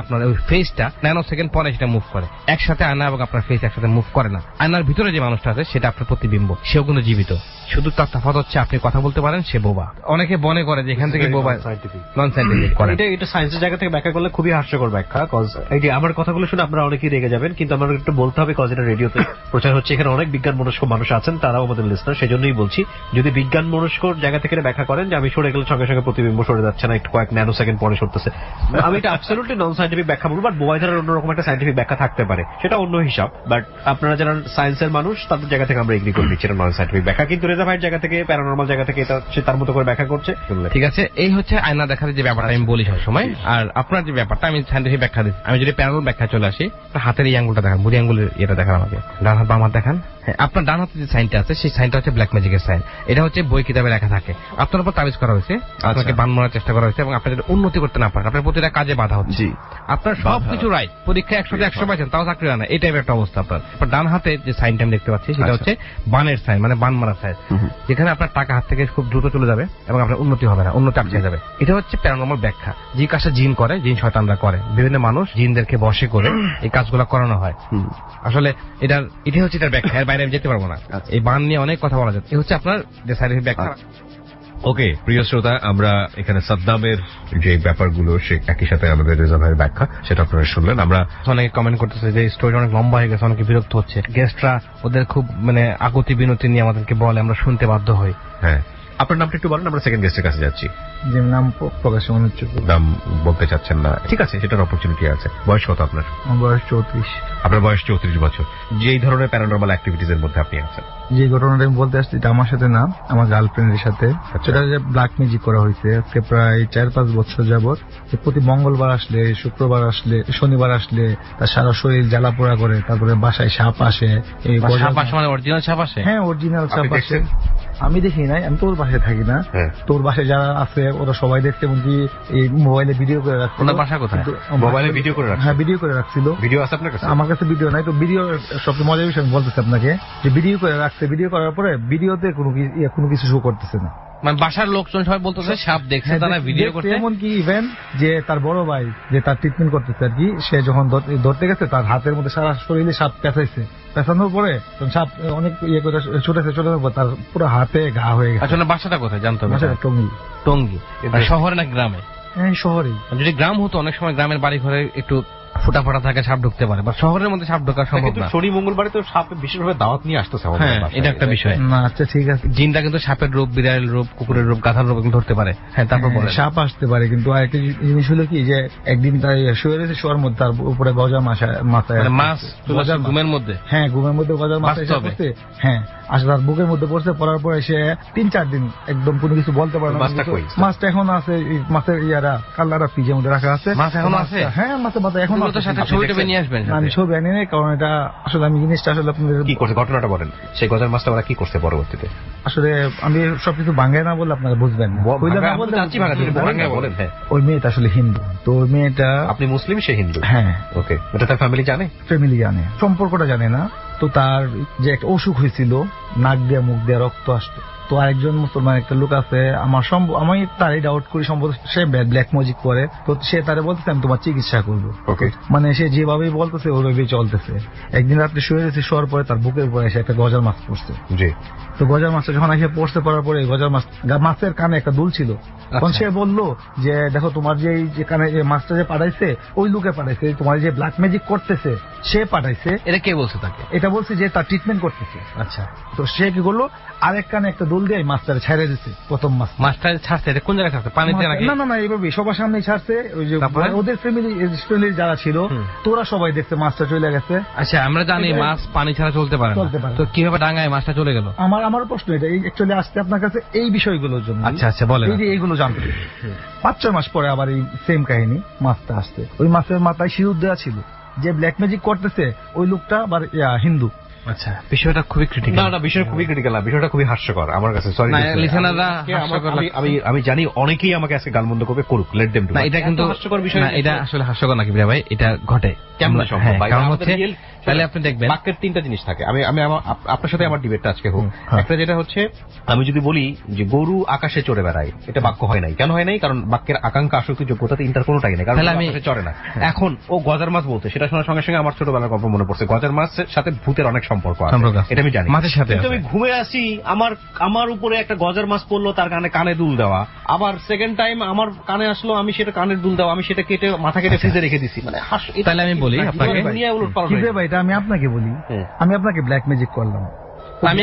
ফেসটা ন্যানো সেকেন্ড পরে সেটা মুভ করে। একসাথে আয়না এবং আপনার ফেস একসাথে মুভ করে না। আয়নার ভিতরে যে মানুষটা আছে সেটা আপনার প্রতিবিম্ব, সেও কিন্তু জীবিত। শুধু তার তফাৎ হচ্ছে আপনি কথা বলতে পারেন, সে বোবা। অনেকে মনে করে যে এখান থেকে বোবা, নন সায়েন্টিফিক। এটা সায়েন্সের জায়গা থেকে ব্যাখ্যা করলে খুবই হাস্যকর ব্যাখ্যা। কজ এই যে আমার কথাগুলো শুনে আপনারা অনেকেই রেগে যাবেন, কিন্তু আমার একটু বলতে হবে, কজ এটা রেডিওতে প্রচার হচ্ছে, এখানে অনেক বিজ্ঞান মনস্ক মানুষ আছেন, তারাও আমাদের লিসনার। সেজন্যই বলছি, যদি বিজ্ঞান মনস্ক জায়গা থেকে ব্যাখ্যা করেন যে আমি সরে গেলে সঙ্গে সঙ্গে প্রতিবিম্ব সরে যাচ্ছে না, একটু কয়েক ন্যানো সেকেন্ড পরে সরতেছে, আমি এটা অ্যাবসলিউটলি নন সায়েন্টিফিক ব্যাখ্যা বলবো। বাট বোবাই ধরার অন্যরকম একটা সায়েন্টিফিক ব্যাখ্যা থাকতে পারে, সেটা অন্য হিসাব। বাট আপনারা যারা সায়েন্সের মানুষ তাদের জায়গা থেকে আমরা এগ্রি করে নিচ্ছি এটা নন সায়েন্টিফিক ব্যাখ্যা। কিন্তু রেজা ভাইয়ের জায়গা থেকে, প্যারানরমাল জায়গা থেকে এটা সে তার মতো করে ব্যাখ্যা করছে। ঠিক আছে, এই হচ্ছে আয়না দেখার যে ব্যাপারটা আমি বলি সবসময়। আর আপনার যে ব্যাপারটা আমি সায়েন্টিফিক ব্যাখ্যা দিচ্ছি, আমি যদি প্যারানরমাল ব্যাখ্যা চলে আসি, হাতের এই আঙ্গুলটা দেখান, বুড়ি আঙ্গুলের এটা দেখান আমাকে, ডান হাত বাম হাত দেখান। হ্যাঁ, আপনার ডান হাতে যে সাইনটা আছে সেই সাইনটা হচ্ছে ব্ল্যাক ম্যাজিকের সাইন। এটা হচ্ছে বই কিতাবে লেখা থাকে। আপনার উপর তাবিজ করা হয়েছে, আপনাকে বান মারার চেষ্টা করা হয়েছে, এবং আপনি যদি উন্নতি করতে না পারেন, আপনার প্রতিটা কাজে বাধা হচ্ছে। আপনার সবকিছু রাইট, পরীক্ষা 100 পাইছেন, তাও চাকরি হয় না, এই টাইপের একটা অবস্থা আপনার। ডান হাতে যে সাইনটা আমি দেখতে পাচ্ছি সেটা হচ্ছে বানের সাইন, মানে বান মারার সাইন, যেখানে আপনার টাকা হাত থেকে খুব দ্রুত চলে যাবে এবং আপনার উন্নতি হবে না, উন্নতি আটকে যাবে। এটা হচ্ছে প্যারানরমাল ব্যাখ্যা। যে কাজটা জিন করে, জিন শয়তানরা করে, বিভিন্ন মানুষ জিনদেরকে বশে করে এই কাজগুলো করানো হয়। আসলে এটা হচ্ছে এটার ব্যাখ্যা, এর বাইরে আমি যেতে পারবো না। এই বান নিয়ে অনেক কথা বলা যায়, এই হচ্ছে আপনার যে সাইন্টিফিক ব্যাখ্যা। ওকে, প্রিয় শ্রোতা, আমরা এখানে সাদ্দামের যে ব্যাপারগুলো সে একই সাথে আমাদের রেজা ভাইয়ের ব্যাখ্যা, সেটা আপনারা শুনলেন। আমরা অনেকে কমেন্ট করতেছে যে স্টোরি অনেক লম্বা হয়ে গেছে, অনেকে বিরক্ত হচ্ছে, গেস্টরা ওদের খুব আগতি বিনতি নিয়ে আমাদেরকে বলে, আমরা শুনতে বাধ্য হই। হ্যাঁ, আপনার নামটা একটু বলেন, আমরা সেকেন্ড গেস্টের কাছে যাচ্ছি। যে নাম প্রকাশ অনুচ্ছেদ, নাম বলতে চাচ্ছেন না, ঠিক আছে, সেটার অপরচুনিটি আছে। বয়স কত আপনার? বয়স 34। আপনার বয়স 34 বছর। যেই ধরনের প্যারানরমাল অ্যাক্টিভিটিজ এর মধ্যে আপনি আছেন, যে ঘটনাটা আমি বলতে আসছি, এটা আমার সাথে না, আমার গার্লফ্রেন্ডের সাথে। সেটা যে ব্ল্যাক ম্যাজিক করা হয়েছে আজকে প্রায় 4-5 বছর যাবত। প্রতি মঙ্গলবার আসলে, শুক্রবার আসলে, শনিবার আসলে তার সারা শরীর জ্বালা পোড়া করে, তারপরে বাসায় সাপ আসে। অরিজিনাল সাপ আসে? হ্যাঁ, অরিজিনাল সাপ আসে। আমি দেখি নাই, আমি তোর বাসায় থাকি না, তোর বাসায় যারা আছে ওরা সবাই দেখতে, এমনকি এই মোবাইলে ভিডিও করে রাখছে। বাসা কোথায়? মোবাইলে ভিডিও করে রাখছে? হ্যাঁ, ভিডিও করে রাখছিল। ভিডিও আছে আপনার কাছে? আমার কাছে ভিডিও নাই। তো ভিডিও সবচেয়ে মজার বিষয় আমি বলতেছি আপনাকে, যে ভিডিও করে রাখছে, ভিডিও করার পরে ভিডিওতে কোনো কিছু শো করতেছে না। মানে বাসার লোকজন সবাই বলতেছে সাপ দেখছে, তারা ভিডিও করতে। এমনকি ইভেন যে তার বড় ভাই যে তার ট্রিটমেন্ট করতেছে আর কি, সে যখন ধরতে গেছে তার হাতের মধ্যে সারা শরীরে সাপ পেঁচাইছে। পেঁচানোর পরে সাপ অনেক করে ছুটেছে, পর তার পুরো হাতে ঘা হয়ে গেছে। আসলে বাসাটা কোথায় জানতে হবে? টঙ্গী। টঙ্গী শহরে না গ্রামে? হ্যাঁ, শহরেই। যদি গ্রাম হতো, অনেক সময় গ্রামের বাড়ি ঘরে একটু ফুটা ফাটা থাকে, সাপ ঢুকতে পারে, বা শহরের মধ্যে সাপ ঢোকা সম্ভব না। শনি মঙ্গলবারে তো সাপ বিশেষভাবে দাওয়াত নিয়ে আসতেছে। হ্যাঁ, এটা একটা বিষয়। আচ্ছা, ঠিক আছে। জিনটা কিন্তু সাপের রূপ, বিড়ালের রূপ, কুকুরের রূপ, গাধার রূপ ধরতে পারে। হ্যাঁ, তারপর সাপ আসতে পারে। কিন্তু আরেকটা জিনিস হলো কি, যে একদিন তাই শুয়ে রয়েছে, শোয়ার মধ্যে তার উপরে গজা মাথায় মাছ ঘুমের মধ্যে। হ্যাঁ, ঘুমের মধ্যে গজার মাথায় পড়ছে। হ্যাঁ, আসলে তার বুকের মধ্যে পড়ছে। পড়ার পরে সে 3-4 দিন একদম কোনো কিছু বলতে পারে না। মাছটা এখন আছে, মাছের কাল্লারা ফ্রিজের মধ্যে রাখা আছে। মাছ এখন আছে? হ্যাঁ, মাছের এখন নিয়ে আসবেন। আমি ছবি আনি নাই, কারণ এটা আসলে আমি জিনিসটা আসলে আপনাদের কি করছে, ঘটনাটা বলেন। সেই গজার মাছটা ওরা কি করছে পরবর্তীতে? আসলে আমি সবকিছু বাংলায় না বললে আপনারা বুঝবেন না। ওই মেয়েটা আসলে হিন্দু। তো ওই মেয়েটা, আপনি মুসলিম, সে হিন্দু। হ্যাঁ, ওকে। এটা তার ফ্যামিলি জানে? ফ্যামিলি জানে, সম্পর্কটা জানে না। তো তার যে একটা অসুখ হয়েছিল, নাক দিয়ে মুখ দিয়ে রক্ত আসতো। তো আরেকজন মুসলমান একটা লোক আছে, আমি তারই ডাউট করি, সম্ভবত সে ব্ল্যাক ম্যাজিক করে। তো সে তারে বলতেছে আমি তোমার চিকিৎসা করবো। মানে সে যেভাবেই বলতেছে ওইভাবেই চলতেছে। একদিন রাত্রে শুয়ে গেছে, শোয়ার পরে তার বুকের উপরে এসে একটা গজার মাছ পড়ছে। তো গজার মাছটা যখন এসে পড়তে পড়ার পরে গজার মাছের কানে একটা দুল ছিল। তখন সে বললো যে দেখো, তোমার যে কানে যে মাছটা যে পাঠাইছে, ওই লোকে পাঠাইছে, তোমার যে ব্ল্যাক ম্যাজিক করতেছে সে পাঠাইছে। এটা কে বলছে তাকে? এটা বলছে যে তার ট্রিটমেন্ট করতেছে। আচ্ছা, তো সে কি করলো, আরেক কানে একটা দোল দিয়ে মাছটা ছেড়ে দিচ্ছে। প্রথম মাছটা ছাড়ছে, এটা কোন জায়গায় ছাড়ছে? পানিতে নাকি? না, এইভাবে সবার সামনেই ছাড়ছে। ওই যে ওদের ফ্যামিলি যারা ছিল, তোরা সবাই দেখছে মাছটা চলে গেছে। আচ্ছা, আমরা জানি মাছ পানি ছাড়া চলতে পারে না, তো কিভাবে ডাঙায় মাছটা চলে গেল? আমার প্রশ্ন এটা অ্যাকচুয়ালি আসছে আপনার কাছে এই বিষয়গুলোর জন্য। আচ্ছা, বলেন। এই যে এইগুলো জানতে 5-6 মাস পরে আবার এই সেম কাহিনী, মাছটা আসছে। ওই মাছের মাথায় সিঁদুর দেওয়া ছিল। যে ব্ল্যাক ম্যাজিক করতেছে ওই লোকটা আবার হিন্দু। আচ্ছা, বিষয়টা খুবই ক্রিটিক্যাল। না, বিষয় খুবই ক্রিটিক্যাল না, বিষয়টা খুবই হাস্যকর আমার কাছে। সরি, আমি জানি অনেকেই আমাকে আজকে গালমন্দ করবে, করুক, লেট দেম ডু। না, এটা কিন্তু হাস্যকর বিষয় না, এটা আসলে হাস্যকর নাকি ভাই? এটা ঘটে। কেমন সম্ভব? কারণ হচ্ছে তাহলে আপনি দেখবেন বাক্যের তিনটা জিনিস থাকে। আমি আপনার সাথে আমার ডিবেটটা আজকে হোক। একটা যেটা হচ্ছে, আমি যদি বলি যে গরু আকাশে চড়ে বেড়ায়, এটা বাক্য হয় নাই। কেন হয় নাই? কারণ বাক্যের আকাঙ্ক্ষা, আসক্তি, যোগ্যতা ইন্টার কোনোটাই নেই, কারণ আকাশে চড়ে না। এখন ও গজার মাছ বলতে, সেটা শোনার সঙ্গে সঙ্গে আমার ছোটবেলার গল্প মনে পড়ছে। গজার মাছের সাথে ভূতের অনেক সম্পর্ক আছে, এটা আমি জানি। মাছের সাথে আমি ঘুমে আসি, আমার উপরে একটা গজার মাছ পড়লো, তার কানে দুল দেওয়া, আবার সেকেন্ড টাইম আমার কানে আসলো, আমি সেটা কানের দুল দেওয়া, আমি সেটা কেটে মাথা কেটে ফ্রিজে রেখে দিছি। মানে তাহলে আমি বলি আপনাকে, এটা আমি আপনাকে বলি, আমি আপনাকে ব্ল্যাক ম্যাজিক করলাম। আমি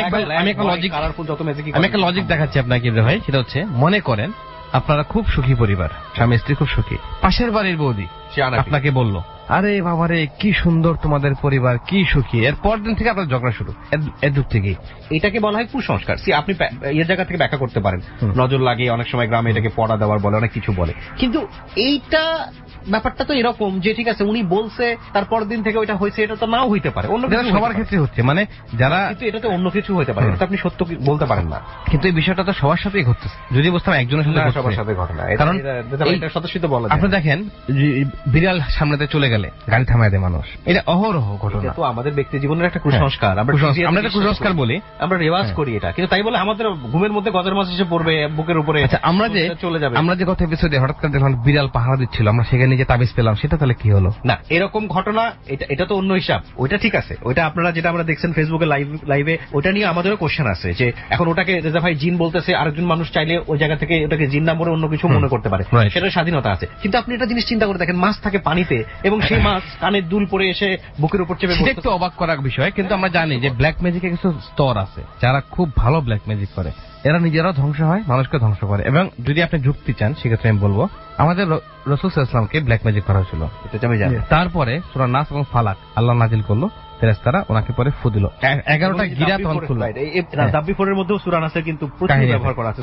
একটা লজিক দেখাচ্ছি আপনাকে ভাই। সেটা হচ্ছে, মনে করেন আপনারা খুব সুখী পরিবার, স্বামী স্ত্রী খুব সুখী। পাশের বাড়ির বৌদি আপনাকে বললো, আরে বাবারে কি সুন্দর তোমাদের পরিবার, কি সুখী। এর পর দিন থেকে আপনার ঝগড়া শুরু, এর দূর থেকেই। এটাকে বলা হয় কুসংস্কার। আপনি এর জায়গা থেকে ব্যাখ্যা করতে পারেন, নজর লাগে, অনেক সময় গ্রামে এটাকে পড়া দেওয়ার বলে, অনেক কিছু বলে। কিন্তু এইটা ব্যাপারটা তো এরকম যে, ঠিক আছে উনি বলছে, তারপর দিন থেকে ওইটা হয়েছে, এটা তো নাও হইতে পারে, অন্য কিছু সবার ক্ষেত্রে হচ্ছে। মানে যারা, কিন্তু এটা তো অন্য কিছু হইতে পারে, এটা আপনি সত্য বলতে পারেন না। কিন্তু এই বিষয়টা তো সবার সাথেই ঘটতেছে, যদি বুঝতাম একজনের সাথে, সবার সাথে ঘটে না। কারণ সদস্যিত বলা, আপনি দেখেন বিড়াল সামনেতে চলে গেলে গাড়ি থামায় দেয় মানুষ, এটা অহরহ ঘটনা। তো আমাদের ব্যক্তি জীবনের একটা কুসংস্কার, আমরা এটা কুসংস্কার বলি, আমরা রেওয়াজ করি এটা। কিন্তু তাই বলে আমাদের ঘুমের মধ্যে গজার মাছ এসে পড়বে বুকের উপরে। আচ্ছা, আমরা যে গত এপিসোডে হঠাৎ করে দেখলাম বিড়াল পাহারা দিচ্ছিল, আমরা সেখানে যে তাবিজ পেলাম, সেটা তাহলে কি হলো? না, এরকম ঘটনা, এটা তো অন্য হিসাব। ওইটা ঠিক আছে, ওইটা আপনারা যেটা আমরা দেখছেন ফেসবুকে লাইভে, ওটা নিয়ে আমাদেরও কোশ্চেন আছে যে এখন ওটাকে রেজা ভাই জিন বলতেছে, আরেকজন মানুষ চাইলে ওই জায়গা থেকে ওটাকে জিন না বলে অন্য কিছু মনে করতে পারে, সেটার স্বাধীনতা আছে। কিন্তু আপনি একটা জিনিস চিন্তা করে দেখেন, মাছ থাকে পানিতে এবং সেই মাছ কানের দুল পরে এসে বুকের উপর চেপে বসে, একটু অবাক করার বিষয়। কিন্তু আমরা জানি যে ব্ল্যাক ম্যাজিকের কিছু স্তর আছে, যারা খুব ভালো ব্ল্যাক ম্যাজিক করে, এরা নিজেরাও ধ্বংস হয়, মানুষকে ধ্বংস করে। এবং যদি আপনি যুক্তি চান, সেক্ষেত্রে আমি বলবো, আমাদের রাসূল সাল্লাল্লাহু আলাইহি ওয়াসাল্লামকে ব্ল্যাক ম্যাজিক করা হয়েছিল, এটা আমি জানি। তারপরে সূরা নাস এবং ফালাক আল্লাহ নাজিল করলো, ফেরেশতারা ওনাকে পরে ফু দিল, 11টা গিরা তখন খুলল। দাব্বি ফোরের মধ্যেও সূরা নাসের কিন্তু প্রচুর ব্যবহার করা আছে,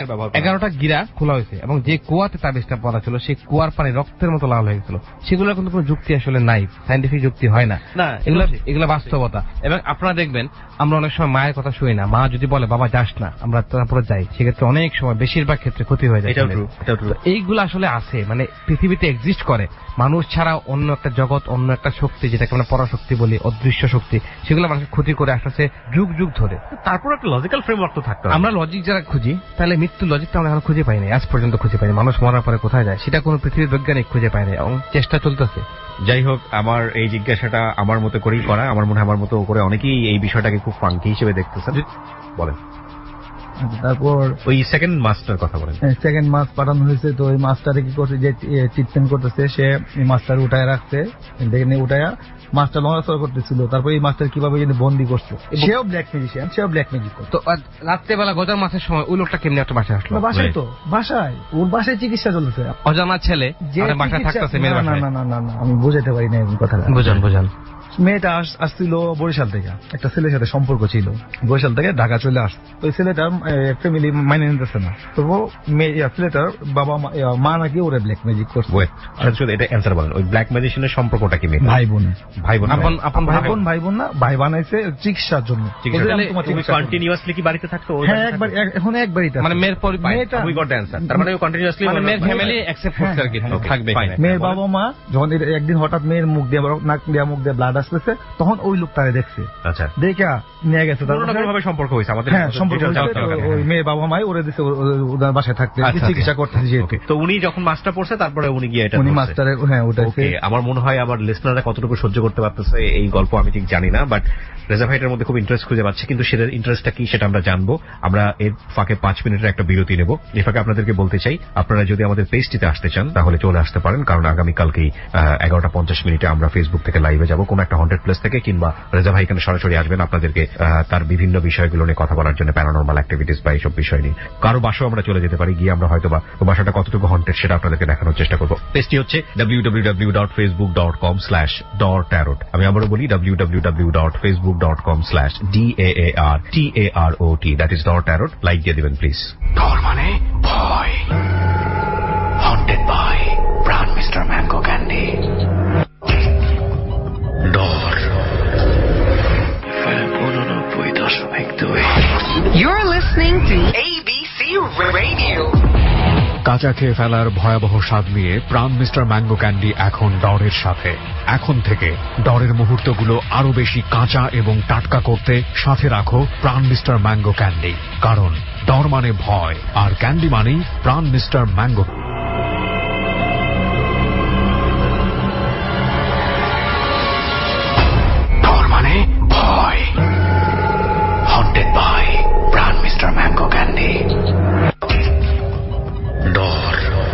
11টা গিরা খোলা হয়েছে, এবং যে কুয়াতে তাবিজটা পড়া ছিল, সেই কুয়ার পানি রক্তের মতো লাল হয়ে গেছিল। সেগুলোর কিন্তু কোনো যুক্তি আসলে নাই, সায়েন্টিফিক যুক্তি হয় না, এগুলো বাস্তবতা। এবং আপনারা দেখবেন, আমরা অনেক সময় মায়ের কথা শুনি না, মা যদি বলে বাবা যাস না, আমরা তারপরে যাই, সেক্ষেত্রে অনেক সময়, বেশিরভাগ ক্ষেত্রে ক্ষতি হয়ে যায়। এইগুলো আসলে আছে, মানে পৃথিবীতে এক্সিস্ট করে, মানুষ ছাড়া অন্য একটা জগৎ, অন্য একটা শক্তি, যেটাকে আমরা পরাশক্তি বলি, অদৃশ্য শক্তি, সেগুলো মানুষের ক্ষতি করে আসছে যুগ যুগ ধরে। তারপর একটা লজিক্যাল ফ্রেমওয়ার্ক তো থাকতো। আমরা লজিক যারা খুঁজি, তাহলে মৃত্যুর লজিকটা আমরা এখন খুঁজে পাইনি, আজ পর্যন্ত খুঁজে পাইনি। মানুষ মরার পরে কোথায় যায়, সেটা কোনো পৃথিবীর বৈজ্ঞানিক খুঁজে পায়নি, এবং চেষ্টা চলতেছে। যাই হোক, আমার এই জিজ্ঞাসাটা আমার মতো করেই করা, আমার মনে হয় আমার মতো করে অনেকেই এই বিষয়টাকে খুব ফাঙ্কি হিসেবে দেখতেছেন। বলেন। তারপর ওই সেকেন্ড মাস্টার কথা বলেন। সেকেন্ড মাস পাঠানো হয়েছে, তো ওই মাস্টারে কি করছে, যে ট্রিটমেন্ট করতেছে, সে মাস্টার উঠায় রাখছে, দেখে উঠায় মাস্টার লড়াচড়া করতেছিল। তারপর এই মাস্টার কিভাবে বন্দি করছে, সেও ব্ল্যাক ম্যাজিশিয়ান, সেও ব্ল্যাক ম্যাজিক করছে। তো রাত্রেবেলা গজার মাসের সময় ওই লোকটা কেমনি একটা বাসায় আসলো? বাসায়, তো বাসায়, ওর বাসায় চিকিৎসা চলতেছে, অজানা ছেলে বাসায় থাকতেছে। না, আমি বুঝাতে পারি না এরকম কথা। বুঝান। মেয়েটা আসছিল বরিশাল থেকে, একটা ছেলের সাথে সম্পর্ক ছিল, বরিশাল থেকে ঢাকা চলে আসছে। ওই ছেলেটার ফ্যামিলি মাইনে নিতেছে না, তো ছেলেটার বাবা মা নাকি ওরা ব্ল্যাক ম্যাজিক করছে। এটা অ্যান্সার বলেন, ওই ব্ল্যাক ম্যাজিশিয়ানের সম্পর্কটা কি? ভাই বোন না, ভাই বানাইছে চিকিৎসার জন্য। কন্টিনিউয়াসলি কি বাড়িতে থাকতো? হ্যাঁ, একবার, এখন একবারই। মানে মেয়ের মেয়ের বাবা মা যখন একদিন হঠাৎ মেয়ের মুখ দিয়ে, নাক দিয়ে, মুখ দিয়ে ব্লাড আসতেছে, তখন ওই লোকটারে দেখছে, আচ্ছা, দেখা নিয়ে গেছে। তারপরে সম্পর্ক হয়েছে আমাদের। হ্যাঁ, সম্পর্ক হয়েছে। ওই মেয়ের বাবা মাই ওরে দিচ্ছে ওদের বাসায় থাকতে, চিকিৎসা করতেছে। তো উনি যখন মাস্টার পড়ছে, তারপরে উনি গিয়ে এটা মাস্টারে, হ্যাঁ, ওটাকে আমার মনে হয় আমার লিসনাররা কতটুকু সহ্য করতে পারতেছে এই গল্প আমি ঠিক জানি না, বাট রেজা ভাইটার মধ্যে খুব ইন্টারেস্ট খুঁজে পাচ্ছে। কিন্তু সেটার ইন্টারেস্টটা কি সেটা আমরা জানবো। আমরা এর ফাঁকে 5 মিনিটের একটা বিরতি নেব। এই ফাঁকে আপনাদেরকে বলতে চাই, আপনারা যদি আমাদের পেজটিতে আসতে চান তাহলে চলে আসতে পারেন, কারণ আগামীকালকেই 11:50 মিনিটে আমরা ফেসবুক থেকে লাইভে যাব, কোন একটা হন্টেড প্লেস থেকে, কিংবা রেজা ভাই এখানে সরাসরি আসবেন আপনাদেরকে তার বিভিন্ন বিষয়গুলো নিয়ে কথা বলার জন্য, প্যারানরমাল অ্যাক্টিভিটিস বা এইসব বিষয় নিয়ে। কারো বাসাও আমরা চলে যেতে পারি, গিয়ে আমরা হয়তো বা বাসাটা কতটুকু হন্টেড সেটা আপনাদেরকে দেখানোর চেষ্টা করবো। পেজটি হচ্ছে www.facebook.com/dartarot। আমি আবারও বলি, www.facebook.com/DAARTAROT, that is dartarot। Like দিয়ে দিবেন প্লিজ। ডর মানে ভয়, haunted by brown Mister mango candy. ডর 89.2। You're listening to ABC Radio. কাঁচা খেয়ে ফেলার ভয়াবহ স্বাদ নিয়ে প্রাণ মিস্টার ম্যাঙ্গো ক্যান্ডি এখন ডরের সাথে। এখন থেকে ডরের মুহূর্তগুলো আরো বেশি কাঁচা এবং টাটকা করতে সাথে রাখো প্রাণ মিস্টার ম্যাঙ্গো ক্যান্ডি, কারণ ডর মানে ভয় আর ক্যান্ডি মানেই প্রাণ মিস্টার ম্যাঙ্গো। ডর মানে ভয়, haunted by Pran mister mango candy. ডর।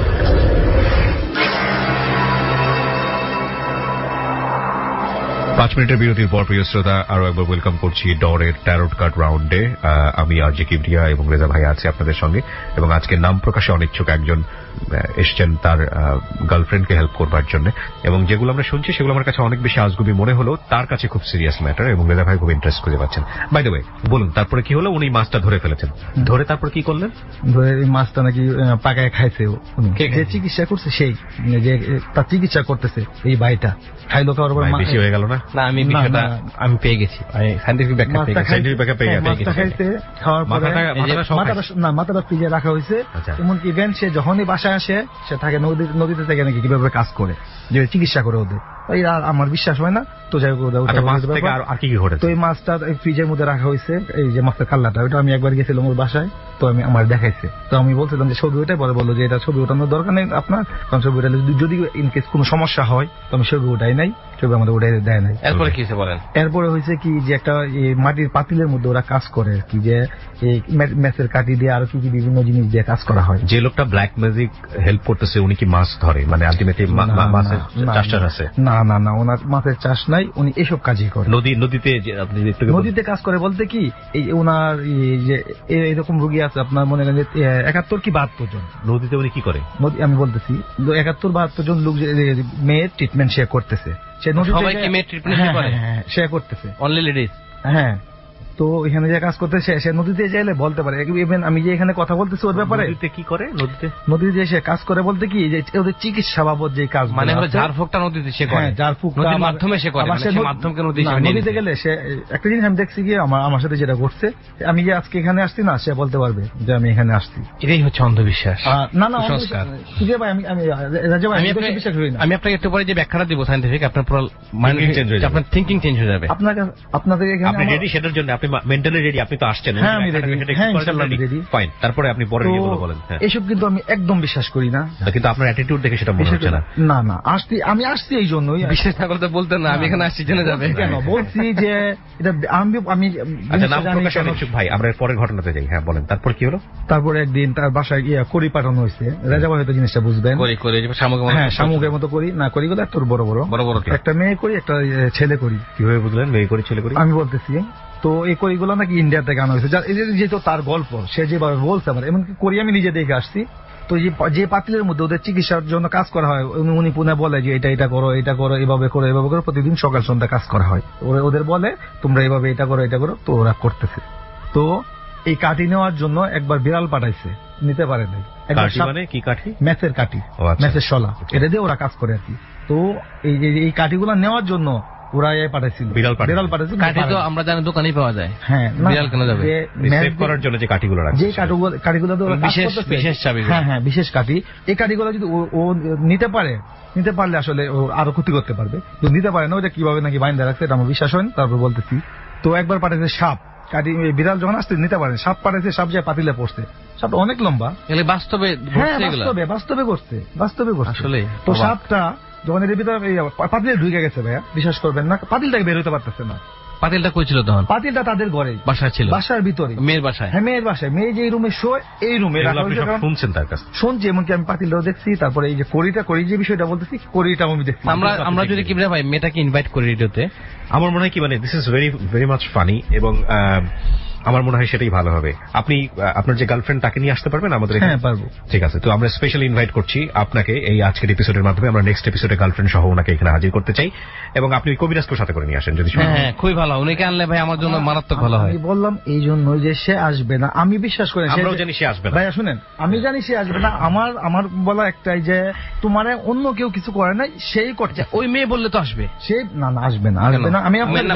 5 মিনিটের বিরতির পর প্রিয় শ্রোতা আরো একবার ওয়েলকাম করছি ডরের ট্যারোট কার্ড রাউন্ডে। আমি আরজে কিবরিয়া এবং রেজা ভাই আছে আপনাদের সঙ্গে, এবং আজকে নাম প্রকাশে অনিচ্ছুক একজন এসছেন তার গার্লফ্রেন্ডকে হেল্প করবার জন্য, এবং যেগুলো আমরা শুনছি সেগুলো আমার কাছে অনেক বেশি আজগুবি মনে হলো, তার কাছে খুব সিরিয়াস ম্যাটার, এবং রেজা ভাই খুব ইন্টারেস্ট খুঁজে পাচ্ছেন। বাই দ্য ওয়ে, বলুন তারপরে কি হলো? উনি মাছটা ধরে ফেলেছেন, ধরে তারপর কি করলেন? ধরে এই মাছটা নাকি পাকায় খাইছে উনি, যে চিকিৎসা করছে সেই, যে তার চিকিৎসা করতেছে এই ভাইটা খাইলো, খাওয়ার পর বেশি হয়ে গেল না? না, আমি বিষয়টা আমি পেয়ে গেছি, সায়েন্টিফিক ব্যাখ্যা পেয়ে গেছি। সায়েন্টিফিক ব্যাখ্যা পেয়ে গেছি। মাছটা খাইছে, খাওয়ার পরে মাথাটা ফ্রিজে রাখা হয়েছে। এমনকি ইভেন সে যখনই বাসায় আসে সে থাকে নদীতে থেকে নাকি কিভাবে কাজ করে, যে চিকিৎসা করে ওদের। আমার বিশ্বাস হয় না, তো যাই হোক আর কি ঘটে। তো এই মাছটা ফ্রিজের মধ্যে রাখা হয়েছে, এই যে মাছটা কাল্লাটা, ওইটা আমি একবার গেছিলাম ওর বাসায়, তো আমি আমার দেখাইছে, তো আমি বলছিলাম যে ছবি ওটাই, পরে বললো যে এটা ছবি ওঠানোর দরকার নেই আপনার, কারণ ছবি ওঠালে যদি ইনকেস কোনো সমস্যা হয় তো আমি ছবি ওঠাই নাই, ছবি আমাদের ওটাই দেয় নাই। এরপরে কি বলেন? এরপরে হয়েছে কি যে একটা মাটির পাতিলের মধ্যে ওরা কাজ করে আর কি, যে ম্যাচের কাটি দিয়ে আরো কি বিভিন্ন জিনিস দিয়ে কাজ করা হয়। যে লোকটা ব্ল্যাক ম্যাজিক হেল্প করতেছে উনি কি মাছ ধরে, মানে আলটিমেটলি মাছের চাষ আছে? না না না, ওনার মাছের চাষ নাই, উনি এসব কাজই করে। নদীতে কাজ করে বলতে কি, এই ওনার যে এরকম রোগী আছে আপনার মনে করেন 71 কি 72 জন। নদীতে উনি কি করে? আমি বলতেছি 71-72 জন লোক মেয়ের ট্রিটমেন্ট সে করতেছে, সে সবাইকে মেয়ের ট্রিটমেন্ট করে, সে করতেছে অনলি লেডিজ। হ্যাঁ, তো এখানে যে কাজ করতে সে নদীতে চাইলে বলতে পারে। ইভেন আমি যে এখানে কথা বলতেছি ওর ব্যাপারে, কি করে নদীতে যে সে কাজ করে বলতে কি, যে ওদের চিকিৎসা বাবদ যে কাজ, মানে হলো ঝাড়ফুঁকটা নদীতে সে করে, নদীর মাধ্যমে সে করে, সে মাধ্যমকে নদীতে গেলে সে একটা জিনিস আমি দেখছি গিয়ে আমার সাথে যেটা ঘটছে, আমি যে আজকে এখানে আসছি না, সে বলতে পারবে যে আমি এখানে আসছি। এটাই হচ্ছে অন্ধবিশ্বাস। না না, ভাই আমি আপনাকে একটু পরে যে ব্যাখ্যাটা দিব সায়েন্টিফিক, আপনার পুরো মাইন্ড চেঞ্জ হয়ে যাবে, আপনার থিংকিং চেঞ্জ হয়ে যাবে। আপনাদের এখানে আপনি রেডি সেটার জন্য? আপনি মেন্টালি রেডি? আপনি তো আসছেন। হ্যাঁ, আমি রেডি। ফাইন, তারপরে আপনি পরে ইয়েগুলো বলেন। এসব কিন্তু আমি একদম বিশ্বাস করি না, কিন্তু আপনার অ্যাটিটিউড দেখে সেটা মনে হচ্ছে না। না না, আমি আসছি এই জন্যই। বিশ্বাস না করতে বলতেন না, আমি এখানে আসছি জেনে যাবে কেন বলছি যে এটা আমি। আচ্ছা, নাম প্রকাশ অনিচ্ছুক ভাই, আমরা পরের ঘটনাতে যাই। হ্যাঁ বলেন, তারপর কি হলো? তারপরে একদিন তার বাসায় করি পাঠানো হয়েছে, রাজা ভাই হয়তো জিনিসটা বুঝবেন। শামুকের মতো করি না, করিগুলো এত বড় বড়, একটা মেয়ে করি একটা ছেলে করি। কিভাবে বুঝলেন মেয়ে করি ছেলে করি? আমি বলতেছি, তো এই করিগুলো নাকি ইন্ডিয়া থেকে আনা হয়েছে, যেহেতু তার গল্প সে যেভাবে বলছে আমার, এমনকি করি আমি নিজে দেখে আসছি। তো যে পাতিলের মধ্যে ওদের চিকিৎসার জন্য কাজ করা হয়, উনি পুনে বলে যে এটা করো, এটা করো, এভাবে করো, এভাবে করো, প্রতিদিন সকাল সন্ধ্যা কাজ করা হয়। ওদের বলে তোমরা এভাবে এটা করো, এটা করো, তো ওরা করতেছে। তো এই কাঠি নেওয়ার জন্য একবার বিড়াল পাঠাইছে, নিতে পারে নাই। মানে কি কাঠি? ম্যাচের কাঠি, ম্যাচের শলা, এটা দিয়ে ওরা কাজ করে আর কি। তো এই কাঠিগুলো নেওয়ার জন্য ওরা পাঠাইছিল, বিড়াল পাঠাইছিল। কাঠি তো আমরা জানি দোকানেই পাওয়া যায়। হ্যাঁ, বিড়াল কেন যাবে? সেভ করার জন্য যে কাঠিগুলো রাখে, যে কাঠিগুলো বিশেষ চাবি। হ্যাঁ, বিশেষ কাঠি। এই কাঠিগুলো যদি ও নিতে পারলে আসলে ও আরো ক্ষতি করতে পারবে, তো নিতে পারে না। ওটা কিভাবে নাকি বাইন্দা রাখছে এটা আমার বিশ্বাস হয় না, তারপর বলতেছি। তো একবার পাঠাইছে সাপ কাটি, বিড়াল যখন আসতে নিতে পারে, সাপ পাঠাইছে, সাপ যায় পাতিলে পড়ছে, সাপটা অনেক লম্বা। বাস্তবে করছে আসলে। তো সাপটা যখন এর ভিতরে পাতিলে ঢুকে গেছে ভাইয়া, বিশ্বাস করবেন না, পাতিলটাকে বের হতে পারতেছে না। পাতিলটা কই ছিল তখন? পাতিলটা তাদের ঘরে, বাসায় ছিল, বাসার ভিতরে, মেয়ের বাসায়। হ্যাঁ, মেয়ের বাসায়। মেয়ে যে রুমে শোয়, এই রুমে শুনছেন তার কাছে? শুনছি, এমনকি আমি পাতিলটাও দেখছি। তারপরে এই যে করি যে বিষয়টা বলতেছি, করিটাও আমি দেখছি। আমরা যদি কি ভাই মেয়েটাকে ইনভাইট করি রেডিওতে, আমার মনে হয় কি, মানে this is very very much funny, এবং আমার মনে হয় সেটাই ভালো হবে। আপনি আপনার যে গার্লফ্রেন্ড তাকে নিয়ে আসতে পারবেন আমাদের? হ্যাঁ, পারবো। ঠিক আছে, তো আমরা স্পেশালি ইনভাইট করছি আপনাকে এই আজকের এপিসোডের মাধ্যমে। আমরা নেক্সট এপিসোডে গার্লফ্রেন্ড সহ ওনাকে এখানে হাজির করতে চাই, এবং আপনি কবিরাজকে সাথে করে নিয়ে আসেন যদি। হ্যাঁ, খুবই ভালো। উনিকে আনলে ভাই আমার জন্য মারাত্মক ভালো হয়। আমি বললাম এই জন্য যে সে আসবে না, আমি বিশ্বাস করি। আমরাও জানি সে আসবে না ভাইয়া, শুনেন, আমি জানি সে আসবে না। আমার বলা একটাই যে তোমার অন্য কেউ কিছু করে নাই, সেই করছে। ওই মেয়ে বললে তো আসবে। সে না আসবে না, আসবে আমি আপনার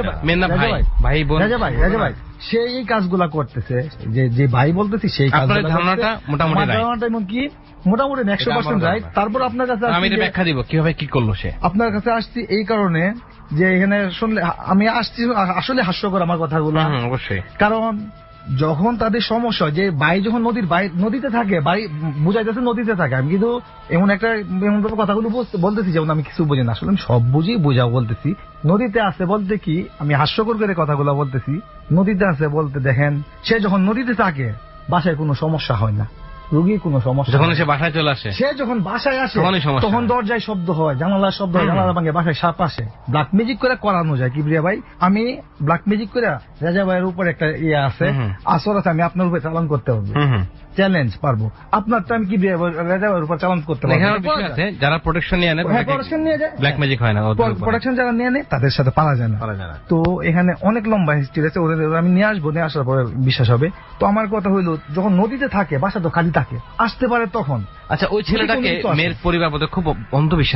রাজা ভাই সে এই কাজগুলা করতেছে, যে ভাই বলতেছি সেই ধারণাটা মোটামুটি কি মোটামুটি 100% রাইট। তারপর আপনার কাছে আমি এটা ব্যাখ্যা দিব কিভাবে কি করলো সে। আপনার কাছে আসছি এই কারণে যে এখানে শুনলে আমি আসছি আসলে হাস্যকর আমার কথাগুলো, অবশ্যই। কারণ যখন তাদের সমস্যা যে ভাই যখন নদীতে থাকে, ভাই বুঝাইতেছে নদীতে থাকে, আমি কিন্তু এমন কথাগুলো বলতেছি যেমন আমি কিছু বুঝি না, আসলে আমি সব বুঝাও বলতেছি। নদীতে আছে বলতে কি আমি হাস্যকর করে কথাগুলো বলতেছি, নদীতে আছে বলতে দেখেন সে যখন নদীতে থাকে বাসায় কোনো সমস্যা হয় না, রোগীর কোনো সমস্যা, যখন সে বাসায় চলে আসে, সে যখন বাসায় আসে তখন দরজায় শব্দ হয়, জানালার শব্দ হয়, জানালা ভাঙে, বাসায় সাপ আসে। ব্ল্যাক ম্যাজিক করে করানো যায় কিবরিয়া ভাই। আমি ব্ল্যাক ম্যাজিক করে রাজা ভাইয়ের উপর একটা ইয়ে আছে, আসর আছে, আমি আপনার উপরে চালান করতে হবে, চ্যালেঞ্জ পারবো। আপনারটা আমি কিবরিয়া রাজা ভাইয়ের উপর চালান করতে পারবো। যারা প্রোটেকশন নিয়ে নেয় ব্ল্যাক ম্যাজিক হয় না, প্রোটেকশন যারা নিয়ে নেয় তাদের সাথে পারা যায় না। তো এখানে অনেক লম্বা হিস্ট্রি আছে, ওদের আমি নিয়ে আসবো, নিয়ে আসার পরে বিশ্বাস হবে। তো আমার কথা হইলো যখন নদীতে থাকে বাসা তো খালি থাকে, আসতে পারে তখন। আচ্ছা, ওই ছেলেটাকে মেয়ের পরিবার বোধহয় খুব অন্ধবিশ্বাস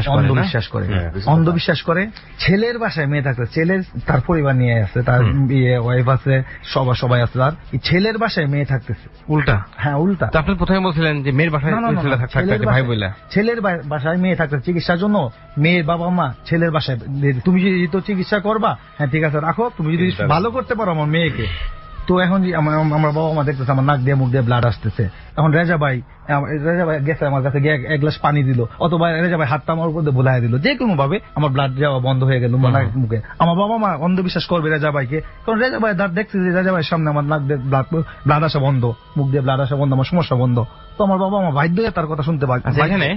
করে। ছেলের বাসায় মেয়ে থাকতে, ছেলের তার পরিবার নিয়ে আছে, তার ওয়াইফ আছে, সবাই আছে, তার ছেলের বাসায় মেয়ে থাকতেছে। উল্টা? হ্যাঁ উল্টা। আপনি প্রথমে বলছিলেন যে মেয়ের বাসায় ভাই বলে, ছেলের বাসায় মেয়ে থাকতে চিকিৎসার জন্য মেয়ের বাবা মা ছেলের বাসায়, তুমি যদি তো চিকিৎসা করবা, হ্যাঁ ঠিক আছে রাখো, তুমি যদি ভালো করতে পারো আমার মেয়েকে। তো এখন আমার বাবা মা দেখতেছে আমার নাক দিয়ে মুখ দিয়ে ব্লাড আসতেছে, এখন রেজা ভাই গেছে আমার কাছে গিয়ে এক গ্লাস পানি দিল, অথবা রেজা ভাই হাতটা আমার উপর দিয়ে ভুলাই দিল, যে কোনো ভাবে আমার ব্লাড যাওয়া বন্ধ হয়ে গেল মুখে। আমার বাবা মা অন্ধবিশ্বাস করবে রেজা ভাইকে, কারণ রেজা ভাই দেখছে যে রেজা ভাইয়ের সামনে আমার নাক দিয়ে ব্লাড আসা বন্ধ, মুখ দিয়ে ব্লাড আসা বন্ধ, আমার সমস্যা বন্ধ। তো আমার বাবা মা বাধ্য হয়ে তার কথা শুনতে পারে। এখানে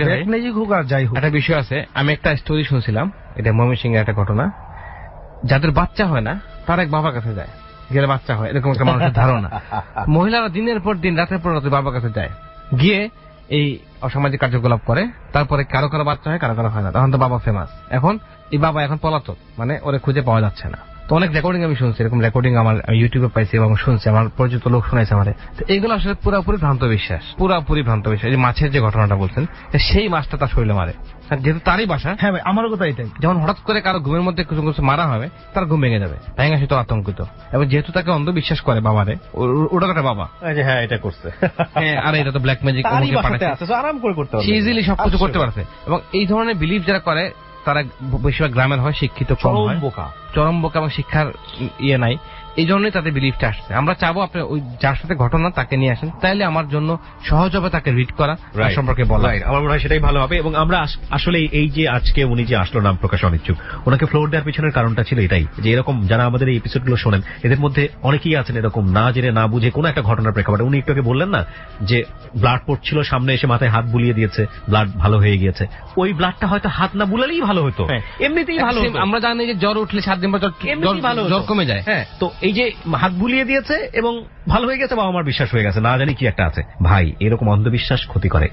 যাই হোক একটা বিষয় আছে, আমি একটা স্টোরি শুনছিলাম, এটা ময়মনসিংহের একটা ঘটনা। যাদের বাচ্চা হয় না তার এক বাবার কাছে যায়, গেলে বাচ্চা হয়, এরকম একটা মানুষের ধারণা। মহিলারা দিনের পর দিন রাতের পর রাতে বাবার কাছে যায়, গিয়ে এই অসামাজিক কার্যকলাপ করে, তারপরে কারো কারো বাচ্চা হয়, কারো কারো হয় না, তখন তো বাবা ফেমাস। এখন এই বাবা এখন পলাতক, মানে ওরে খুঁজে পাওয়া যাচ্ছে না। তো অনেক রেকর্ডিং আমি শুনছি, এরকম রেকর্ডিং আমার ইউটিউবে পাইছি এবং শুনছি, আমার পরিচিত লোক শুনাইছে আমারে। তো এগুলো আসলে পুরোপুরি ভ্রান্ত বিশ্বাস। যে মাছের যে ঘটনাটা বলছেন, সেই মাছটা তার শরীরে মারে, যেহেতু তারই বাসা। হ্যাঁ ভাই, আমারও কথা এটাই। যখন হঠাৎ করে কারো ঘুমের মধ্যে কিছু কিছু মারা হবে, তার ঘুম ভেঙে যাবে, ভেঙে সে তো আতঙ্কিত। এবং যেহেতু তাকে অন্ধবিশ্বাস করে বাবারে, ওটা একটা বাবা, হ্যাঁ এটা করছে, হ্যাঁ আর এটা তো ব্ল্যাক ম্যাজিক, আরাম করে করতে পারবে, ইজিলি সবকিছু করতে পারছে। এবং এই ধরনের বিলিফ যারা করে তারা বেশিরভাগ গ্রামের হয়, শিক্ষিত কম হয়, চরম বোকা এবং শিক্ষার ইয়ে নাই, এই জন্যই তাদের বিলিফটা আসছে। আমরা চাবো আপনি ওই যার সাথে ঘটনা তাকে নিয়ে আসেন, তাইলে আমার জন্য সহজ হবে তাকে রিড করা, সম্পর্কে বলা। আমার মনে হয় সেটাই ভালো হবে। এবং আমরা আসলে এই যে আজকে উনি যে আসলো নাম প্রকাশ অনিচ্ছুক, ওনাকে ফ্লোর দেওয়ার পিছনের কারণটা ছিল এটাই, যে এরকম যারা আমাদের এই এপিসোডগুলো শোনেন এদের মধ্যে অনেকেই আছেন এরকম না জেনে না বুঝে কোনো একটা ঘটনার প্রেক্ষাপটে, উনি একটু আগে বললেন না যে ব্লাড পড়ছিল, সামনে এসে মাথায় হাত বুলিয়ে দিয়েছে, ব্লাড ভালো হয়ে গিয়েছে। ওই ব্লাডটা হয়তো হাত না বুলালেই ভালো হতো, এমনিতেই ভালো। আমরা জানি যে জ্বর উঠলে 7 দিন পর জ্বর কমে যায়। হ্যাঁ, তো এই যে হাত বুলিয়ে দিয়েছে এবং ভালো হয়ে গেছে, বাবা আমার বিশ্বাস হয়ে গেছে, না জানি কি একটা আছে। ভাই এরকম অন্ধবিশ্বাস ক্ষতি করে,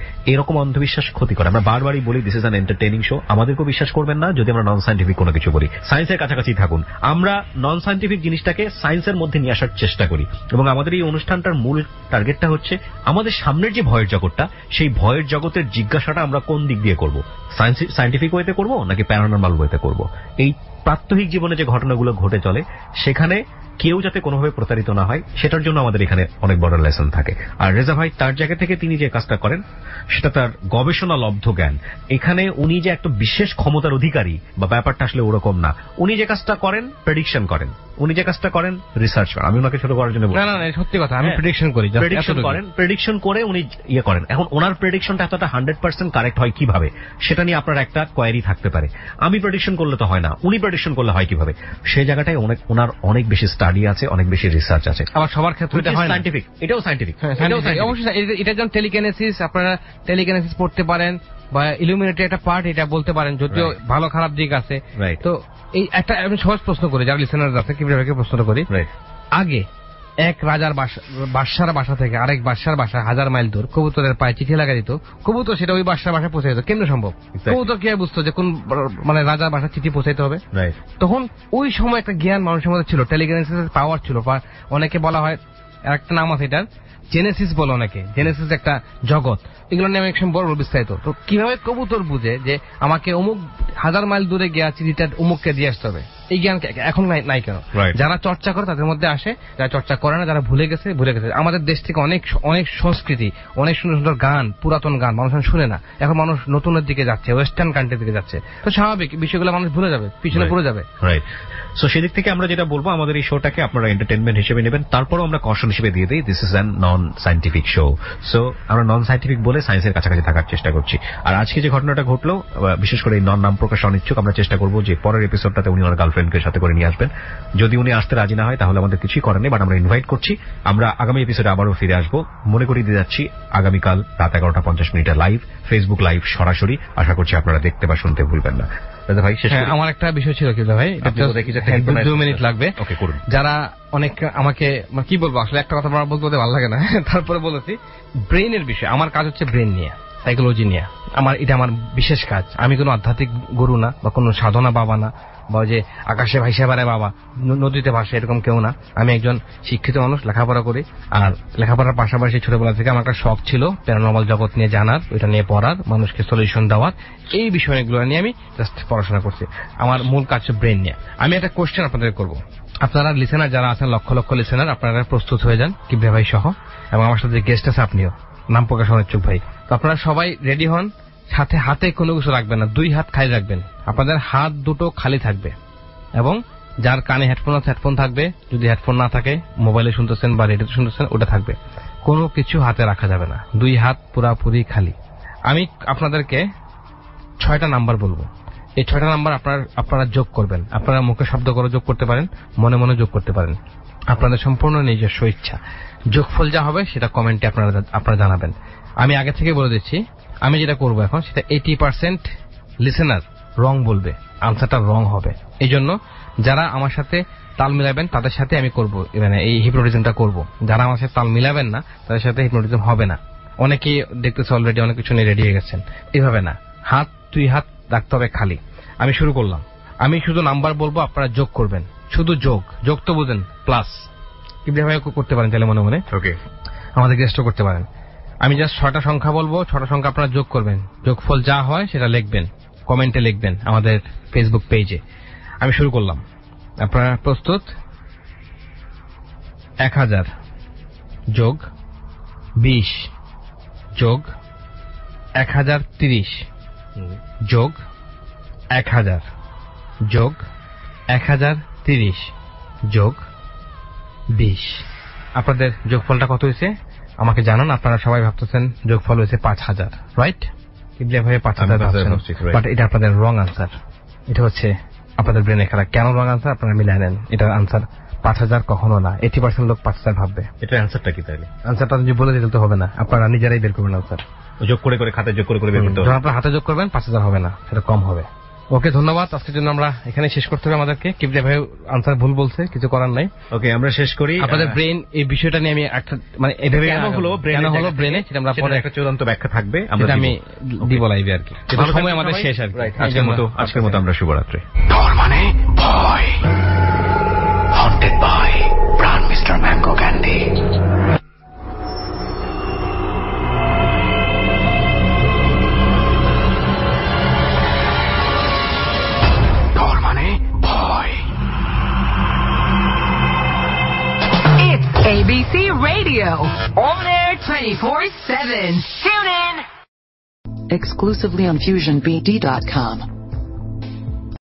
আমরা বারবারই বলি this is an entertaining show. আমাদেরকেও বিশ্বাস করবেন না যদি আমরা নন সায়েন্টিফিক কোনো কিছু বলি, সায়েন্সের কাছাকাছি থাকুন। আমরা নন সায়েন্টিফিক জিনিসটাকে সায়েন্সের মধ্যে নিয়ে আসার চেষ্টা করি, এবং আমাদের এই অনুষ্ঠানটার মূল টার্গেটটা হচ্ছে আমাদের সামনের যে ভয়ের জগৎটা, সেই ভয়ের জগতের জিজ্ঞাসাটা আমরা কোন দিক দিয়ে করব, সায়েন্টিফিক ওয়েতে করব নাকি প্যারানরমাল ওয়েতে করব। এই প্রাত্যহিক জীবনে যে ঘটনাগুলো ঘটে চলে সেখানে কেউ যাতে কোনোভাবে প্রতারিত না হয়, সেটার জন্য আমাদের এখানে অনেক বড় লেসন থাকে। আর রেজা ভাই তার জায়গা থেকে তিনি যে কাজটা করেন সেটা তার গবেষণা লব্ধ জ্ঞান। এখানে উনি যে একটা বিশেষ ক্ষমতার অধিকারী বা ব্যাপারটা আসলে ওরকম না। উনি যে কাজটা করেন প্রেডিকশন করেন, উনি যে কাজটা করেন রিসার্চ করেন। আমি ওনাকে ছোট করার জন্য বলি না, সত্যি কথা, আমি প্রেডিকশন করি, প্রেডিকশন করে উনি ইয়ে করেন। এখন ওনার প্রেডিকশনটা এতটা 100% কারেক্ট হয় কিভাবে, সেটা নিয়ে আপনার একটা কোয়ারি থাকতে পারে। আমি প্রেডিকশন করলে তো হয় না, উনি প্রেডিকশন করলে হয় কিভাবে, সেই জায়গাটায় ওনার অনেক বেশি স্টাডি আছে, অনেক বেশি রিসার্চ আছে। আবার সবার ক্ষেত্রে এটা হয় সায়েন্টিফিক, এটাও সায়েন্টিফিক অবশ্যই। এটা যেমন টেলিকিনেসিস, আপনারা টেলিকিনেসিস পড়তে পারেন, বা ইলুমিনেটি একটা পার্ট, এটা বলতে পারেন, যদিও ভালো খারাপ দিক আছে। তো এই একটা আমি সহজ প্রশ্ন করি, যারা লিসেনার আছে কিভাবে প্রশ্ন করি। আগে এক রাজার বাদশার বাসা থেকে আরেক বাদশার বাসা 1000 মাইল দূর কবুতরের পায়ে চিঠি লাগা দিত, কবুতর সেটা ওই বাদশার বাসায় পৌঁছে যেত। কেমনে সম্ভব? কবুতর কি বুঝতো যে কোন মানে রাজার বাসায় চিঠি পৌঁছাইতে হবে? তখন ওই সময় একটা জ্ঞান মানুষের মধ্যে ছিল, টেলিগ্রাফির পাওয়ার ছিল। অনেকে বলা হয় একটা নাম আছে এটার জেনেসিস বলে অনেকে, জেনেসিস একটা জগৎ, এগুলো নিয়ে আমি বড় বিস্তারিত। তো কিভাবে কবুতর বুঝে যে আমাকে অমুক 1000 মাইল দূরে গিয়ে চিঠিটা অমুককে দিয়ে আসতে হবে, এই জ্ঞান এখন নাই কেন? যারা চর্চা করে তাদের মধ্যে আসে, যারা চর্চা করে না, যারা ভুলে গেছে। আমাদের দেশ থেকে অনেক সংস্কৃতি, অনেক সুন্দর সুন্দর গান, পুরাতন গান মানুষ শুনে না। এখন মানুষ নতুনের দিকে যাচ্ছে, ওয়েস্টার্ন কান্ট্রির দিকে যাচ্ছে। তো স্বাভাবিক বিষয়গুলো মানুষ ভুলে যাবে, পিছনে পড়ে যাবে। রাইট। সো সেদিক থেকে আমরা যেটা বলবো, আমাদের এই শোটাকে আপনারা এন্টারটেনমেন্ট হিসেবে নেবেন, তারপরও আমরা কশন হিসেবে দিয়ে দিই, this is an non scientific show. So আমরা নন সায়েন্টিফিক বলে সায়েন্সের কাছাকাছি থাকার চেষ্টা করছি। আর আজকে যে ঘটনাটা ঘটলো, বিশেষ করে এই নাম প্রকাশ অনিচ্ছুক, আমরা চেষ্টা করবো যে পরের এপিসোডটাতে উনি ওনার গার্লফ্রেন্ডকে সাথে করে নিয়ে আসবেন। যদি উনি আসতে রাজি না হয় তাহলে আমাদের কিছুই করার নেই, বাট আমরা ইনভাইট করছি। আমরা আগামী এপিসোডে আবারও ফিরে আসবো। মনে করিয়ে দিয়ে যাচ্ছি, আগামীকাল রাত 11:50 লাইভ, ফেসবুক লাইভ সরাসরি। আশা করছি আপনারা দেখতে বা শুনতে ভুলবেন না। দাদা ভাই, আমার একটা বিষয় ছিল কি ভাই, 2 মিনিট লাগবে। ওকে, করুন। যারা অনেক আমাকে কি বলবো, আসলে একটা কথা বলতে ভালো লাগে না, তারপরে বলেছি ব্রেনের বিষয়। আমার কাজ হচ্ছে ব্রেন নিয়ে, সাইকোলজি নিয়ে। এটা আমার বিশেষ কাজ। আমি কোনো আধ্যাত্মিক গুরু না, বা কোনো সাধনা বাবা না, বা যে আকাশে ভাইসে বেড়ায় বাবা, নদীতে ভাসে, এরকম কেউ না। আমি একজন শিক্ষিত মানুষ, লেখাপড়া করি। আর লেখাপড়ার পাশাপাশি ছোটবেলা থেকে আমার একটা শখ ছিল প্যারানর্মাল জগৎ নিয়ে জানার, ওইটা নিয়ে পড়ার, মানুষকে সলিউশন দেওয়ার। এই বিষয়গুলো নিয়ে আমি জাস্ট পড়াশোনা করছি। আমার মূল কাজ হচ্ছে ব্রেন নিয়ে। আমি একটা কোশ্চেন আপনাদের করবো। আপনারা লিসেনার যারা আছেন, লক্ষ লক্ষ লিসেনার, আপনারা প্রস্তুত হয়ে যান, কিবরিয়া ভাই সহ, এবং আমার সাথে গেস্ট আছে আপনিও, নাম প্রকাশ অনিচ্ছুক ভাই। তো আপনারা সবাই রেডি হন। সাথে হাতে কোনো কিছু রাখবেন না, 2 হাত খালি রাখবেন। আপনাদের হাত দুটো খালি থাকবে, এবং যার কানে হেডফোন আছে হেডফোন থাকবে, যদি হেডফোন না থাকে, মোবাইলে শুনতেছেন বা রেডিওতে শুনতেছেন, ওটা থাকবে। কোনো কিছু হাতে রাখা যাবে না, 2 হাত পুরাপুরি খালি। আমি আপনাদেরকে 6টা নাম্বার বলবো। এই 6টা নাম্বার আপনারা যোগ করবেন। আপনারা মুখে শব্দ করে যোগ করতে পারেন, মনে মনে যোগ করতে পারেন, আপনাদের সম্পূর্ণ নিজস্ব ইচ্ছা। যোগফল যা হবে সেটা কমেন্টে আপনারা জানাবেন। আমি আগে থেকে বলে দিচ্ছি, আমি যেটা করব এখন, সেটা 80% লিসেনার রং বলবে, আনসারটা রং হবে। এই জন্য যারা আমার সাথে তাল মিলাবেন তাদের সাথে আমি করব, মানে এই হিপনোটিজমটা করব। যারা আমার সাথে তাল মিলাবেন না তাদের সাথে হিপনোটিজম হবে না। অনেকেই দেখতেছে অলরেডি অনেক কিছু নিয়ে রেডি হয়ে গেছেন। এইভাবে না, হাত 2 হাত রাখতে হবে খালি। আমি শুরু করলাম। আমি শুধু নাম্বার বলবো, আপনারা যোগ করবেন। শুধু যোগ তো বুঝেন, প্লাস কিবরিয়া ভাই করতে পারেন চাইলে মনে মনে। ওকে, আমাদের গেস্টও করতে পারেন। আমি জাস্ট 6টা সংখ্যা বলবো, 6টা সংখ্যা আপনারা যোগ করবেন। যোগফল যা হয় সেটা লিখবেন, কমেন্টে লিখবেন আমাদের ফেসবুক পেজে। আমি শুরু করলাম, আপনারা প্রস্তুত? 1000 যোগ 20 যোগ 1030 যোগ 1000 যোগ 1030 যোগ 20। আপনাদের যোগফলটা কত হয়েছে আমাকে জানান। আপনারা সবাই ভাবতেছেন যোগফল হয়েছে 5000, রাইট? কিবরিয়া ভাই 5000 ভাবছেন, বাট এটা আপনাদের রং আনসার। এটা হচ্ছে আপনাদের ব্রেনে খেলা। কেন রং আনসার আপনারা মিলিয়ে নেন। এটার আনসার 5000 কখনো না। 80% লোক 5000 ভাববে। এটা আনসারটা কি তাহলে? আনসারটা যদি বলে দিতে হবে না, আপনারা নিজেরাই বের করবেন আনসার। যোগ করে খাতায় যোগ করে বের করতে হবে। যখন আপনারা হাতে যোগ করবেন 5000 হবে না, সেটা কম হবে। ওকে, ধন্যবাদ। আজকের জন্য আমরা এখানে শেষ করতে হবে আমাদেরকে। কিবরিয়া ভাই আনসার ভুল বলছে, কিছু করার নাই। ওকে, আমরা শেষ করি। আপনাদের ব্রেন এই বিষয়টা নিয়ে আমি একটা মানে এভাবে কেন হলো ব্রেনে, সেটা আমরা পরে একটা চূড়ান্ত ব্যাখ্যা থাকবে, আমি দিব লাইভে আর কি। সময় আমাদের শেষ আর কি। আজকের মতো আমরা শুভরাত্রি। ডর মানে ভয়, haunted by Pran mister mango candy. ABC Radio, on air 24/7. Tune in. Exclusively on FusionBD.com.